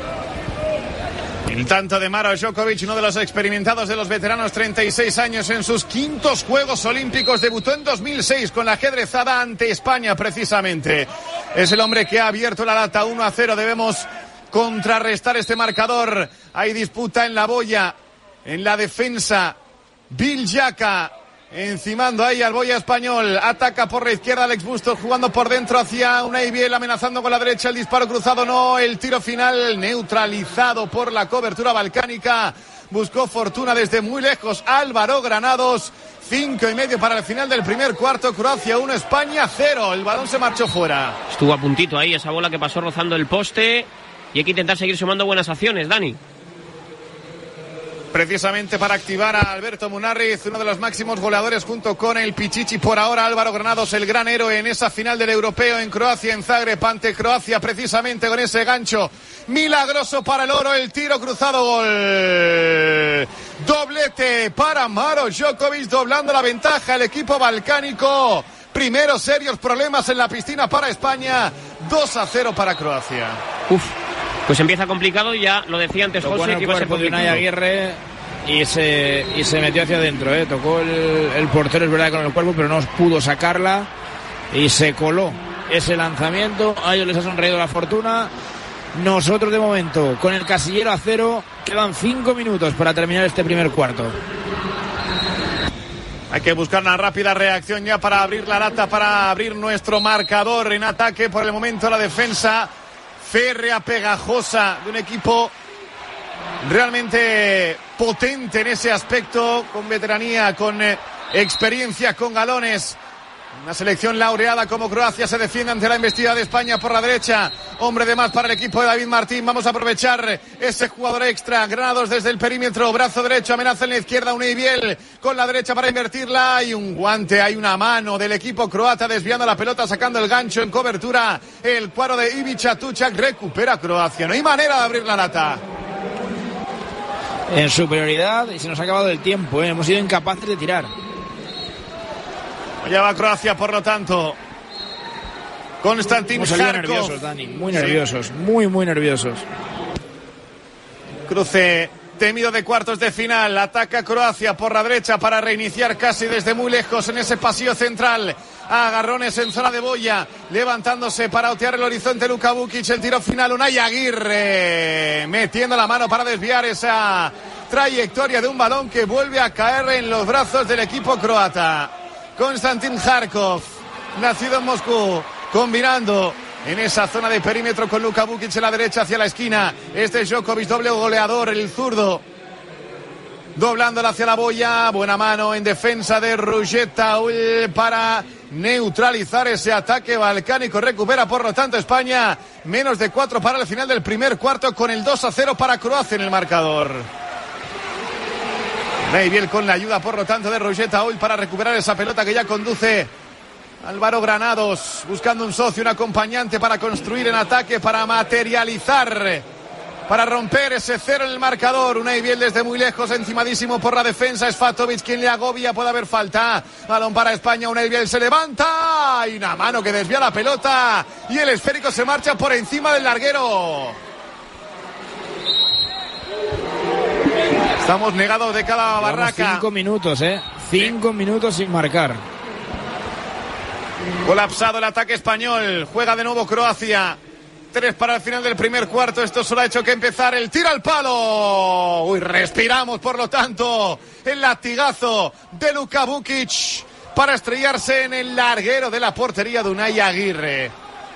El tanto de Maro Djokovic, uno de los experimentados de los veteranos, 36 años en sus 5º Juegos Olímpicos, debutó en 2006 con la ajedrezada ante España precisamente. Es el hombre que ha abierto la lata 1-0, debemos contrarrestar este marcador. Hay disputa en la boya, en la defensa, Viljaka encimando ahí al boya español, ataca por la izquierda Alex Bustos, jugando por dentro hacia Unai Biel, amenazando con la derecha, el disparo cruzado no, el tiro final neutralizado por la cobertura balcánica, buscó fortuna desde muy lejos Álvaro Granados. 5:30 para el final del primer cuarto, Croacia 1, España 0, el balón se marchó fuera. Estuvo a puntito ahí esa bola que pasó rozando el poste y hay que intentar seguir sumando buenas acciones, Dani. Precisamente para activar a Alberto Munarriz, uno de los máximos goleadores junto con el Pichichi por ahora, Álvaro Granados, el gran héroe en esa final del europeo en Croacia, en Zagreb, ante Croacia, precisamente con ese gancho milagroso para el oro, el tiro cruzado, gol. Doblete para Maro Djokovic, doblando la ventaja el equipo balcánico. Primeros serios problemas en la piscina para España, 2-0 para Croacia. Pues empieza complicado y ya lo decía antes José, que iba a ser complicado. Unai Aguirre y se metió hacia adentro, tocó el portero, es verdad, con el cuerpo, pero no pudo sacarla y se coló ese lanzamiento. A ellos les ha sonreído la fortuna. Nosotros de momento con el casillero a 0, quedan 5 minutos para terminar este primer cuarto. Hay que buscar una rápida reacción ya para abrir la lata, para abrir nuestro marcador en ataque. Por el momento la defensa férrea, pegajosa, de un equipo realmente potente en ese aspecto, con veteranía, con experiencia, con galones. Una selección laureada como Croacia se defiende ante la embestida de España por la derecha. Hombre de más para el equipo de David Martín. Vamos a aprovechar ese jugador extra. Granados desde el perímetro, brazo derecho, amenaza en la izquierda, Unai Biel con la derecha para invertirla. Hay un guante, hay una mano del equipo croata desviando la pelota, sacando el gancho en cobertura. El cuadro de Ivica Tuchak, recupera Croacia. No hay manera de abrir la lata. en superioridad y se nos ha acabado el tiempo, ¿eh? Hemos sido incapaces de tirar. Ya va Croacia, por lo tanto. Konstantin Kharkov. Nerviosos, Dani, muy nerviosos, sí. Muy nerviosos. Cruce temido de cuartos de final. Ataca Croacia por la derecha para reiniciar casi desde muy lejos en ese pasillo central. Agarrones en zona de boya, levantándose para otear el horizonte Luka Vukic. El tiro final, Unai Aguirre metiendo la mano para desviar esa trayectoria de un balón que vuelve a caer en los brazos del equipo croata. Konstantin Kharkov, nacido en Moscú, combinando en esa zona de perímetro con Luka Vukic en la derecha hacia la esquina. Este es Djokovic, doble goleador, el zurdo, doblándola hacia la boya. Buena mano en defensa de Roger Taul para neutralizar ese ataque balcánico. Recupera, por lo tanto, España. Menos de 4 para el final del primer cuarto, con el 2-0 para Croacia en el marcador. Neibiel con la ayuda, por lo tanto, de Roger Taul para recuperar esa pelota que ya conduce Álvaro Granados, buscando un socio, un acompañante para construir en ataque, para materializar, para romper ese 0 en el marcador. Unai Biel desde muy lejos, encimadísimo por la defensa. Es Fatovic quien le agobia, puede haber falta. Balón para España, Unai Biel se levanta. Y una mano que desvía la pelota. Y el esférico se marcha por encima del larguero. Estamos negados de cada barraca. 5 minutos, 5 minutos sin marcar. Colapsado el ataque español. Juega de nuevo Croacia. 3 para el final del primer cuarto. Esto solo ha hecho que empezar el tiro al palo. Uy, respiramos, por lo tanto, el latigazo de Luka Vukic para estrellarse en el larguero de la portería de Unai Aguirre.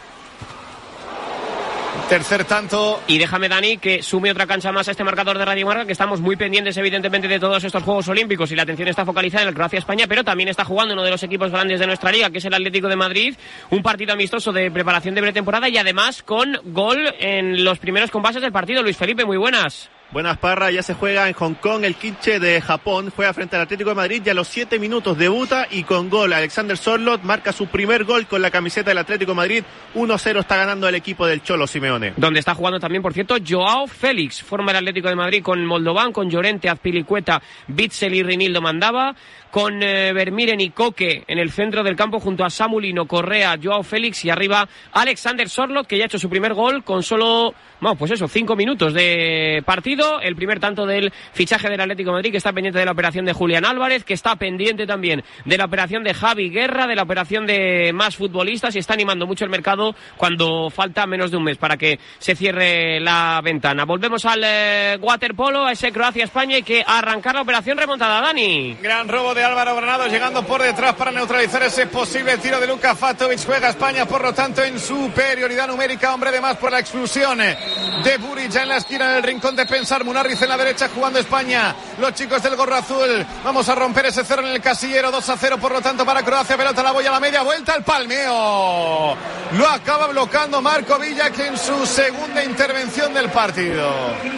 Tercer tanto. Y déjame, Dani, que sume otra cancha más a este marcador de Radio Marca, que estamos muy pendientes, evidentemente, de todos estos Juegos Olímpicos y la atención está focalizada en el Croacia-España, pero también está jugando uno de los equipos grandes de nuestra liga, que es el Atlético de Madrid, un partido amistoso de preparación de pretemporada y además con gol en los primeros compases del partido. Luis Felipe, muy buenas. Buenas, Parra. Ya se juega en Hong Kong. El Kimchi de Japón juega frente al Atlético de Madrid y a los 7 minutos debuta y con gol. Alexander Sørloth marca su primer gol con la camiseta del Atlético de Madrid. 1-0 está ganando el equipo del Cholo Simeone. Donde está jugando también, por cierto, Joao Félix. Forma el Atlético de Madrid con Moldovan, con Llorente, Azpilicueta, Bitzel y Rinildo Mandava. Con Vermiren y Koke en el centro del campo junto a Samulino, Correa, Joao Félix y arriba Alexander Sørloth, que ya ha hecho su primer gol con solo, 5 minutos de partido. El primer tanto del fichaje del Atlético de Madrid, que está pendiente de la operación de Julián Álvarez, que está pendiente también de la operación de Javi Guerra, de la operación de más futbolistas, y está animando mucho el mercado cuando falta menos de un mes para que se cierre la ventana. Volvemos al waterpolo, a ese Croacia-España, y que arrancar la operación remontada, Dani. Gran robo de Álvaro Granados llegando por detrás para neutralizar ese posible tiro de Luka Fatovic. Juega España, por lo tanto, en superioridad numérica. Hombre de más por la exclusión de Buric ya en la esquina, en el rincón de pensar. Munarriz en la derecha jugando España. Los chicos del gorro azul. Vamos a romper ese 0 en el casillero. 2-0, por lo tanto, para Croacia. Pelota la boya a la media vuelta. El palmeo lo acaba bloqueando Marco Villa, que en su segunda intervención del partido.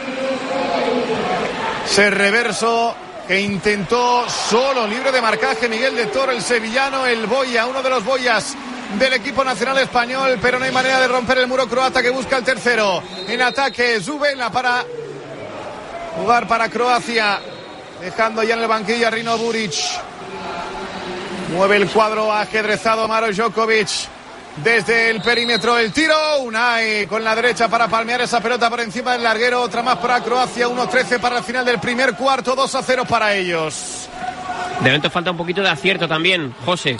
Ese reverso que intentó solo, libre de marcaje, Miguel de Toro, el sevillano, el boya, uno de los boyas del equipo nacional español, pero no hay manera de romper el muro croata, que busca el tercero. En ataque, Zubela para jugar para Croacia, dejando ya en el banquillo a Rino Buric. Mueve el cuadro ajedrezado Maros Djokovic desde el perímetro. El tiro, Unai con la derecha para palmear esa pelota por encima del larguero. Otra más para Croacia. 1-13 para el final del primer cuarto. 2-0 para ellos. De momento falta un poquito de acierto también, José.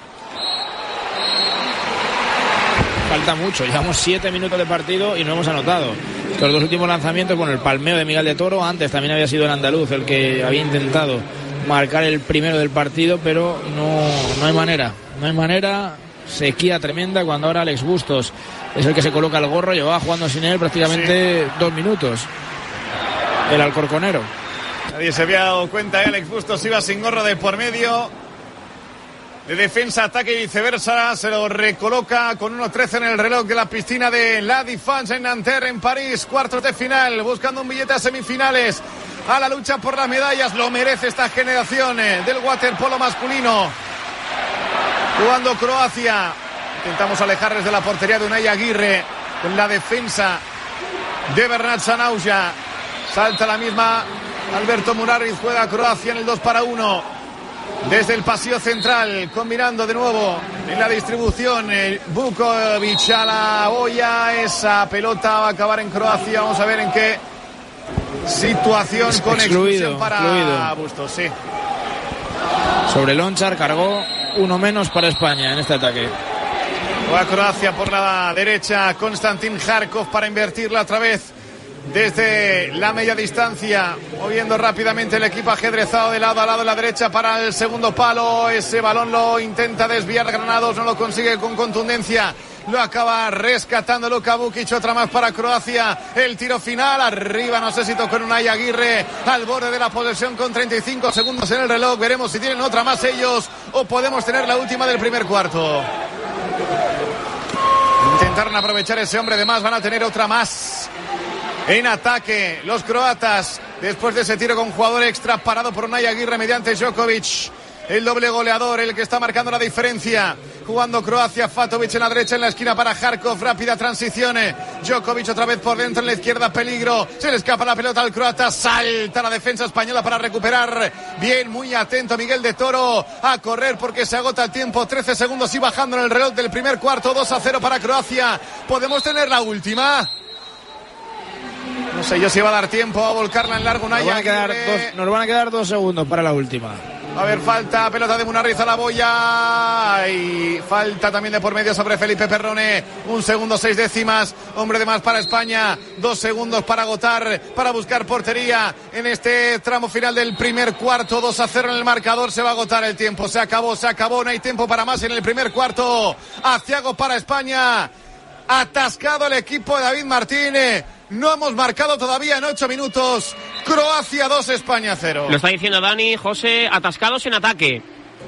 Falta mucho, llevamos 7 minutos de partido y no hemos anotado. Los dos últimos lanzamientos, el palmeo de Miguel de Toro. Antes también había sido el andaluz el que había intentado marcar el primero del partido, pero no hay manera. No hay manera. Sequía tremenda cuando ahora Alex Bustos es el que se coloca el gorro. Llevaba jugando sin él prácticamente 2 minutos el alcorconero. Nadie se había dado cuenta, Alex Bustos iba sin gorro de por medio. De defensa, ataque y viceversa. Se lo recoloca con 1-13 en el reloj de la piscina de La Défense en Nanterre, en París. Cuartos de final, buscando un billete a semifinales, a la lucha por las medallas. Lo merece esta generación del waterpolo masculino. Jugando Croacia. Intentamos alejarles de la portería de Unai Aguirre con la defensa de Bernat Sanauja. Salta la misma Alberto Murariz juega Croacia en el 2-1. Desde el pasillo central, combinando de nuevo en la distribución, Vukovic a la olla. Esa pelota va a acabar en Croacia. Vamos a ver en qué situación con exclusión para Bustos. Sí. Sobre Lonchar cargó uno menos para España en este ataque. Va Croacia por la derecha, Konstantin Kharkov para invertirla otra vez desde la media distancia, moviendo rápidamente el equipo ajedrezado de lado a lado en la derecha para el segundo palo. Ese balón lo intenta desviar Granados, no lo consigue con contundencia. Lo acaba rescatando Luka Vukic, otra más para Croacia. El tiro final, arriba, no sé si tocó en Unai Aguirre, al borde de la posesión con 35 segundos en el reloj. Veremos si tienen otra más ellos o podemos tener la última del primer cuarto. Intentaron aprovechar ese hombre de más, van a tener otra más. En ataque, los croatas, después de ese tiro con jugador extra parado por Unai Aguirre mediante Djokovic, el doble goleador, el que está marcando la diferencia. Jugando Croacia, Fatovic en la derecha, en la esquina para Kharkov, rápida transición. Djokovic otra vez por dentro, en la izquierda, peligro. Se le escapa la pelota al croata, salta la defensa española para recuperar. Bien, muy atento Miguel de Toro a correr porque se agota el tiempo. 13 segundos y bajando en el reloj del primer cuarto. 2-0 para Croacia. ¿Podemos tener la última? No sé yo si va a dar tiempo a volcarla en largo. Nos van a quedar 2 segundos para la última. Va a haber falta, pelota de Munarriz a la boya. Y falta también de por medio sobre Felipe Perrone. 1 segundo 6 décimas. Hombre de más para España. 2 segundos para agotar, para buscar portería en este tramo final del primer cuarto. 2-0 en el marcador. Se va a agotar el tiempo. Se acabó. No hay tiempo para más en el primer cuarto. Aciago para España. Atascado el equipo de David Martínez. No hemos marcado todavía en 8 minutos. Croacia 2, España 0. Lo está diciendo Dani, José, atascados en ataque.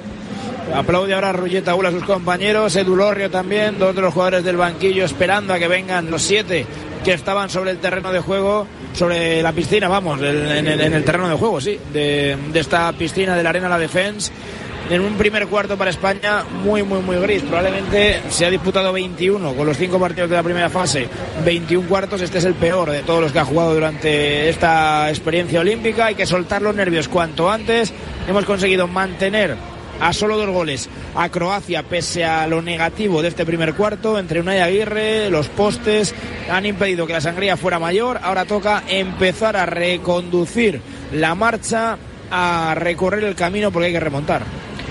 Aplaude ahora Rulleta Ula a sus compañeros, Edu Lorrio también, 2 de los jugadores del banquillo esperando a que vengan los 7 que estaban sobre el terreno de juego, sobre la piscina, vamos, en el terreno de juego, sí, de esta piscina de la Arena La Defense. En un primer cuarto para España muy gris. Probablemente se ha disputado 21 con los 5 partidos de la primera fase, 21 cuartos. Este es el peor de todos los que ha jugado durante esta experiencia olímpica. Hay que soltar los nervios cuanto antes. Hemos conseguido mantener a solo 2 goles a Croacia pese a lo negativo de este primer cuarto. Entre Unai Aguirre, los postes han impedido que la sangría fuera mayor. Ahora toca empezar a reconducir la marcha, a recorrer el camino porque hay que remontar.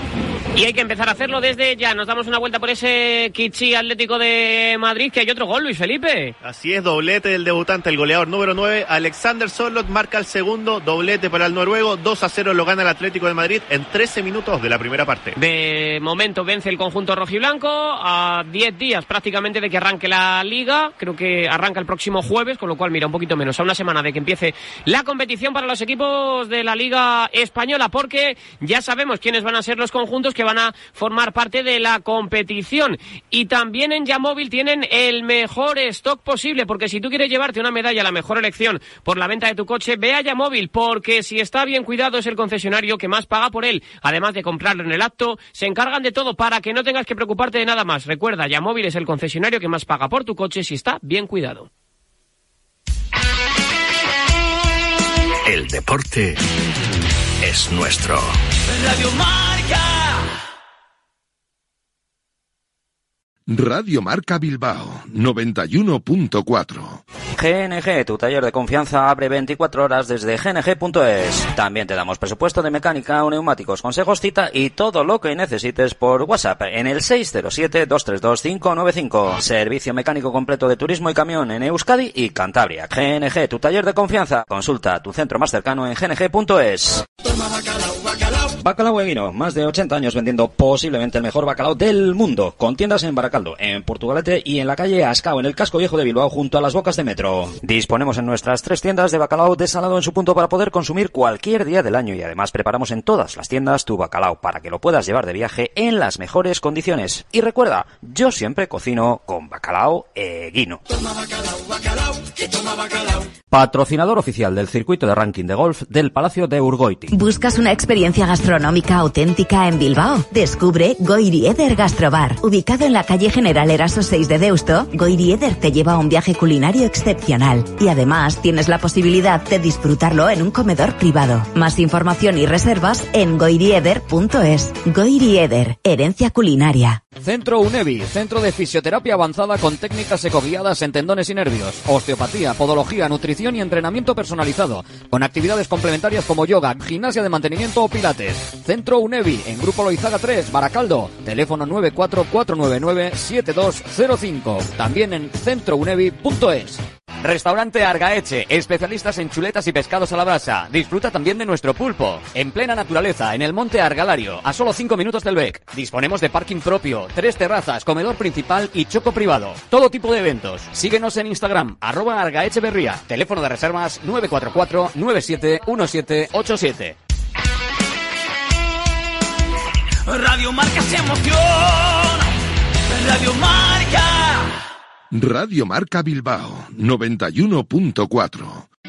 Y hay que empezar a hacerlo desde ya. Nos damos una vuelta por ese Kichi Atlético de Madrid, que hay otro gol, Luis Felipe. Así es, doblete del debutante, el goleador número 9, Alexander Sørloth, marca el segundo, doblete para el noruego. 2-0 lo gana el Atlético de Madrid en 13 minutos de la primera parte. De momento vence el conjunto rojiblanco a 10 días prácticamente de que arranque la Liga. Creo que arranca el próximo jueves, con lo cual, mira, un poquito menos, a una semana de que empiece la competición para los equipos de la Liga Española, porque ya sabemos quiénes van a ser los conjuntos que van a formar parte de la competición. Y también en Yamóvil tienen el mejor stock posible, porque si tú quieres llevarte una medalla a la mejor elección por la venta de tu coche, ve a Yamóvil, porque si está bien cuidado es el concesionario que más paga por él. Además de comprarlo en el acto, se encargan de todo para que no tengas que preocuparte de nada más. Recuerda, Yamóvil es el concesionario que más paga por tu coche si está bien cuidado. El deporte es nuestro. Radio Marca. Radio Marca Bilbao 91.4. GNG, tu taller de confianza, abre 24 horas desde gng.es. También te damos presupuesto de mecánica o neumáticos, consejos, cita y todo lo que necesites por WhatsApp en el 607-232-595. Servicio mecánico completo de turismo y camión en Euskadi y Cantabria. GNG, tu taller de confianza. Consulta tu centro más cercano en gng.es. Bacalao Eguino, más de 80 años vendiendo posiblemente el mejor bacalao del mundo, con tiendas en Baracaldo, en Portugalete y en la calle Ascao, en el casco viejo de Bilbao, junto a las bocas de metro. Disponemos en nuestras 3 tiendas de bacalao desalado en su punto para poder consumir cualquier día del año, y además preparamos en todas las tiendas tu bacalao para que lo puedas llevar de viaje en las mejores condiciones. Y recuerda, yo siempre cocino con Bacalao Eguino. Toma bacalao, bacalao, que toma bacalao. Patrocinador oficial del circuito de ranking de golf del Palacio de Urgoiti. ¿Buscas una experiencia gastronómica auténtica en Bilbao? Descubre Goirieder Gastrobar. Ubicado en la calle General Eraso 6 de Deusto, Goirieder te lleva a un viaje culinario excepcional excepcional. Y además tienes la posibilidad de disfrutarlo en un comedor privado. Más información y reservas en goirieder.es. Goirieder, herencia culinaria. Centro UNEVI, centro de fisioterapia avanzada con técnicas ecoguiadas en tendones y nervios, osteopatía, podología, nutrición y entrenamiento personalizado, con actividades complementarias como yoga, gimnasia de mantenimiento o pilates. Centro UNEVI, en Grupo Loizaga 3, Baracaldo, teléfono 944997205, también en centrounevi.es. Restaurante Argaeche, especialistas en chuletas y pescados a la brasa. Disfruta también de nuestro pulpo. En plena naturaleza, en el monte Argalario, a solo 5 minutos del Bec. Disponemos de parking propio, 3 terrazas, comedor principal y choco privado. Todo tipo de eventos. Síguenos en Instagram, @argaecheberría. Teléfono de reservas 944-971787. Radio Marca se emociona. Radio Marca. Radio Marca Bilbao 91.4.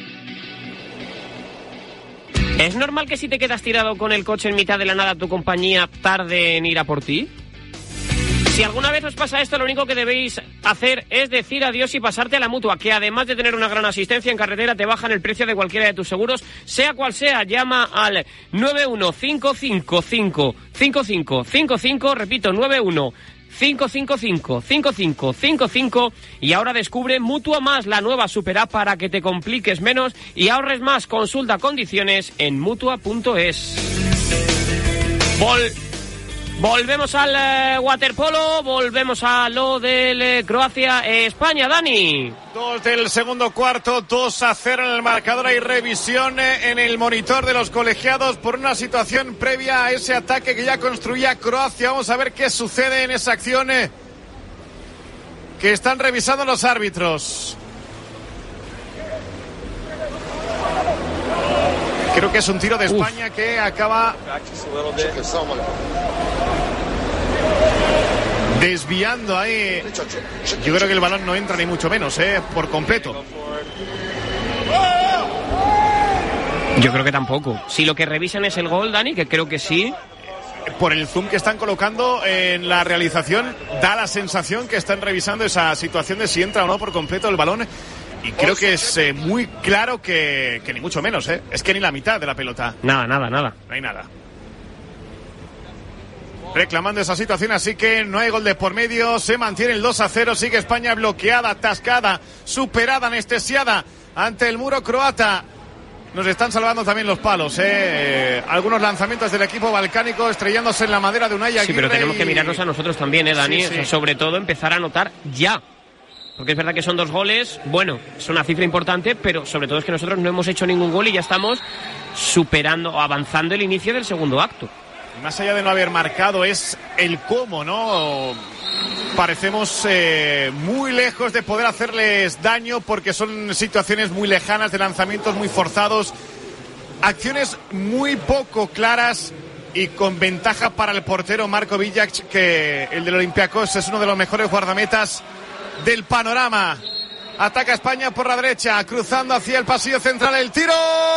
¿Es normal que si te quedas tirado con el coche en mitad de la nada tu compañía tarde en ir a por ti? Si alguna vez os pasa esto, lo único que debéis hacer es decir adiós y pasarte a la Mutua, que además de tener una gran asistencia en carretera, te bajan el precio de cualquiera de tus seguros, sea cual sea. Llama al 915555555, repito, 915555555 y ahora descubre Mutua Más, la nueva super app para que te compliques menos y ahorres más. Consulta condiciones en mutua.es. Volvemos al waterpolo, volvemos a lo del Croacia-España, Dani. 2 del segundo cuarto, 2-0 en el marcador. Hay revisión en el monitor de los colegiados por una situación previa a ese ataque que ya construía Croacia. Vamos a ver qué sucede en esa acción que están revisando los árbitros. Creo que es un tiro de España que acaba desviando ahí. Yo creo que el balón no entra ni mucho menos, por completo. Yo creo que tampoco. Si lo que revisan es el gol, Dani, que creo que sí. Por el zoom que están colocando en la realización, da la sensación que están revisando esa situación de si entra o no por completo el balón. Y creo que es muy claro que ni mucho menos, Es que ni la mitad de la pelota. Nada. No hay nada. Reclamando esa situación, así que no hay gol de por medio. Se mantiene el 2-0. Sigue España bloqueada, atascada, superada, anestesiada ante el muro croata. Nos están salvando también los palos, algunos lanzamientos del equipo balcánico estrellándose en la madera de Unai Aguirre. Sí, pero tenemos que mirarnos a nosotros también, Dani. Sí. O sea, sobre todo empezar a anotar ya. Porque es verdad que son 2 goles, bueno, es una cifra importante, pero sobre todo es que nosotros no hemos hecho ningún gol y ya estamos superando o avanzando el inicio del segundo acto. Más allá de no haber marcado es el cómo, ¿no? Parecemos muy lejos de poder hacerles daño porque son situaciones muy lejanas, de lanzamientos muy forzados, acciones muy poco claras y con ventaja para el portero Marko Villac, que el del Olympiacos es uno de los mejores guardametas del panorama. Ataca España por la derecha, cruzando hacia el pasillo central, el tiro.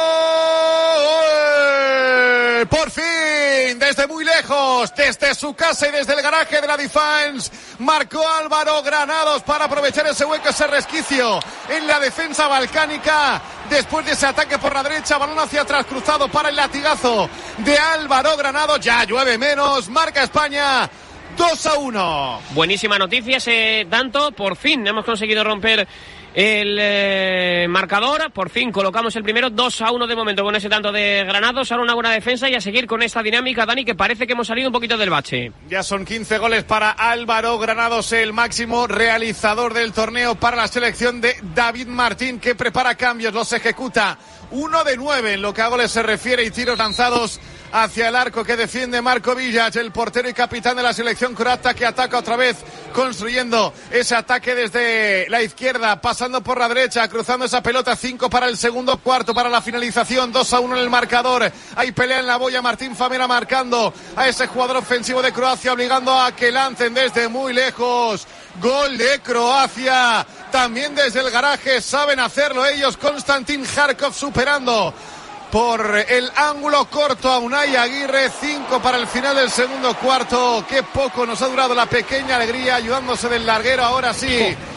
Por fin, desde muy lejos, desde su casa y desde el garaje de la Defense, marcó Álvaro Granados para aprovechar ese hueco, ese resquicio en la defensa balcánica. Después de ese ataque por la derecha, balón hacia atrás, cruzado para el latigazo de Álvaro Granados. Ya llueve menos, marca España 2-1. Buenísima noticia ese tanto. Por fin hemos conseguido romper el marcador. Por fin colocamos el primero. 2-1 de momento con ese tanto de Granados. Ahora una buena defensa y a seguir con esta dinámica, Dani, que parece que hemos salido un poquito del bache. Ya son 15 goles para Álvaro Granados, el máximo realizador del torneo para la selección de David Martín, que prepara cambios, los ejecuta. 1 de 9 en lo que a goles se refiere y tiros lanzados hacia el arco que defiende Marko Villac, el portero y capitán de la selección croata, que ataca otra vez, construyendo ese ataque desde la izquierda, pasando por la derecha, cruzando esa pelota. 5 para el segundo cuarto, para la finalización. 2-1 en el marcador. Hay pelea en la boya. Martín Famera marcando a ese jugador ofensivo de Croacia, obligando a que lancen desde muy lejos. Gol de Croacia. También desde el garaje saben hacerlo ellos. Konstantin Kharkov superando por el ángulo corto a Unai Aguirre. 5 para el final del segundo cuarto. Qué poco nos ha durado la pequeña alegría, ayudándose del larguero. Ahora sí,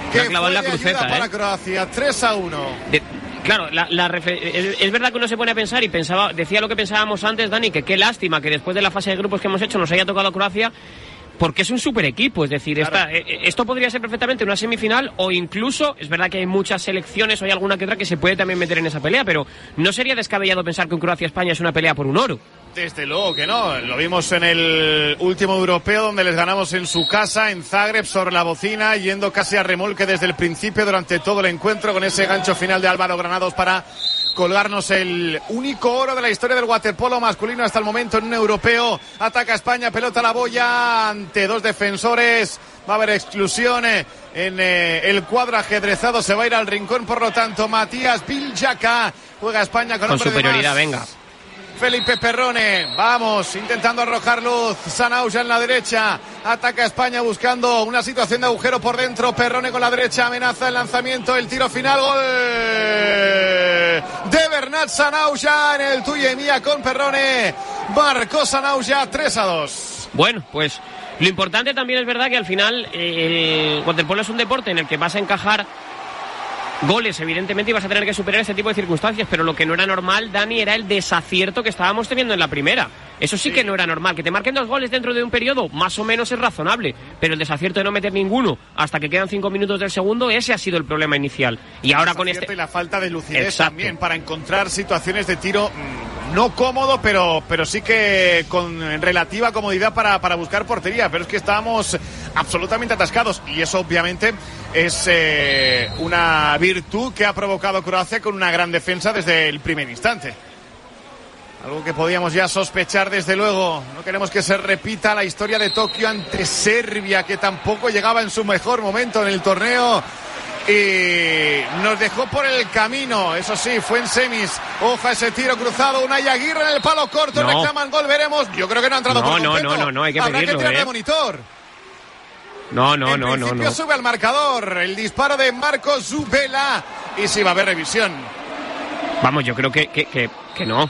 que clavado en la fue de cruceta, ayuda para Croacia. 3-1. Claro, es verdad que uno se pone a pensar y decía lo que pensábamos antes, Dani, que qué lástima que después de la fase de grupos que hemos hecho nos haya tocado Croacia, porque es un super equipo, es decir, claro. Esto podría ser perfectamente una semifinal o incluso, es verdad que hay muchas selecciones o hay alguna que otra que se puede también meter en esa pelea, pero no sería descabellado pensar que en Croacia-España es una pelea por un oro. Desde luego que no, lo vimos en el último europeo donde les ganamos en su casa, en Zagreb, sobre la bocina, yendo casi a remolque desde el principio durante todo el encuentro con ese gancho final de Álvaro Granados para colgarnos el único oro de la historia del waterpolo masculino hasta el momento en un europeo. Ataca España, pelota a la boya ante dos defensores. Va a haber exclusión en el cuadro ajedrezado, se va a ir al rincón, por lo tanto Matías Viljaca juega España con superioridad, venga. Felipe Perrone, vamos, intentando arrojar luz. Sanauja en la derecha, ataca España buscando una situación de agujero por dentro. Perrone con la derecha, amenaza el lanzamiento, el tiro final, gol de Bernat Sanauja en el tuyo y mía con Perrone. Marcó Sanauja 3-2. Bueno, pues lo importante también es verdad que al final el waterpolo es un deporte en el que vas a encajar goles, evidentemente, y vas a tener que superar este tipo de circunstancias, pero lo que no era normal, Dani, era el desacierto que estábamos teniendo en la primera. Eso sí que no era normal. Que te marquen 2 goles dentro de un periodo, más o menos es razonable, pero el desacierto de no meter ninguno hasta que quedan 5 minutos del segundo, ese ha sido el problema inicial. Y ahora con este... Y la falta de lucidez también para encontrar situaciones de tiro no cómodo, pero sí que con relativa comodidad para buscar portería, pero es que estábamos absolutamente atascados y eso obviamente es una virtud que ha provocado Croacia con una gran defensa desde el primer instante. Algo que podíamos ya sospechar desde luego. No queremos que se repita la historia de Tokio ante Serbia, que tampoco llegaba en su mejor momento en el torneo y nos dejó por el camino. Eso sí, fue en semis. Ojo a ese tiro cruzado, Unai Aguirre en el palo corto, reclaman gol, veremos. Yo creo que no ha entrado por completo. No, hay que Habrá pedirlo, que tirar de monitor. No. Sube al marcador el disparo de Marco Zubela y sí va a haber revisión. Vamos, yo creo que no.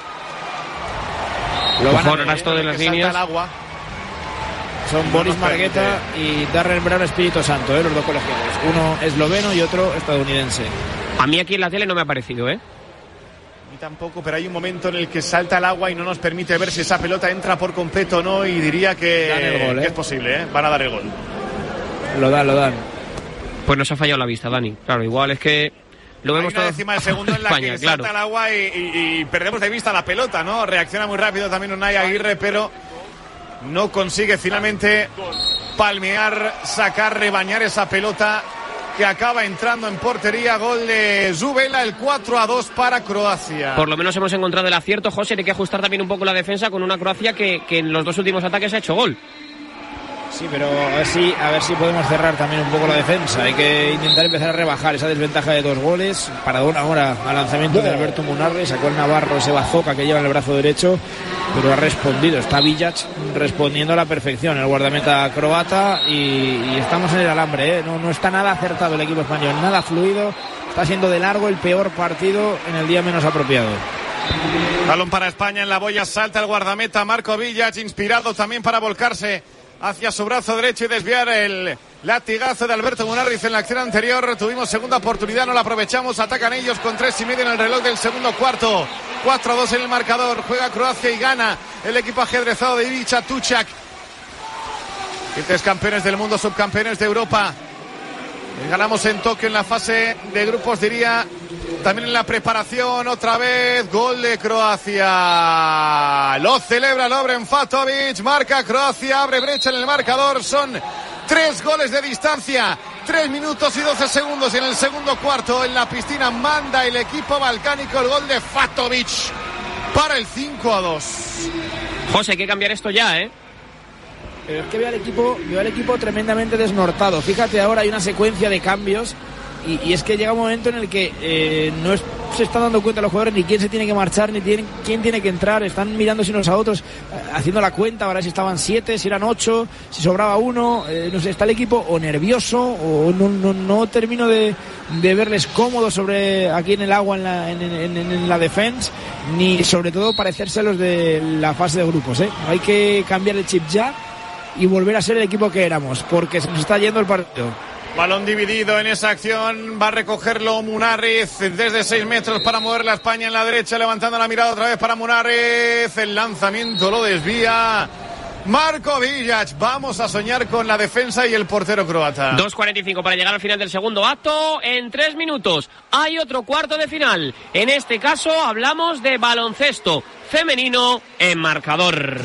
Lo van a ver, resto de las líneas. Agua. Son Boris Margueta y Darren Brown Espíritu Santo, los dos colegiados. Uno esloveno y otro estadounidense. A mí aquí en la tele no me ha parecido, A mí tampoco, pero hay un momento en el que salta el agua y no nos permite ver si esa pelota entra por completo o no, y diría que, el gol, que es posible, Van a dar el gol. Lo dan. Pues nos ha fallado la vista, Dani. Claro, igual es que lo vemos todo décima de segundo en la España, que salta el agua y perdemos de vista la pelota, ¿no? Reacciona muy rápido también Unai Aguirre, pero no consigue finalmente palmear, sacar, rebañar esa pelota que acaba entrando en portería. Gol de Zubela, el 4-2 para Croacia. Por lo menos hemos encontrado el acierto, José. Hay que ajustar también un poco la defensa con una Croacia que en los 2 últimos ataques ha hecho gol. Sí, pero a ver si podemos cerrar también un poco la defensa. Hay que intentar empezar a rebajar esa desventaja de 2 goles. Paradón ahora al lanzamiento de Alberto Munarri, sacó el navarro ese bazooka que lleva en el brazo derecho, pero ha respondido. Está Villac respondiendo a la perfección, el guardameta croata, y estamos en el alambre, No está nada acertado el equipo español, nada fluido. Está siendo de largo el peor partido en el día menos apropiado. Balón para España en la boya, salta el guardameta Marco Villac, inspirado también para volcarse hacia su brazo derecho y desviar el latigazo de Alberto Munarriz en la acción anterior. Tuvimos segunda oportunidad, no la aprovechamos. Atacan ellos con 3:30 en el reloj del segundo cuarto. 4-2 en el marcador. Juega Croacia y gana el equipo ajedrezado de Ivica Tuchak. 3 campeones del mundo, subcampeones de Europa. Ganamos en Tokio en la fase de grupos, diría. También en la preparación, otra vez, gol de Croacia. Lo celebra Lovren Fatovic, marca Croacia, abre brecha en el marcador. Son 3 goles de distancia, 3 minutos y 12 segundos en el segundo cuarto. En la piscina manda el equipo balcánico el gol de Fatovic para el 5-2. José, hay que cambiar esto ya, Pero es que veo al equipo tremendamente desnortado. Fíjate, ahora hay una secuencia de cambios y es que llega un momento en el que no se están dando cuenta los jugadores ni quién se tiene que marchar ni quién tiene que entrar. Están mirándose unos a otros, haciendo la cuenta, ahora si estaban 7, si eran 8, si sobraba 1, no sé, está el equipo o nervioso o no termino de verles cómodos sobre aquí en el agua en la defensa, ni sobre todo parecerse a los de la fase de grupos. Hay que cambiar el chip ya y volver a ser el equipo que éramos, porque se nos está yendo el partido. Balón dividido en esa acción, va a recogerlo Munarriz desde 6 metros para mover la España en la derecha, levantando la mirada otra vez para Munarriz, el lanzamiento lo desvía Marko Villac. Vamos a soñar con la defensa y el portero croata. 2:45 para llegar al final del segundo acto. En 3 minutos hay otro cuarto de final. En este caso hablamos de baloncesto femenino en marcador.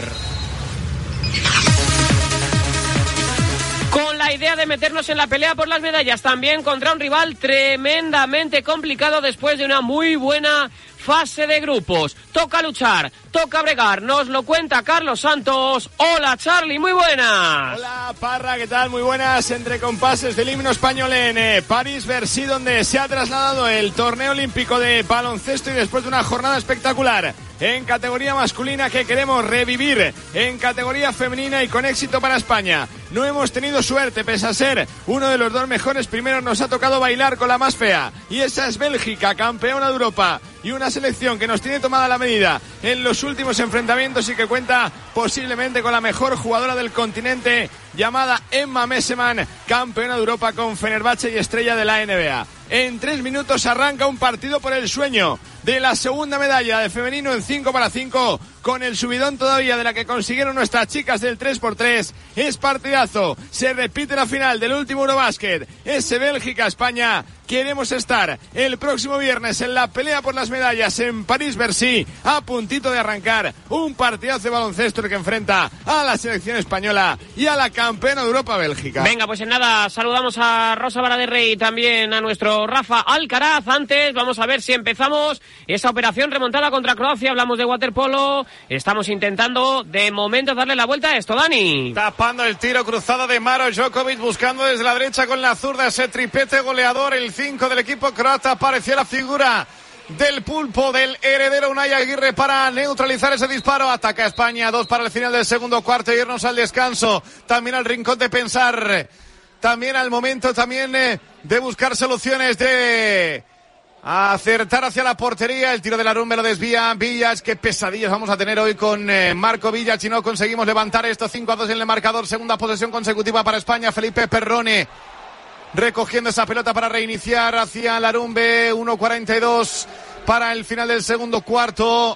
Con la idea de meternos en la pelea por las medallas, también contra un rival tremendamente complicado después de una muy buena fase de grupos. Toca luchar, toca bregar, nos lo cuenta Carlos Santos. Hola Charlie, muy buenas. Hola Parra, ¿qué tal? Muy buenas. Entre compases del himno español en París-Bercy, donde se ha trasladado el torneo olímpico de baloncesto y después de una jornada espectacular en categoría masculina que queremos revivir en categoría femenina y con éxito para España. No hemos tenido suerte, pese a ser uno de los 2 mejores primeros, nos ha tocado bailar con la más fea. Y esa es Bélgica, campeona de Europa. Y una selección que nos tiene tomada la medida en los últimos enfrentamientos y que cuenta posiblemente con la mejor jugadora del continente, llamada Emma Messeman, campeona de Europa con Fenerbahce y estrella de la NBA. En 3 minutos arranca un partido por el sueño de la segunda medalla de femenino en 5x5, con el subidón todavía de la que consiguieron nuestras chicas del 3x3. Es partidazo, se repite la final del último Eurobásquet, ese Bélgica-España. Queremos estar el próximo viernes en la pelea por las medallas en París-Bercy, a puntito de arrancar un partidazo de baloncesto que enfrenta a la selección española y a la campeona de Europa, Bélgica. Venga, pues en nada, saludamos a Rosa Vara de Rey y también a nuestro Rafa Alcaraz. Antes, vamos a ver si empezamos esa operación remontada contra Croacia. Hablamos de waterpolo, estamos intentando de momento darle la vuelta a esto, Dani. Tapando el tiro cruzado de Maro Djokovic, buscando desde la derecha con la zurda ese tripete goleador, el 5 del equipo croata. Apareció la figura del pulpo, del heredero Unai Aguirre, para neutralizar ese disparo. Ataca España, 2 para el final del segundo cuarto y irnos al descanso. También al rincón de pensar, también al momento de buscar soluciones, de acertar hacia la portería. El tiro de la rumba lo desvía Villac. Qué pesadillas vamos a tener hoy con Marco Villac si no conseguimos levantar esto. 5-2 en el marcador, segunda posesión consecutiva para España. Felipe Perrone recogiendo esa pelota para reiniciar hacia Larumbe. 1:42 para el final del segundo cuarto.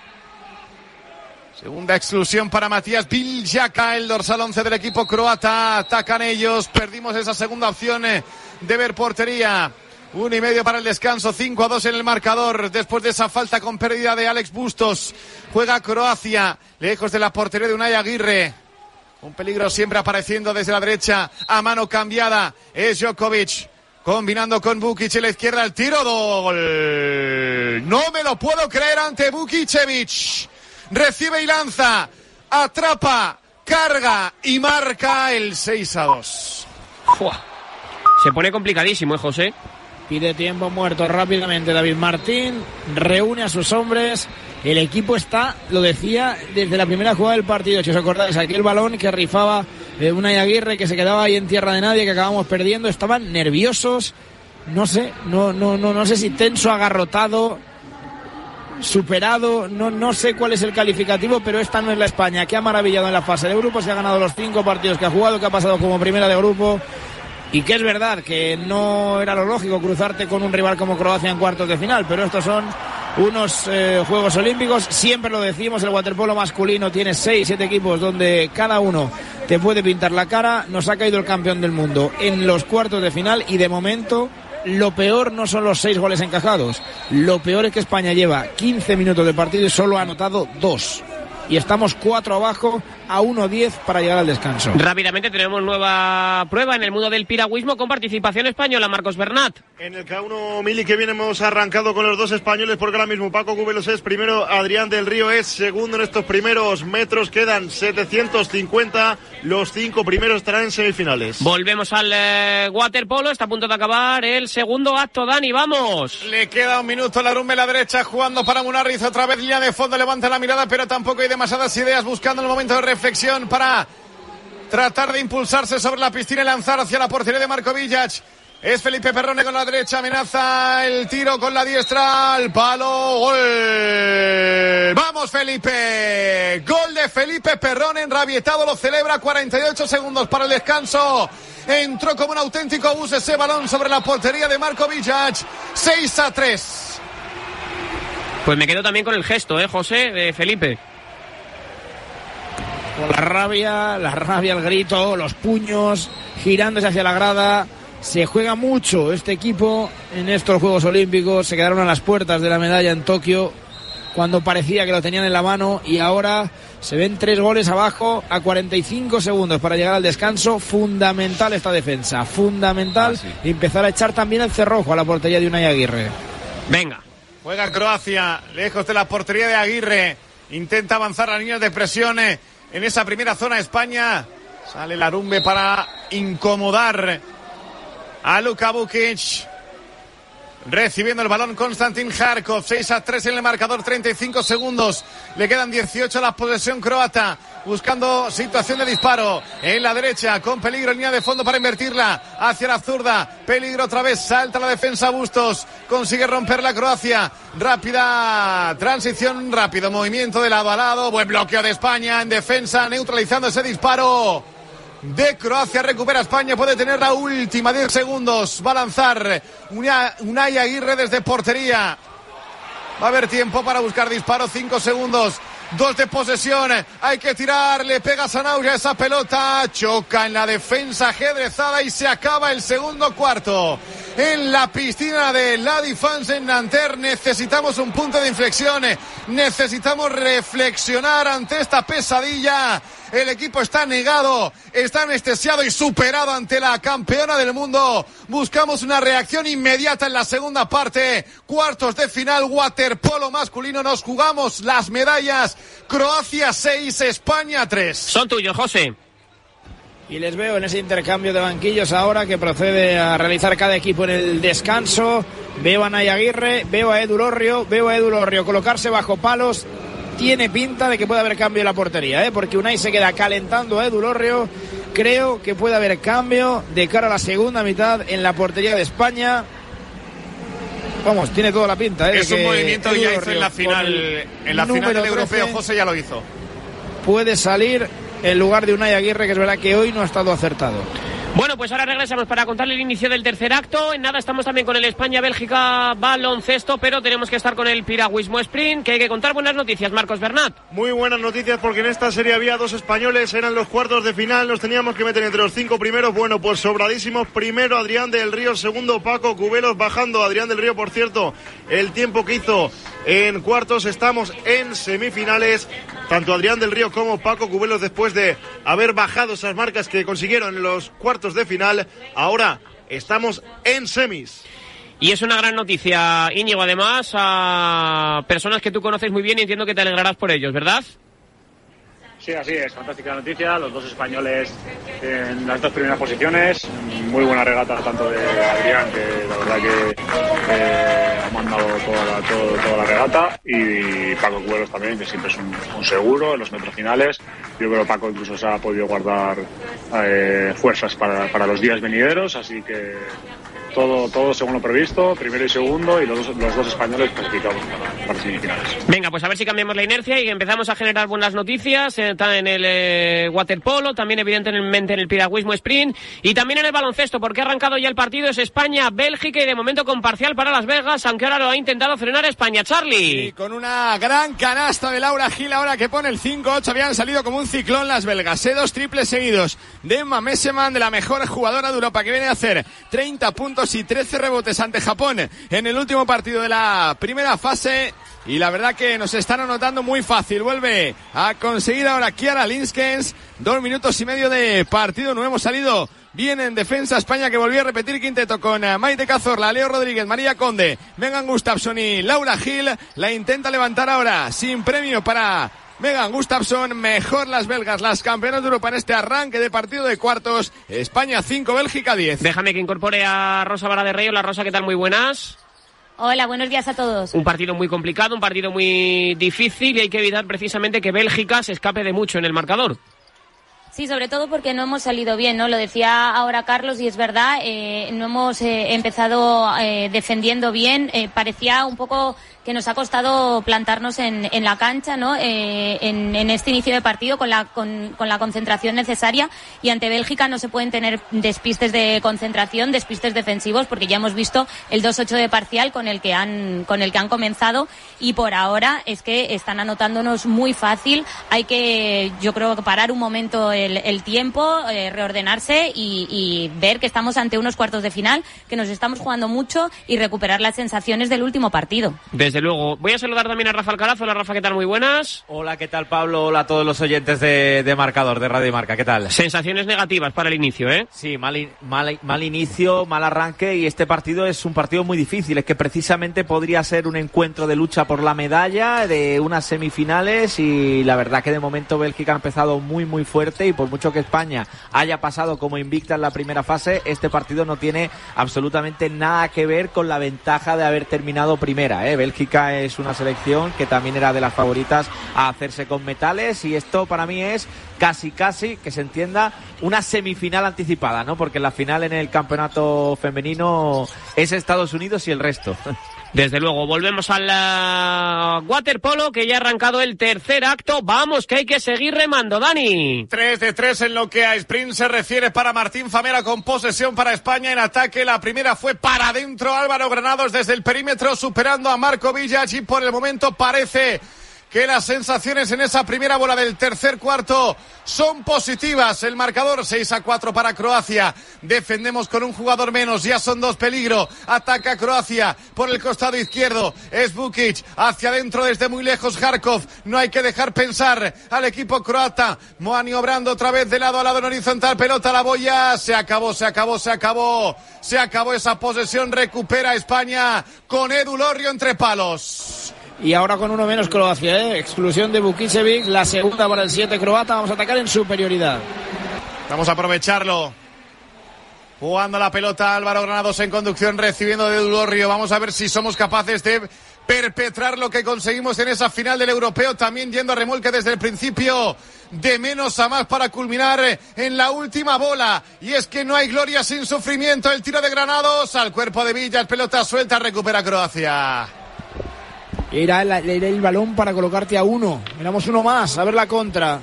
Segunda exclusión para Matías Viljaka, el dorsal 11 del equipo croata. Atacan ellos, perdimos esa segunda opción de ver portería. 1:30 para el descanso, 5-2 en el marcador. Después de esa falta con pérdida de Alex Bustos, juega Croacia lejos de la portería de Unai Aguirre. Un peligro siempre apareciendo desde la derecha, a mano cambiada. Es Djokovic, combinando con Vukic en la izquierda. El tiro, gol. No me lo puedo creer ante Vukicevic. Recibe y lanza, atrapa, carga y marca el 6-2. Se pone complicadísimo, José. Pide tiempo muerto rápidamente David Martín, reúne a sus hombres. El equipo está, lo decía desde la primera jugada del partido, si os acordáis, aquel balón que rifaba Unai Aguirre, que se quedaba ahí en tierra de nadie, que acabamos perdiendo. Estaban nerviosos, no sé si tenso, agarrotado, superado, no sé cuál es el calificativo, pero esta no es la España que ha maravillado en la fase de grupos. Se ha ganado los 5 partidos que ha jugado, que ha pasado como primera de grupo. Y que es verdad que no era lo lógico cruzarte con un rival como Croacia en cuartos de final, pero estos son unos Juegos Olímpicos. Siempre lo decimos, el waterpolo masculino tiene 6-7 equipos donde cada uno te puede pintar la cara. Nos ha caído el campeón del mundo en los cuartos de final y de momento lo peor no son los 6 goles encajados. Lo peor es que España lleva 15 minutos de partido y solo ha anotado 2. Y estamos 4 abajo, a 1-10 para llegar al descanso. Rápidamente tenemos nueva prueba en el mundo del piragüismo con participación española, Marcos Bernat. En el K1 Mili que viene hemos arrancado con los 2 españoles, porque ahora mismo Paco Cubelos es primero, Adrián del Río es segundo en estos primeros metros. Quedan 750, los 5 primeros estarán en semifinales. Volvemos al waterpolo, está a punto de acabar el segundo acto, Dani, vamos. Le queda 1 minuto a Larumbe a la derecha, jugando para Munarriz, otra vez línea de fondo, levanta la mirada, pero tampoco hay demasiadas ideas, buscando el momento de reflexión para tratar de impulsarse sobre la piscina y lanzar hacia la portería de Marco Villac. Es Felipe Perrone con la derecha, amenaza el tiro con la diestra, al palo, gol. ¡Vamos, Felipe! Gol de Felipe Perrone, enrabietado, lo celebra, 48 segundos para el descanso. entró como un auténtico bus ese balón sobre la portería de Marko Villac. 6-3. Pues me quedo también con el gesto, José, de Felipe. Con la rabia, el grito, los puños, girándose hacia la grada. Se juega mucho este equipo en estos Juegos Olímpicos. Se quedaron a las puertas de la medalla en Tokio cuando parecía que lo tenían en la mano, y ahora se ven 3 goles abajo a 45 segundos para llegar al descanso. Fundamental esta defensa, fundamental empezar a echar también el cerrojo a la portería de Unai Aguirre. Venga. Juega Croacia, lejos de la portería de Aguirre. Intenta avanzar las líneas de presión en esa primera zona. España. Sale Larumbe para incomodar a Luka Vukic. Recibiendo el balón Konstantin Kharkov. 6-3 en el marcador, 35 segundos. Le quedan 18 a la posesión croata. Buscando situación de disparo en la derecha, con peligro en línea de fondo para invertirla hacia la zurda. Peligro otra vez, salta la defensa Bustos. Consigue romper la Croacia. Rápida transición, rápido movimiento de lado a lado. Buen bloqueo de España en defensa, neutralizando ese disparo de Croacia. Recupera España, puede tener la última, 10 segundos. Va a lanzar Unai Aguirre desde portería. Va a haber tiempo para buscar disparo, 5 segundos. 2 de posesión, hay que tirar, le pega Sanauja esa pelota, choca en la defensa ajedrezada y se acaba el segundo cuarto. En la piscina de La Défense en Nanterre necesitamos un punto de inflexión, necesitamos reflexionar ante esta pesadilla. El equipo está negado, está anestesiado y superado ante la campeona del mundo. Buscamos una reacción inmediata en la segunda parte. Cuartos de final, waterpolo masculino. Nos jugamos las medallas. Croacia 6, España 3. Son tuyos, José. Y les veo en ese intercambio de banquillos ahora que procede a realizar cada equipo en el descanso. Veo a Unai Aguirre, veo a Edu Elorrio colocarse bajo palos. Tiene pinta de que puede haber cambio en la portería, porque Unai se queda calentando a Edu Elorrio. Creo que puede haber cambio de cara a la segunda mitad en la portería de España. Vamos, tiene toda la pinta. Es un movimiento que ya hizo en la final, del europeo. José ya lo hizo. Puede salir en lugar de Unai Aguirre, que es verdad que hoy no ha estado acertado. Bueno, pues ahora regresamos para contarle el inicio del tercer acto. En nada estamos también con el España-Bélgica baloncesto, pero tenemos que estar con el piragüismo sprint, que hay que contar buenas noticias, Marcos Bernat. Muy buenas noticias, porque en esta serie había 2 españoles, eran los cuartos de final, nos teníamos que meter entre los 5 primeros. Bueno, pues sobradísimos. Primero Adrián del Río, segundo Paco Cubelos bajando. Adrián del Río, por cierto, el tiempo que hizo en cuartos. Estamos en semifinales, tanto Adrián del Río como Paco Cubelos, después de haber bajado esas marcas que consiguieron en los cuartos de final. Ahora estamos en semis. Y es una gran noticia, Íñigo, además a personas que tú conoces muy bien y entiendo que te alegrarás por ellos, ¿verdad? Sí, así es, fantástica noticia, los 2 españoles en las 2 primeras posiciones, muy buena regata tanto de Adrián, que la verdad que ha mandado toda la regata, y Paco Cubelos también, que siempre es un seguro en los metros finales. Yo creo que Paco incluso se ha podido guardar fuerzas para los días venideros, así que todo según lo previsto, primero y segundo, y los dos españoles clasificados para semifinales. Venga, pues a ver si cambiamos la inercia y empezamos a generar buenas noticias en el waterpolo, también evidentemente en el piragüismo sprint y también en el baloncesto, porque ha arrancado ya el partido. Es España-Bélgica y de momento con parcial para Las Vegas, aunque ahora lo ha intentado frenar España. Charlie. Sí, con una gran canasta de Laura Gil ahora que pone el 5-8, habían salido como un ciclón las belgas. 2 triples seguidos de Emma Messeman, de la mejor jugadora de Europa, que viene a hacer 30 puntos y 13 rebotes ante Japón en el último partido de la primera fase, y la verdad que nos están anotando muy fácil. Vuelve a conseguir ahora Kiara Linskens, 2 minutos y medio de partido. No hemos salido bien en defensa. España, que volvió a repetir quinteto con Maite Cazorla, Leo Rodríguez, María Conde, Megan Gustafsson y Laura Gil. La intenta levantar ahora sin premio para Megan Gustafsson. Mejor las belgas, las campeonas de Europa en este arranque de partido de cuartos. España 5, Bélgica 10. Déjame que incorpore a Rosa Vara de Rey. Hola, Rosa, ¿qué tal? Muy buenas. Hola, buenos días a todos. Un partido muy complicado, un partido muy difícil, y hay que evitar precisamente que Bélgica se escape de mucho en el marcador. Sí, sobre todo porque no hemos salido bien, ¿no? Lo decía ahora Carlos y es verdad, no hemos empezado defendiendo bien. Parecía un poco que nos ha costado plantarnos en la cancha, ¿no? En este inicio de partido con la concentración necesaria, y ante Bélgica no se pueden tener despistes de concentración, despistes defensivos, porque ya hemos visto el 2-8 de parcial con el que han comenzado, y por ahora es que están anotándonos muy fácil. Hay que, yo creo, parar un momento el tiempo, reordenarse y ver que estamos ante unos cuartos de final, que nos estamos jugando mucho, y recuperar las sensaciones del último partido. Desde luego. Voy a saludar también a Rafa Alcaraz. Hola, Rafa, ¿qué tal? Muy buenas. Hola, ¿qué tal, Pablo? Hola a todos los oyentes de Marcador, de Radio Marca. ¿Qué tal? Sensaciones negativas para el inicio, ¿eh? Sí, mal inicio, mal arranque, y este partido es un partido muy difícil. Es que precisamente podría ser un encuentro de lucha por la medalla, de unas semifinales, y la verdad que de momento Bélgica ha empezado muy, muy fuerte, y por mucho que España haya pasado como invicta en la primera fase, este partido no tiene absolutamente nada que ver con la ventaja de haber terminado primera, ¿eh? Bélgica es una selección que también era de las favoritas a hacerse con metales, y esto para mí es casi, que se entienda, una semifinal anticipada, ¿no? Porque la final en el campeonato femenino es Estados Unidos y el resto. Desde luego. Volvemos al waterpolo, que ya ha arrancado el tercer acto. Vamos, que hay que seguir remando, Dani. 3 de 3 en lo que a sprint se refiere para Martín Famera, con posesión para España en ataque. La primera fue para adentro. Álvaro Granados desde el perímetro, superando a Marco Villach, y por el momento parece que las sensaciones en esa primera bola del tercer cuarto son positivas. El marcador 6-4 para Croacia. Defendemos con un jugador menos, ya son 2 peligro. Ataca Croacia por el costado izquierdo. Es Vukic, hacia adentro desde muy lejos Harkov. No hay que dejar pensar al equipo croata. Maniobrando otra vez de lado a lado en horizontal. Pelota a la boya. Se acabó esa posesión. Recupera España con Edu Lorrio entre palos. Y ahora con uno menos Croacia, ¿eh? Exclusión de Vukicevic, la segunda para el 7 croata. Vamos a atacar en superioridad. Vamos a aprovecharlo. Jugando la pelota Álvaro Granados en conducción, recibiendo de Edu Lorrio. Vamos a ver si somos capaces de perpetrar lo que conseguimos en esa final del europeo, también yendo a remolque desde el principio, de menos a más, para culminar en la última bola. Y es que no hay gloria sin sufrimiento. El tiro de Granados al cuerpo de Villa, pelota suelta, recupera Croacia. Era el balón para colocarte a uno. Miramos uno más, a ver la contra.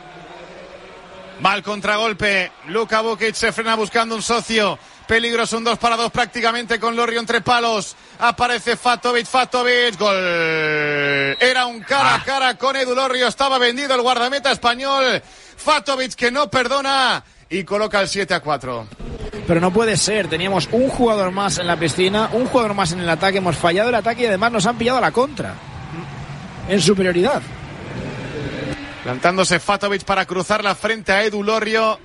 Va el contragolpe. Luka Vukic se frena buscando un socio. Peligroso, un 2 para 2 prácticamente, con Lorrio entre palos. Aparece Fatovic. Gol. Era un cara a cara con Edu Lorrio. Estaba vendido el guardameta español. Fatovic, que no perdona, y coloca el 7-4. Pero no puede ser, teníamos un jugador más en la piscina, un jugador más en el ataque, hemos fallado el ataque y además nos han pillado a la contra, en superioridad. Plantándose Fatovic para cruzarla frente a Edu Lorrio.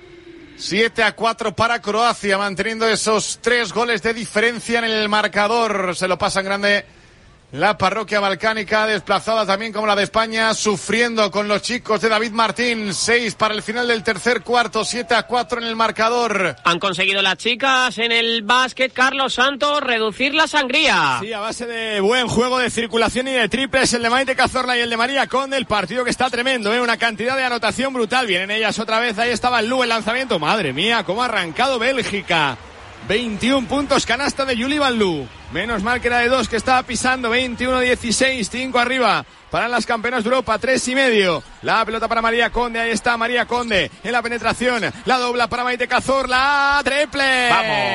7-4 para Croacia, manteniendo esos 3 goles de diferencia en el marcador. Se lo pasan grande la parroquia balcánica, desplazada también como la de España, sufriendo con los chicos de David Martín. 6 para el final del tercer cuarto, 7-4 en el marcador. Han conseguido las chicas en el básquet, Carlos Santos, reducir la sangría. Sí, a base de buen juego de circulación y de triples, el de Maite Cazorla y el de María Conde. El partido que está tremendo, una cantidad de anotación brutal. Vienen ellas otra vez, ahí estaba Lu, el lanzamiento. Madre mía, cómo ha arrancado Bélgica. 21 puntos, canasta de Juli Van Lu. Menos mal que era de 2, que estaba pisando. 21-16, 5 arriba para las campeonas de Europa, 3,5. La pelota para María Conde, ahí está María Conde en la penetración. La dobla para Maite Cazorla, triple. ¡Vamos!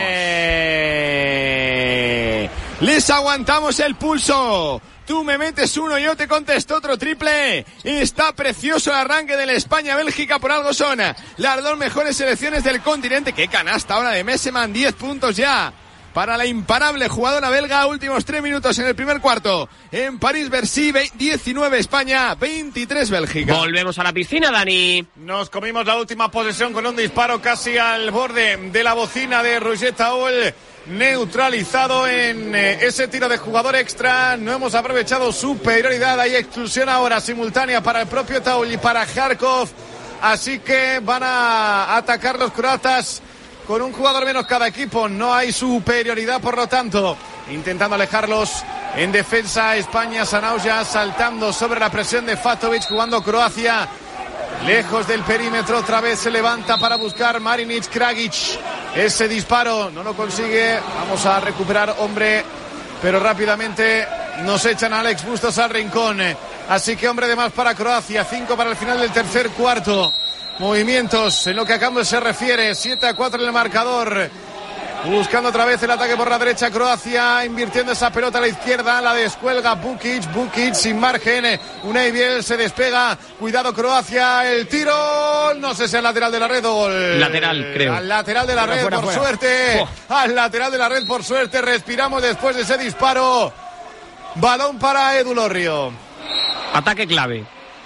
Les aguantamos el pulso. Tú me metes uno, yo te contesto otro triple. Está precioso el arranque de la España-Bélgica, por algo son las 2 mejores selecciones del continente. ¡Qué canasta ahora de Messeman! 10 puntos ya para la imparable jugadora belga. Últimos 3 minutos en el primer cuarto. En París-Bercy, 19 España, 23 Bélgica. Volvemos a la piscina, Dani. Nos comimos la última posesión con un disparo casi al borde de la bocina de Roger Taul. Neutralizado en ese tiro de jugador extra. No hemos aprovechado superioridad. Hay exclusión ahora simultánea para el propio Taul y para Kharkov. Así que van a atacar los croatas con un jugador menos cada equipo. No hay superioridad, por lo tanto, intentando alejarlos en defensa España. Sanauja saltando sobre la presión de Fatovic, jugando Croacia lejos del perímetro. Otra vez se levanta para buscar Marinic. Kragic, ese disparo no lo consigue. Vamos a recuperar hombre, pero rápidamente nos echan a Alex Bustos al rincón. Así que hombre de más para Croacia, 5 para el final del tercer cuarto. Movimientos en lo que a cambio se refiere, 7-4 en el marcador. Buscando otra vez el ataque por la derecha Croacia, invirtiendo esa pelota a la izquierda, la descuelga Bukic sin margen, Unai Biel se despega, cuidado Croacia, el tiro, no sé si al lateral de la red o lateral, creo. Al lateral de la red, por suerte, al lateral de la red, por suerte, respiramos después de ese disparo. Balón para Edu Lorrio. Ataque clave.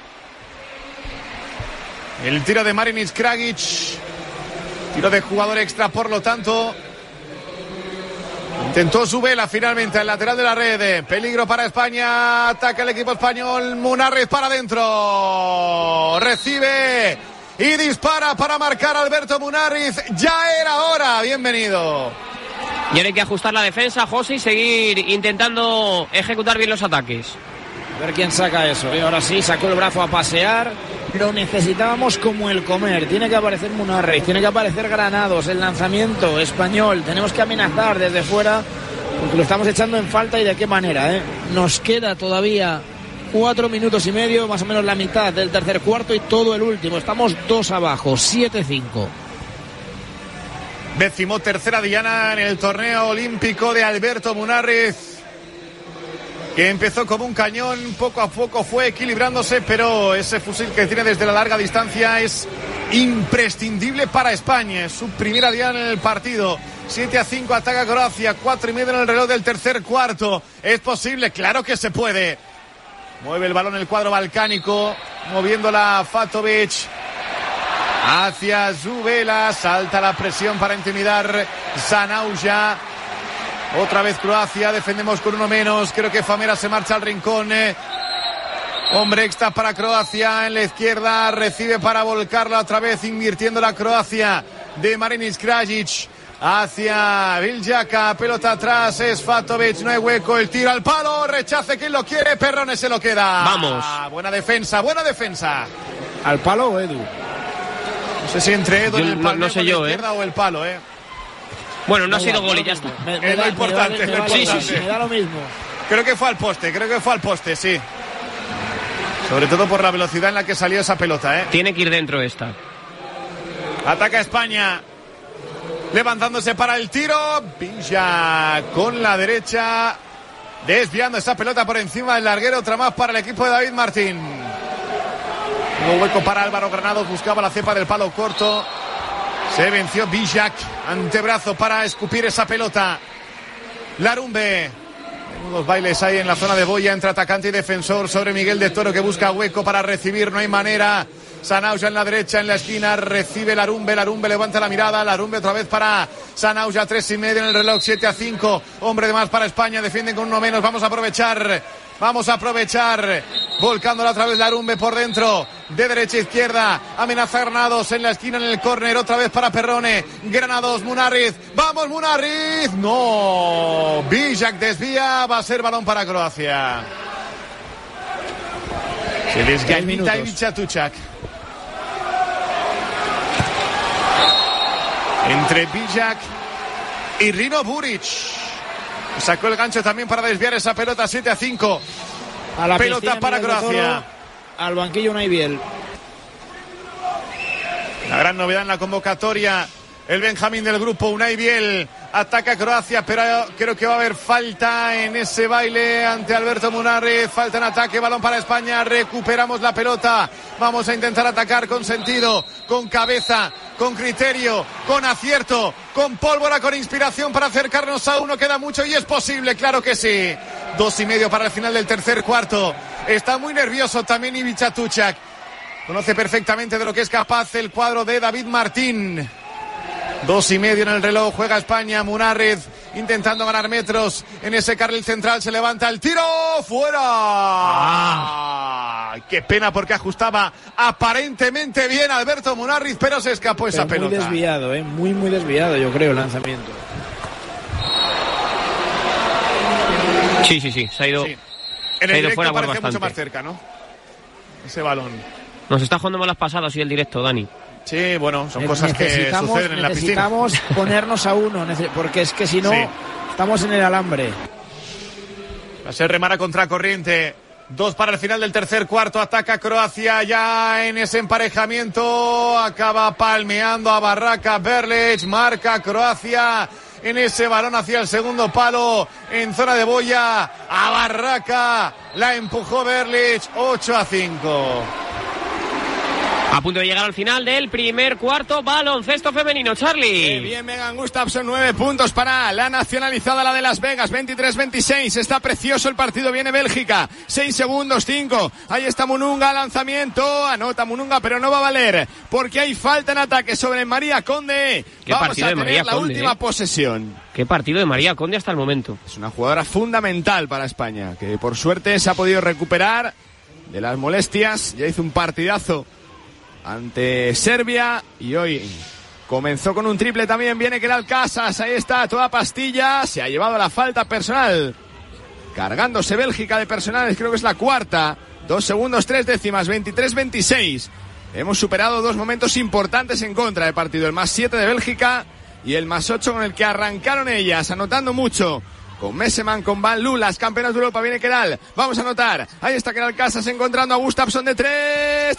El tiro de Marinic Kragic, tiro de jugador extra, por lo tanto. Intentó su vela finalmente al lateral de la red. Peligro para España. Ataca el equipo español. Munarriz para adentro. Recibe y dispara para marcar Alberto Munarriz. Ya era hora. Bienvenido. Y ahora hay que ajustar la defensa, José, y seguir intentando ejecutar bien los ataques. A ver quién saca eso. Ahora sí, sacó el brazo a pasear. Lo necesitábamos como el comer. Tiene que aparecer Munarriz, tiene que aparecer Granados, el lanzamiento español. Tenemos que amenazar desde fuera porque lo estamos echando en falta. Y de qué manera, ¿eh? Nos queda todavía 4 minutos y medio, más o menos la mitad del tercer cuarto y todo el último. Estamos 2 abajo, 7-5. 13ª diana en el torneo olímpico de Alberto Munarriz, que empezó como un cañón, poco a poco fue equilibrándose, pero ese fusil que tiene desde la larga distancia es imprescindible para España. Es su primera diana en el partido. 7-5, ataca Croacia, 4:30 en el reloj del tercer cuarto. ¿Es posible? Claro que se puede. Mueve el balón el cuadro balcánico, moviéndola Fatovic hacia Zubela, salta la presión para intimidar Zanauja. Otra vez Croacia, defendemos con uno menos. Creo que Famera se marcha al rincón. Hombre extra para Croacia en la izquierda. Recibe para volcarla otra vez, invirtiendo la Croacia de Marinic Kragic hacia Viljaka. Pelota atrás, es Fatovic, no hay hueco. El tiro al palo, rechace quien lo quiere. Perrone se lo queda. Vamos. Buena defensa, buena defensa. ¿Al palo o Edu? No sé si entre Edu en el palo, no sé yo, o el palo, Bueno, no ha sido gol y ya está. Es lo importante. Me da lo mismo. Creo que fue al poste, sí. Sobre todo por la velocidad en la que salió esa pelota, Tiene que ir dentro esta. Ataca España. Levantándose para el tiro. Villa con la derecha. Desviando esa pelota por encima del larguero. Otra más para el equipo de David Martín. Un hueco para Álvaro Granados. Buscaba la cepa del palo corto. Se venció Bijak, antebrazo para escupir esa pelota. Larumbe. Unos bailes ahí en la zona de boya entre atacante y defensor sobre Miguel de Toro, que busca hueco para recibir, no hay manera. Zanauja en la derecha, en la esquina, recibe Larumbe levanta la mirada, Larumbe otra vez para Zanauja, 3:30 en el reloj, 7-5, hombre de más para España, defienden con uno menos, vamos a aprovechar, volcándola otra vez Larumbe por dentro, de derecha a izquierda, amenaza Granados en la esquina, en el córner, otra vez para Perrone, Granados, Munarriz, vamos Munarriz, no, Bijak desvía, va a ser balón para Croacia. Se desgañita Ivica Tuchak. Entre Bijak y Rino Buric. Sacó el gancho también para desviar esa pelota. 7-5. A la pelota para Croacia. Al banquillo Unai Biel. La gran novedad en la convocatoria. El Benjamín del grupo, Unai Biel. Ataca Croacia, pero creo que va a haber falta en ese baile ante Alberto Munarriz. Falta en ataque, balón para España. Recuperamos la pelota. Vamos a intentar atacar con sentido, con cabeza, con criterio, con acierto, con pólvora, con inspiración para acercarnos a uno. Queda mucho y es posible, claro que sí. 2:30 para el final del tercer cuarto. Está muy nervioso también Ivica Tuchak. Conoce perfectamente de lo que es capaz el cuadro de David Martín. 2:30 en el reloj, juega España, Munarriz intentando ganar metros en ese carril central, se levanta el tiro, fuera. Qué pena porque ajustaba aparentemente bien Alberto Munarriz, pero se escapó esa pelota. Muy desviado, muy desviado yo creo el lanzamiento. Sí, se ha ido, sí. En el directo fuera parece mucho más cerca, ¿no? Ese balón. Nos está jugando malas pasadas y el directo, Dani. Sí, bueno, son cosas que suceden en la piscina. Necesitamos ponernos a uno, porque es que si no, estamos en el alambre. Se remara contra corriente. 2 para el final del tercer cuarto. Ataca Croacia ya en ese emparejamiento. Acaba palmeando a Barraca. Berlic, marca Croacia en ese balón hacia el segundo palo en zona de boya. A Barraca la empujó Berlic. 8-5. A punto de llegar al final del primer cuarto, baloncesto femenino, Charlie. Bien, Megan Gustafsson, 9 puntos para la nacionalizada, la de Las Vegas, 23-26. Está precioso el partido, viene Bélgica. 6 segundos, 5. Ahí está Mununga, lanzamiento. Anota Mununga, pero no va a valer, porque hay falta en ataque sobre María Conde. Qué Vamos partido a de tener María la Conde, última posesión. Qué partido de María Conde hasta el momento. Es una jugadora fundamental para España, que por suerte se ha podido recuperar de las molestias. Ya hizo un partidazo ante Serbia y hoy comenzó con un triple también. Viene Keral Casas, ahí está, toda pastilla. Se ha llevado la falta personal, cargándose Bélgica de personales, creo que es la cuarta. 2 segundos 3 décimas, 23-26. Hemos superado 2 momentos importantes en contra del partido, el +7 de Bélgica y el +8 con el que arrancaron ellas, anotando mucho. Con Messeman, con Van Loo, las campeonas de Europa, viene Keral, vamos a anotar, ahí está Keral Casas encontrando a Gustafsson de 3,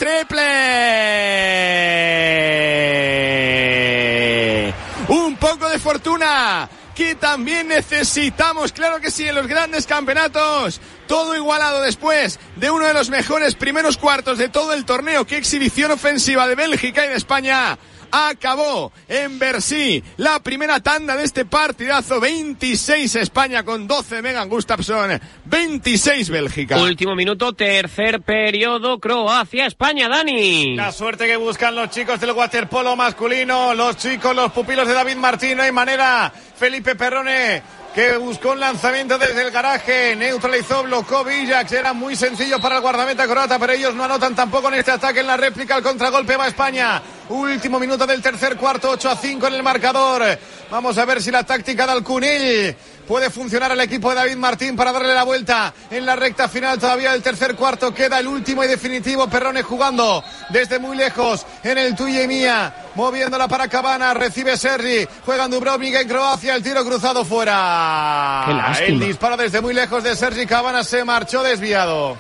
triple. Un poco de fortuna que también necesitamos, claro que sí, en los grandes campeonatos. Todo igualado después de uno de los mejores primeros cuartos de todo el torneo. Qué exhibición ofensiva de Bélgica y de España. Acabó en Bercy la primera tanda de este partidazo. 26 España con 12 Megan Gustafsson, 26 Bélgica. Último minuto, tercer periodo, Croacia, España, Dani. La suerte que buscan los chicos del waterpolo masculino, los chicos, los pupilos de David Martín, no hay manera. Felipe Perrone, que buscó un lanzamiento desde el garaje, neutralizó, blocó Villax, era muy sencillo para el guardameta croata, pero ellos no anotan tampoco en este ataque. En la réplica, el contragolpe va a España. Último minuto del tercer cuarto, 8-5 en el marcador. Vamos a ver si la táctica de Alcunil puede funcionar al equipo de David Martín para darle la vuelta en la recta final todavía del tercer cuarto. Queda el último y definitivo. Perrone jugando desde muy lejos en el tuya y mía, moviéndola para Cabana, recibe Sergi, juega en Dubrovnik en Croacia, el tiro cruzado fuera. Qué lástima. El disparo desde muy lejos de Sergi Cabana se marchó desviado.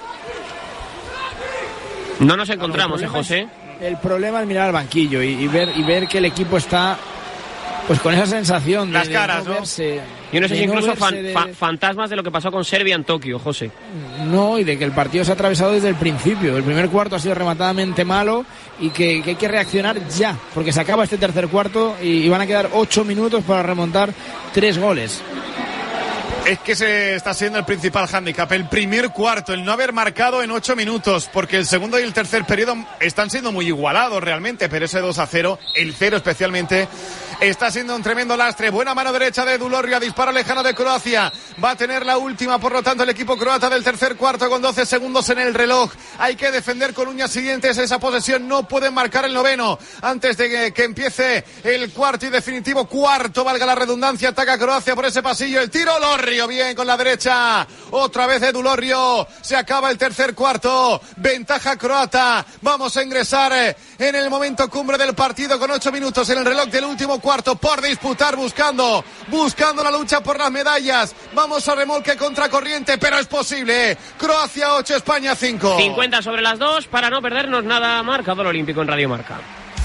No nos encontramos, José. El problema es mirar al banquillo y ver que el equipo está pues con esa sensación las de caras, no verse, yo no sé si incluso de... fantasmas de lo que pasó con Serbia en Tokio, José. No, y de que el partido se ha atravesado desde el principio. El primer cuarto ha sido rematadamente malo y que hay que reaccionar ya, porque se acaba este tercer cuarto y van a quedar 8 minutos para remontar 3 goles. Es que se está siendo el principal hándicap, el primer cuarto, el no haber marcado en 8 minutos, porque el segundo y el tercer periodo están siendo muy igualados realmente, pero ese 2-0, el 0 especialmente, está siendo un tremendo lastre. Buena mano derecha de Dulorria, disparo lejano de Croacia, va a tener la última, por lo tanto, el equipo croata del tercer cuarto con 12 segundos en el reloj. Hay que defender con uñas siguientes esa posesión, no pueden marcar el noveno antes de que empiece el cuarto y definitivo cuarto, valga la redundancia. Ataca Croacia por ese pasillo, el tiro, Lorrio bien con la derecha, otra vez de Dulorrio. Se acaba el tercer cuarto, ventaja croata. Vamos a ingresar en el momento cumbre del partido con 8 minutos en el reloj del último cuarto por disputar, buscando la lucha por las medallas. Vamos a remolque contra corriente, pero es posible. Croacia 8, España 5. 50 sobre las 2 para no perdernos nada. Marcador olímpico en Radio Marca.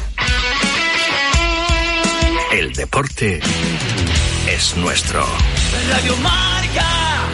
El deporte es nuestro. Radio Marca.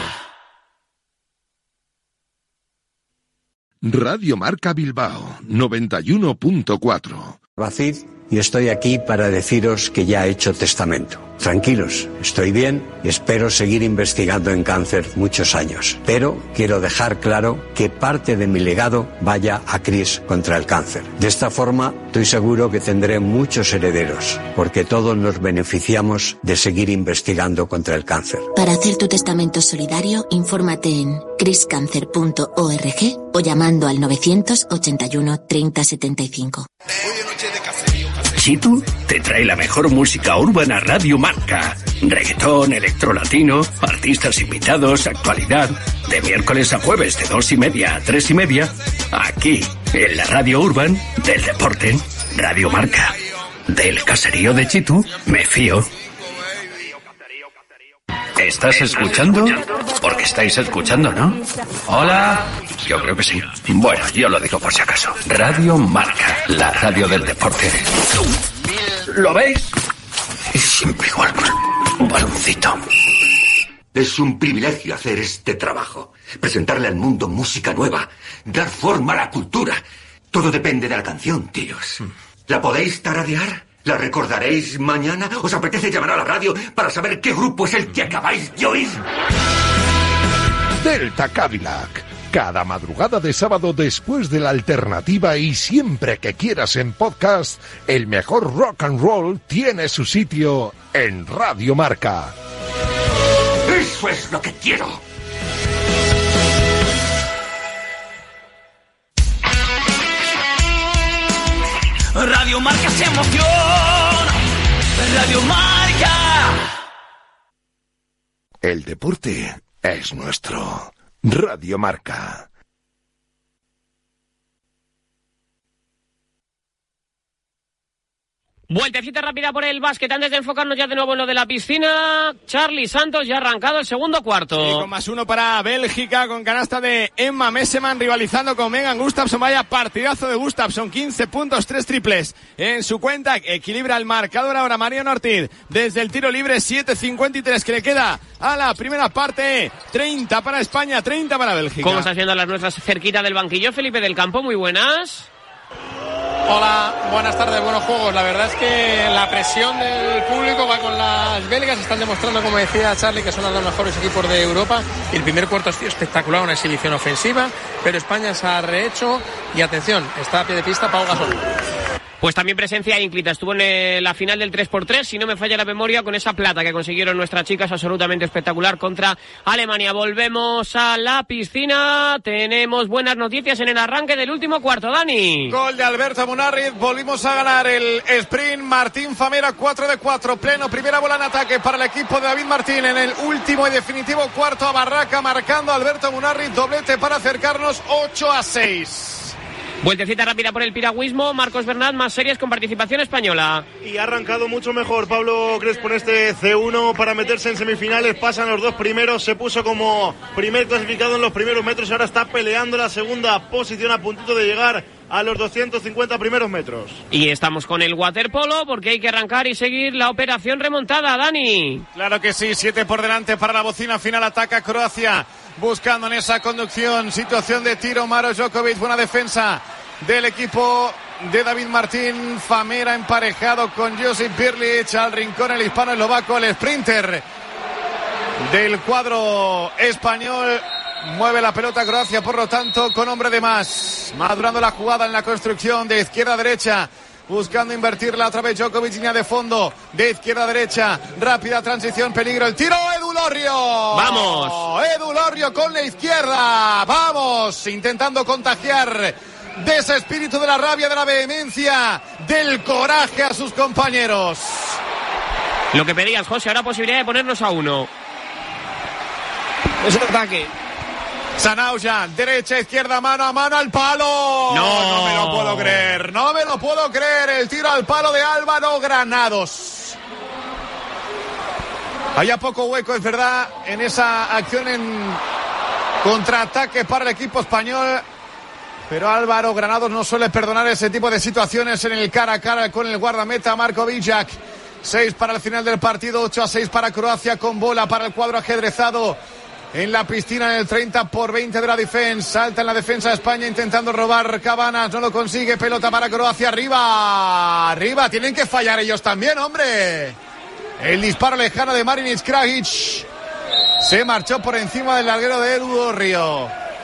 Radio Marca Bilbao 91.4. Bacid, y estoy aquí para deciros que ya he hecho testamento. Tranquilos, estoy bien y espero seguir investigando en cáncer muchos años. Pero quiero dejar claro que parte de mi legado vaya a Cris contra el cáncer. De esta forma, estoy seguro que tendré muchos herederos, porque todos nos beneficiamos de seguir investigando contra el cáncer. Para hacer tu testamento solidario, infórmate en criscancer.org o llamando al 981 30 75. Chitu te trae la mejor música urbana a Radio Marca. Reggaetón, electrolatino, artistas invitados, actualidad. De miércoles a jueves de 2:30 a 3:30. Aquí, en la radio urban del deporte. Radio Marca. Del caserío de Chitu, me fío. ¿Estás escuchando? Porque que estáis escuchando, ¿no? Hola. Yo creo que sí. Bueno, yo lo digo por si acaso. Radio Marca, la radio del deporte. ¿Lo veis? Es siempre igual. Un baloncito. Es un privilegio hacer este trabajo. Presentarle al mundo música nueva. Dar forma a la cultura. Todo depende de la canción, tíos. ¿La podéis tararear? ¿La recordaréis mañana? ¿Os apetece llamar a la radio para saber qué grupo es el que acabáis de oír? Delta Cadillac. Cada madrugada de sábado después de la alternativa y siempre que quieras en podcast, el mejor rock and roll tiene su sitio en Radio Marca. ¡Eso es lo que quiero! Radio Marca se emociona. Radio Marca. El deporte es nuestro. Radio Marca. Vueltecita rápida por el básquet antes de enfocarnos ya de nuevo en lo de la piscina. Charly Santos ya ha arrancado el segundo cuarto. Sí, con +1 para Bélgica, con canasta de Emma Messeman rivalizando con Megan Gustafsson. Vaya partidazo de Gustafsson, 15 puntos, 3 triples en su cuenta. Equilibra el marcador ahora Mariano Ortiz desde el tiro libre, 7:53 que le queda a la primera parte. 30 para España, 30 para Bélgica. ¿Cómo están siendo las nuestras cerquita del banquillo? Felipe del Campo, muy buenas. Hola, buenas tardes, buenos juegos. La verdad es que la presión del público va con las belgas. Están demostrando, como decía Charly, que son los mejores equipos de Europa. Y el primer cuarto ha sido espectacular, una exhibición ofensiva. Pero España se ha rehecho. Y atención, está a pie de pista Pau Gasol. Pues también presencia ínclita, estuvo en la final del 3x3, si no me falla la memoria, con esa plata que consiguieron nuestras chicas, absolutamente espectacular contra Alemania. Volvemos a la piscina, tenemos buenas noticias en el arranque del último cuarto, Dani. Gol de Alberto Munarriz, volvimos a ganar el sprint. Martín Famera, 4 de 4, pleno, primera bola en ataque para el equipo de David Martín en el último y definitivo cuarto a Barraca, marcando Alberto Munarriz, doblete para acercarnos 8-6. Vueltecita rápida por el piragüismo, Marcos Bernat, más series con participación española. Y ha arrancado mucho mejor Pablo Crespo en este C1 para meterse en semifinales. Pasan los dos primeros, se puso como primer clasificado en los primeros metros y ahora está peleando la segunda posición a puntito de llegar a los 250 primeros metros. Y estamos con el waterpolo porque hay que arrancar y seguir la operación remontada, Dani. Claro que sí, 7 por delante para la bocina final, ataca Croacia buscando en esa conducción, situación de tiro, Maro Djokovic, buena defensa del equipo de David Martín. Famera emparejado con Josip Pirlic al rincón, el hispano eslovaco, el sprinter del cuadro español. Mueve la pelota Croacia, por lo tanto, con hombre de más. Madurando la jugada en la construcción de izquierda a derecha. Buscando invertirla otra vez Djokovic, línea de fondo, de izquierda a derecha. Rápida transición, peligro, el tiro, Edu Lorrio. ¡Vamos! Edu Lorrio con la izquierda. ¡Vamos! Intentando contagiar de ese espíritu de la rabia, de la vehemencia, del coraje a sus compañeros. Lo que pedías, José, ahora posibilidad de ponernos a 1. Es el ataque. Sanauja, derecha, izquierda, mano a mano al palo. No me lo puedo creer, no me lo puedo creer. El tiro al palo de Álvaro Granados. Había poco hueco, es verdad, en esa acción en contraataque para el equipo español. Pero Álvaro Granados no suele perdonar ese tipo de situaciones en el cara a cara con el guardameta Marko Viljak. 6 para el final del partido, 8-6 para Croacia, con bola para el cuadro ajedrezado en la piscina, en el 30-20 de la defensa. Salta en la defensa de España intentando robar Cabanas, no lo consigue. Pelota para Croacia, arriba, tienen que fallar ellos también, hombre. El disparo lejano de Marinic Krajic se marchó por encima del larguero de Edu Lorrio.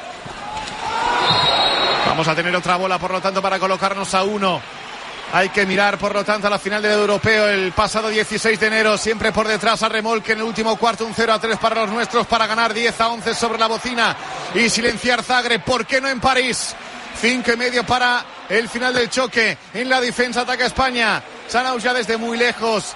Vamos a tener otra bola, por lo tanto, para colocarnos a 1. Hay que mirar, por lo tanto, a la final del europeo el pasado 16 de enero. Siempre por detrás a remolque en el último cuarto. Un 0-3 para los nuestros para ganar 10-11 sobre la bocina y silenciar Zagreb. ¿Por qué no en París? 5,5 para el final del choque. En la defensa ataca España. Sanauja desde muy lejos.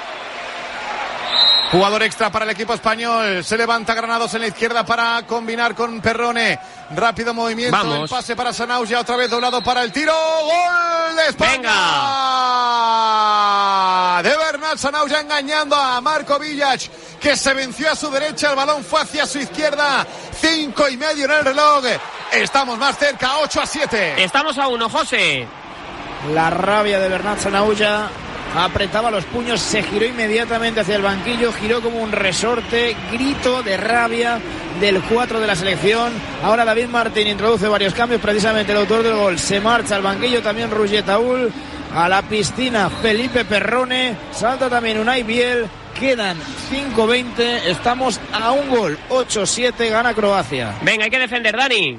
Jugador extra para el equipo español. Se levanta Granados en la izquierda para combinar con Perrone. Rápido movimiento. Vamos. El pase para Sanauja. Otra vez doblado para el tiro. ¡Gol de España! ¡Venga! De Bernat Sanauja engañando a Marko Viljak, que se venció a su derecha, el balón fue hacia su izquierda, 5:30 en el reloj, estamos más cerca, 8-7. Estamos a 1, José. La rabia de Bernat Sanahuja, apretaba los puños, se giró inmediatamente hacia el banquillo, giró como un resorte, grito de rabia del 4 de la selección. Ahora David Martín introduce varios cambios, precisamente el autor del gol se marcha al banquillo, también Roger Taúl, a la piscina Felipe Perrone, salta también Unai Biel, quedan 5:20, estamos a un gol, 8-7, gana Croacia. Venga, hay que defender, Dani.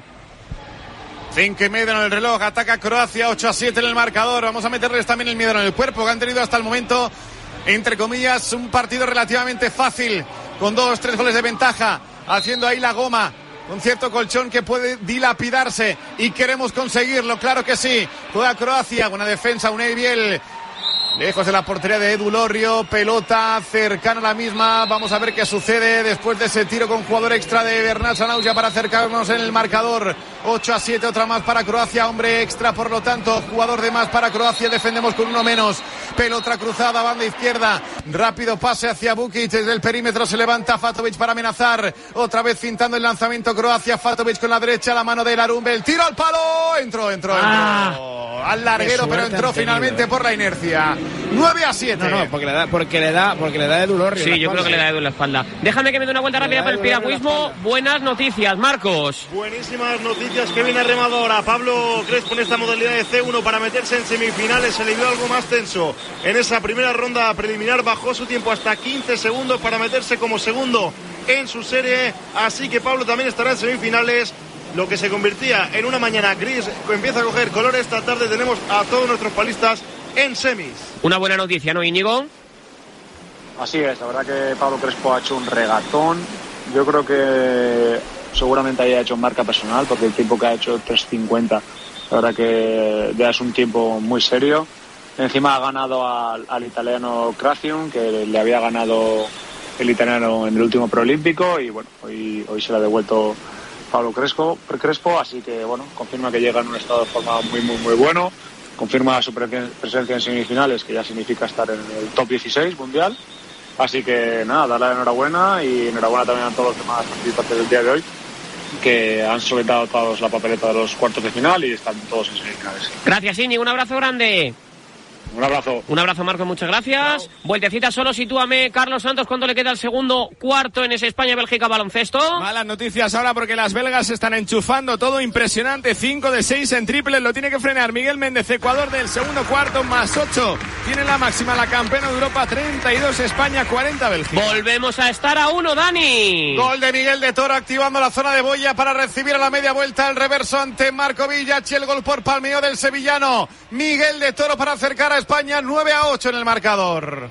5:30 en el reloj, ataca Croacia, 8-7 en el marcador. Vamos a meterles también el miedo en el cuerpo, que han tenido hasta el momento, entre comillas, un partido relativamente fácil, con 2-3 goles de ventaja, haciendo ahí la goma, con cierto colchón que puede dilapidarse, y queremos conseguirlo, claro que sí. Juega Croacia, buena defensa, Unai Biel, lejos de la portería de Edu Lorrio, pelota cercana a la misma. Vamos a ver qué sucede después de ese tiro con jugador extra de Bernat Sanahuja para acercarnos en el marcador. 8-7, otra más para Croacia, hombre extra, por lo tanto, jugador de más para Croacia. Defendemos con uno menos. Pelota cruzada, banda izquierda, rápido pase hacia Bukic, desde el perímetro se levanta Fatovic para amenazar. Otra vez fintando el lanzamiento Croacia, Fatovic con la derecha, la mano de Larumbe, el tiro al palo, entró. Al larguero, pero entró finalmente por la inercia. 9-7. No, porque le da Edu Lorrio. Sí, yo creo que le da Edu en la espalda. Déjame que me dé una vuelta rápida para el piragüismo. Buenas noticias, Marcos. Buenísimas noticias, que viene remado ahora Pablo Crespo en esta modalidad de C1 para meterse en semifinales. Se le dio algo más tenso en esa primera ronda preliminar, bajó su tiempo hasta 15 segundos para meterse como segundo en su serie, así que Pablo también estará en semifinales. Lo que se convertía en una mañana gris empieza a coger color. Esta tarde tenemos a todos nuestros palistas en semis. Una buena noticia, ¿no, Íñigo? Así es, la verdad que Pablo Crespo ha hecho un regatón. Yo creo que seguramente haya hecho marca personal, porque el tiempo que ha hecho, 3:50, la verdad que ya es un tiempo muy serio. Encima ha ganado al italiano Kraciun, que le había ganado el italiano en el último preolímpico, y bueno, hoy se le ha devuelto Pablo Crespo, así que bueno, confirma que llega en un estado de forma muy bueno, confirma su presencia en semifinales, que ya significa estar en el top 16 mundial, así que nada, darle la enhorabuena, y enhorabuena también a todos los demás participantes del día de hoy, que han solventado todos la papeleta de los cuartos de final y están todos en semifinales. Gracias, Íñigo, un abrazo grande. Un abrazo. Un abrazo, Marco, muchas gracias. Chao. Vueltecita, solo sitúame, Carlos Santos, ¿cuánto le queda al segundo cuarto en ese España-Bélgica baloncesto? Malas noticias ahora, porque las belgas están enchufando todo impresionante. 5 de 6 en triples, lo tiene que frenar Miguel Méndez, Ecuador, del segundo cuarto, más 8. Tiene la máxima la campeona de Europa, 32 España, 40 Bélgica. Volvemos a estar a 1, Dani. Gol de Miguel de Toro, activando la zona de boya para recibir a la media vuelta el reverso ante Marco Villach, el gol por palmeo del sevillano. Miguel de Toro para acercar a España, 9-8 en el marcador.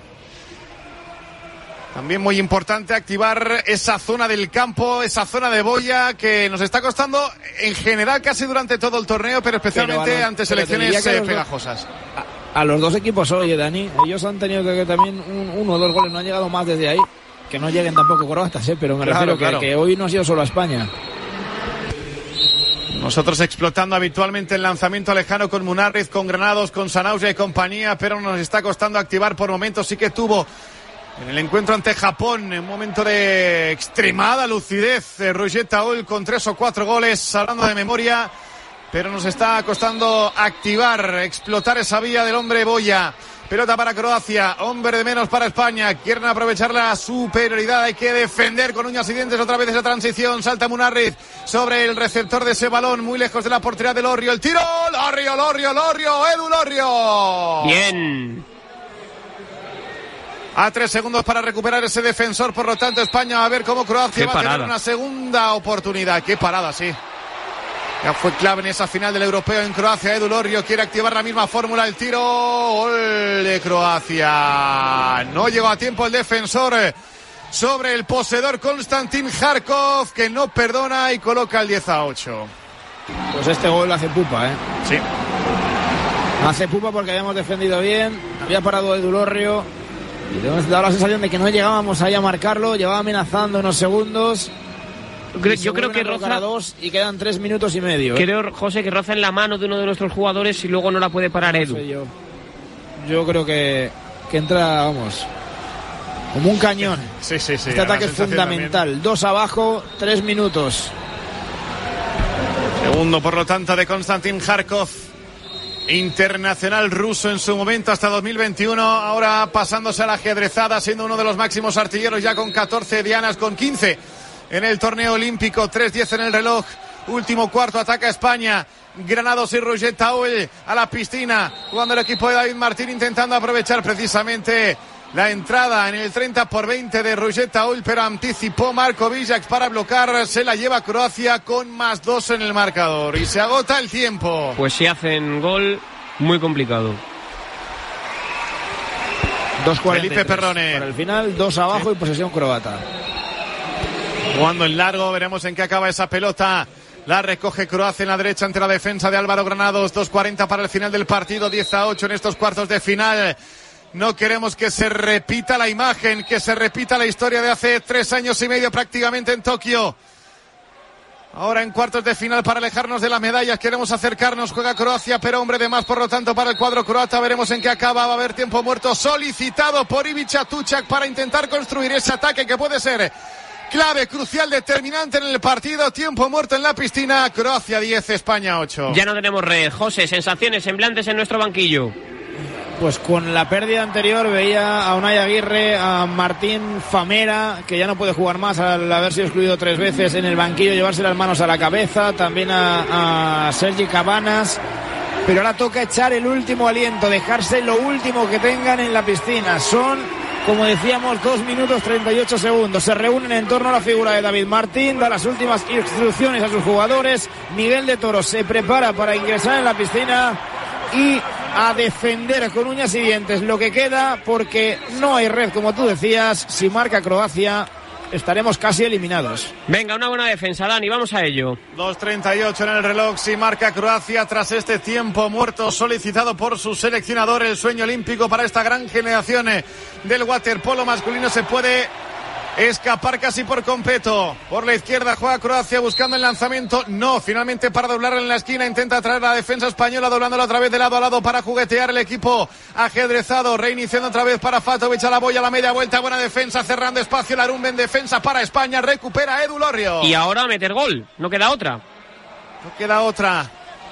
También muy importante activar esa zona del campo, esa zona de boya, que nos está costando en general casi durante todo el torneo, pero especialmente ante selecciones pegajosas. A los dos equipos hoy, Dani, ellos han tenido que también uno o dos goles, no han llegado más desde ahí. Que no lleguen tampoco croatas, pero me refiero que hoy no ha sido solo a España. Nosotros explotando habitualmente el lanzamiento lejano con Munarriz, con Granados, con Sanahuja y compañía, pero nos está costando activar por momentos. Sí que tuvo en el encuentro ante Japón un momento de extremada lucidez Roger Taúl con 3 o 4 goles, hablando de memoria, pero nos está costando activar, explotar esa vía del hombre boya. Pelota para Croacia, hombre de menos para España. Quieren aprovechar la superioridad, hay que defender con uñas y dientes otra vez esa transición. Salta Munarriz sobre el receptor de ese balón, muy lejos de la portería de Lorrio. El tiro, Lorrio, Edu Lorrio. Bien. A 3 segundos para recuperar ese defensor, por lo tanto España, a ver cómo Croacia va a tener una segunda oportunidad. Qué parada, sí. Ya fue clave en esa final del europeo en Croacia. Edu Lorrio quiere activar la misma fórmula. El tiro, gol de Croacia. No llegó a tiempo el defensor sobre el poseedor Konstantin Kharkov, que no perdona y coloca el 10-8. Pues este gol hace pupa, Sí. Hace pupa porque habíamos defendido bien. Había parado Edu Lorrio. Y nos daba la sensación de que no llegábamos ahí a marcarlo. Llevaba amenazando unos segundos. Yo creo que roza 2 y quedan 3 minutos y medio. Creo, José, que roza en la mano de uno de nuestros jugadores y luego no la puede parar Edu. Yo creo que entra, vamos. Como un cañón. Sí. Este ataque es fundamental. También. 2 abajo, 3 minutos. Segundo, por lo tanto, de Konstantin Kharkov, internacional ruso en su momento hasta 2021, ahora pasándose a la ajedrezada, siendo uno de los máximos artilleros ya con 14 dianas, con 15 en el torneo olímpico, 3-10 en el reloj. Último cuarto, ataca España. Granados y Roger Taul a la piscina, jugando el equipo de David Martín, intentando aprovechar precisamente la entrada en el 30-20 de Roger Taul, pero anticipó Marko Villac para bloquear. Se la lleva Croacia con +2 en el marcador y se agota el tiempo. Pues si hacen gol, muy complicado. 2:43 Felipe Perrone para el final, 2 abajo y posesión croata. Jugando en largo, veremos en qué acaba esa pelota. La recoge Croacia en la derecha ante la defensa de Álvaro Granados. 2:40 para el final del partido, 10-8 en estos cuartos de final. No queremos que se repita la imagen, que se repita la historia de hace 3 años y medio prácticamente en Tokio. Ahora en cuartos de final para alejarnos de las medallas. Queremos acercarnos, juega Croacia, pero hombre de más, por lo tanto, para el cuadro croata. Veremos en qué acaba. Va a haber tiempo muerto solicitado por Ivica Tuchak para intentar construir ese ataque que puede ser clave, crucial, determinante en el partido. Tiempo muerto en la piscina. Croacia 10, España 8. Ya no tenemos red. José, sensaciones, semblantes en nuestro banquillo. Pues con la pérdida anterior veía a Unai Aguirre, a Martín Famera, que ya no puede jugar más al haber sido excluido 3 veces en el banquillo, llevarse las manos a la cabeza. También a Sergi Cabanas. Pero ahora toca echar el último aliento, dejarse lo último que tengan en la piscina. Son, como decíamos, 2 minutos 38 segundos. Se reúnen en torno a la figura de David Martín, da las últimas instrucciones a sus jugadores. Miguel de Toro se prepara para ingresar en la piscina y a defender con uñas y dientes lo que queda, porque no hay red, como tú decías. Si marca Croacia, estaremos casi eliminados. Venga, una buena defensa, Dani, vamos a ello. 2:38 en el reloj, si marca Croacia tras este tiempo muerto solicitado por su seleccionador. El sueño olímpico para esta gran generación del waterpolo masculino se puede escapar casi por completo. Por la izquierda juega Croacia buscando el lanzamiento. No, finalmente para doblarla en la esquina. Intenta traer la defensa española, doblándola otra vez de lado a lado para juguetear el equipo ajedrezado. Reiniciando otra vez para Fatovic a la boya, a la media vuelta. Buena defensa, cerrando espacio. Larumbe en defensa para España. Recupera Edu Lorrio. Y ahora meter gol. No queda otra. No queda otra.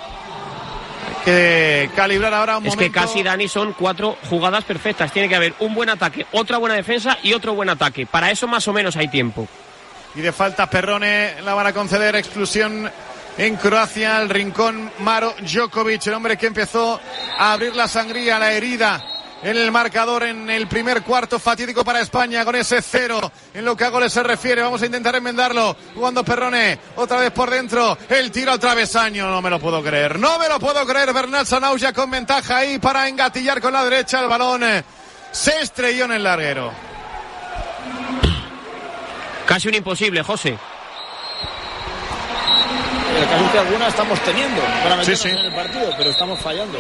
Que calibrar ahora un momento. Es que casi, Dani, son 4 jugadas perfectas. Tiene que haber un buen ataque, otra buena defensa y otro buen ataque. Para eso más o menos hay tiempo. Y de falta Perrone la van a conceder. Exclusión en Croacia. El rincón Maro Djokovic, el hombre que empezó a abrir la sangría, la herida en el marcador en el primer cuarto fatídico para España, con ese 0 en lo que a goles se refiere. Vamos a intentar enmendarlo, jugando Perrone otra vez por dentro, el tiro al travesaño. No me lo puedo creer, no me lo puedo creer. Bernat Sanauja con ventaja ahí para engatillar con la derecha el balón. Se estrelló en el larguero. Casi un imposible, José. El caso es que alguna estamos teniendo para meternos en el partido, pero estamos fallando.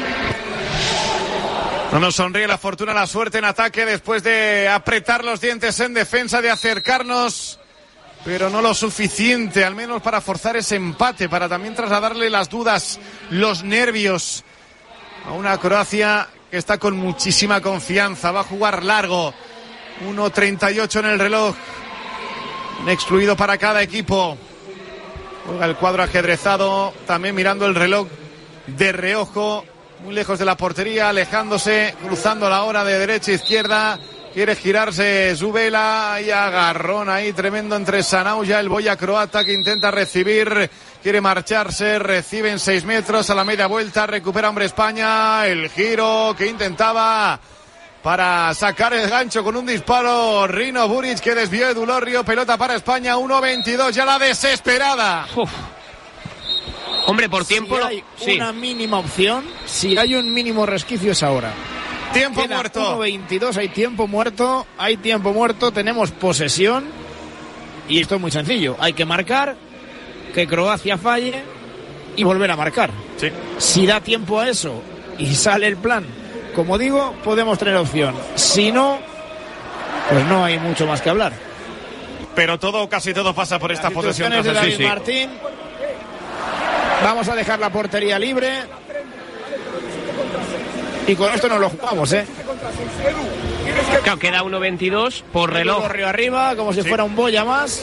No nos sonríe la fortuna, la suerte en ataque después de apretar los dientes en defensa, de acercarnos, pero no lo suficiente, al menos para forzar ese empate, para también trasladarle las dudas, los nervios a una Croacia que está con muchísima confianza. Va a jugar largo, 1:38 en el reloj, un excluido para cada equipo. Juega el cuadro ajedrezado, también mirando el reloj de reojo, muy lejos de la portería, alejándose, cruzando la hora de derecha a izquierda. Quiere girarse Zubela y agarrón ahí tremendo entre Sanauja, el boya croata, que intenta recibir, quiere marcharse, recibe en 6 metros a la media vuelta, recupera hombre España, el giro que intentaba para sacar el gancho con un disparo Rino Buric, que desvió Edu Lorrio. Pelota para España, 1:22, ya la desesperada. Uf. Hombre, por tiempo... Si hay una mínima opción, si hay un mínimo resquicio es ahora. Tiempo Queda muerto. 1:22, hay tiempo muerto, tenemos posesión. Y esto es muy sencillo. Hay que marcar, que Croacia falle y volver a marcar. Sí. Si da tiempo a eso y sale el plan, como digo, podemos tener opción. Si no, pues no hay mucho más que hablar. Pero todo, casi todo pasa por esta posesión. De David Martín. Vamos a dejar la portería libre. Y con esto nos lo jugamos, Claro, queda 1.22 por reloj. Río arriba, como si fuera un boya más.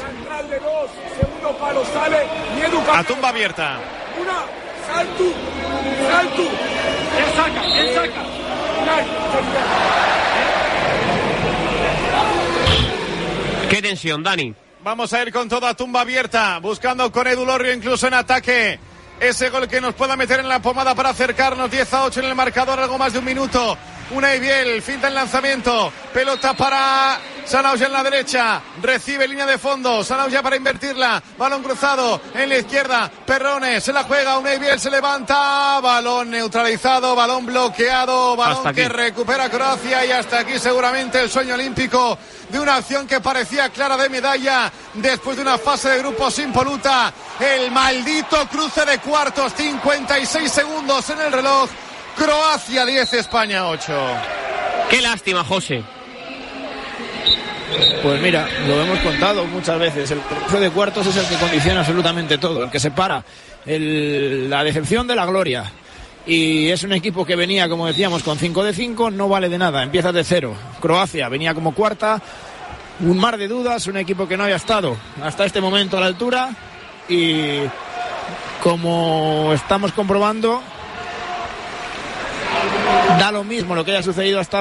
A tumba abierta. Saltu. ¿Quién saca? Qué tensión, Dani. Vamos a ir con toda tumba abierta, buscando con Edu Lorrio incluso en ataque. Ese gol que nos pueda meter en la pomada para acercarnos. 10-8 en el marcador, algo más de un minuto. Unai Biel, finta el lanzamiento. Pelota para Sanauja en la derecha. Recibe línea de fondo. Sanauja para invertirla. Balón cruzado en la izquierda. Perrone se la juega. Unai Biel se levanta. Balón neutralizado. Balón bloqueado. Balón que recupera Croacia. Y hasta aquí seguramente el sueño olímpico de una acción que parecía clara de medalla. Después de una fase de grupos impoluta. El maldito cruce de cuartos. 56 segundos en el reloj. Croacia 10, España 8. Qué lástima, José. Pues mira, lo hemos contado muchas veces. El cruce de cuartos es el que condiciona absolutamente todo, el que separa la decepción de la gloria. Y es un equipo que venía, como decíamos, con 5 de 5, no vale de nada, empieza de cero. Croacia venía como cuarta, un mar de dudas, un equipo que no había estado hasta este momento a la altura. Y como estamos comprobando, da lo mismo lo que haya sucedido hasta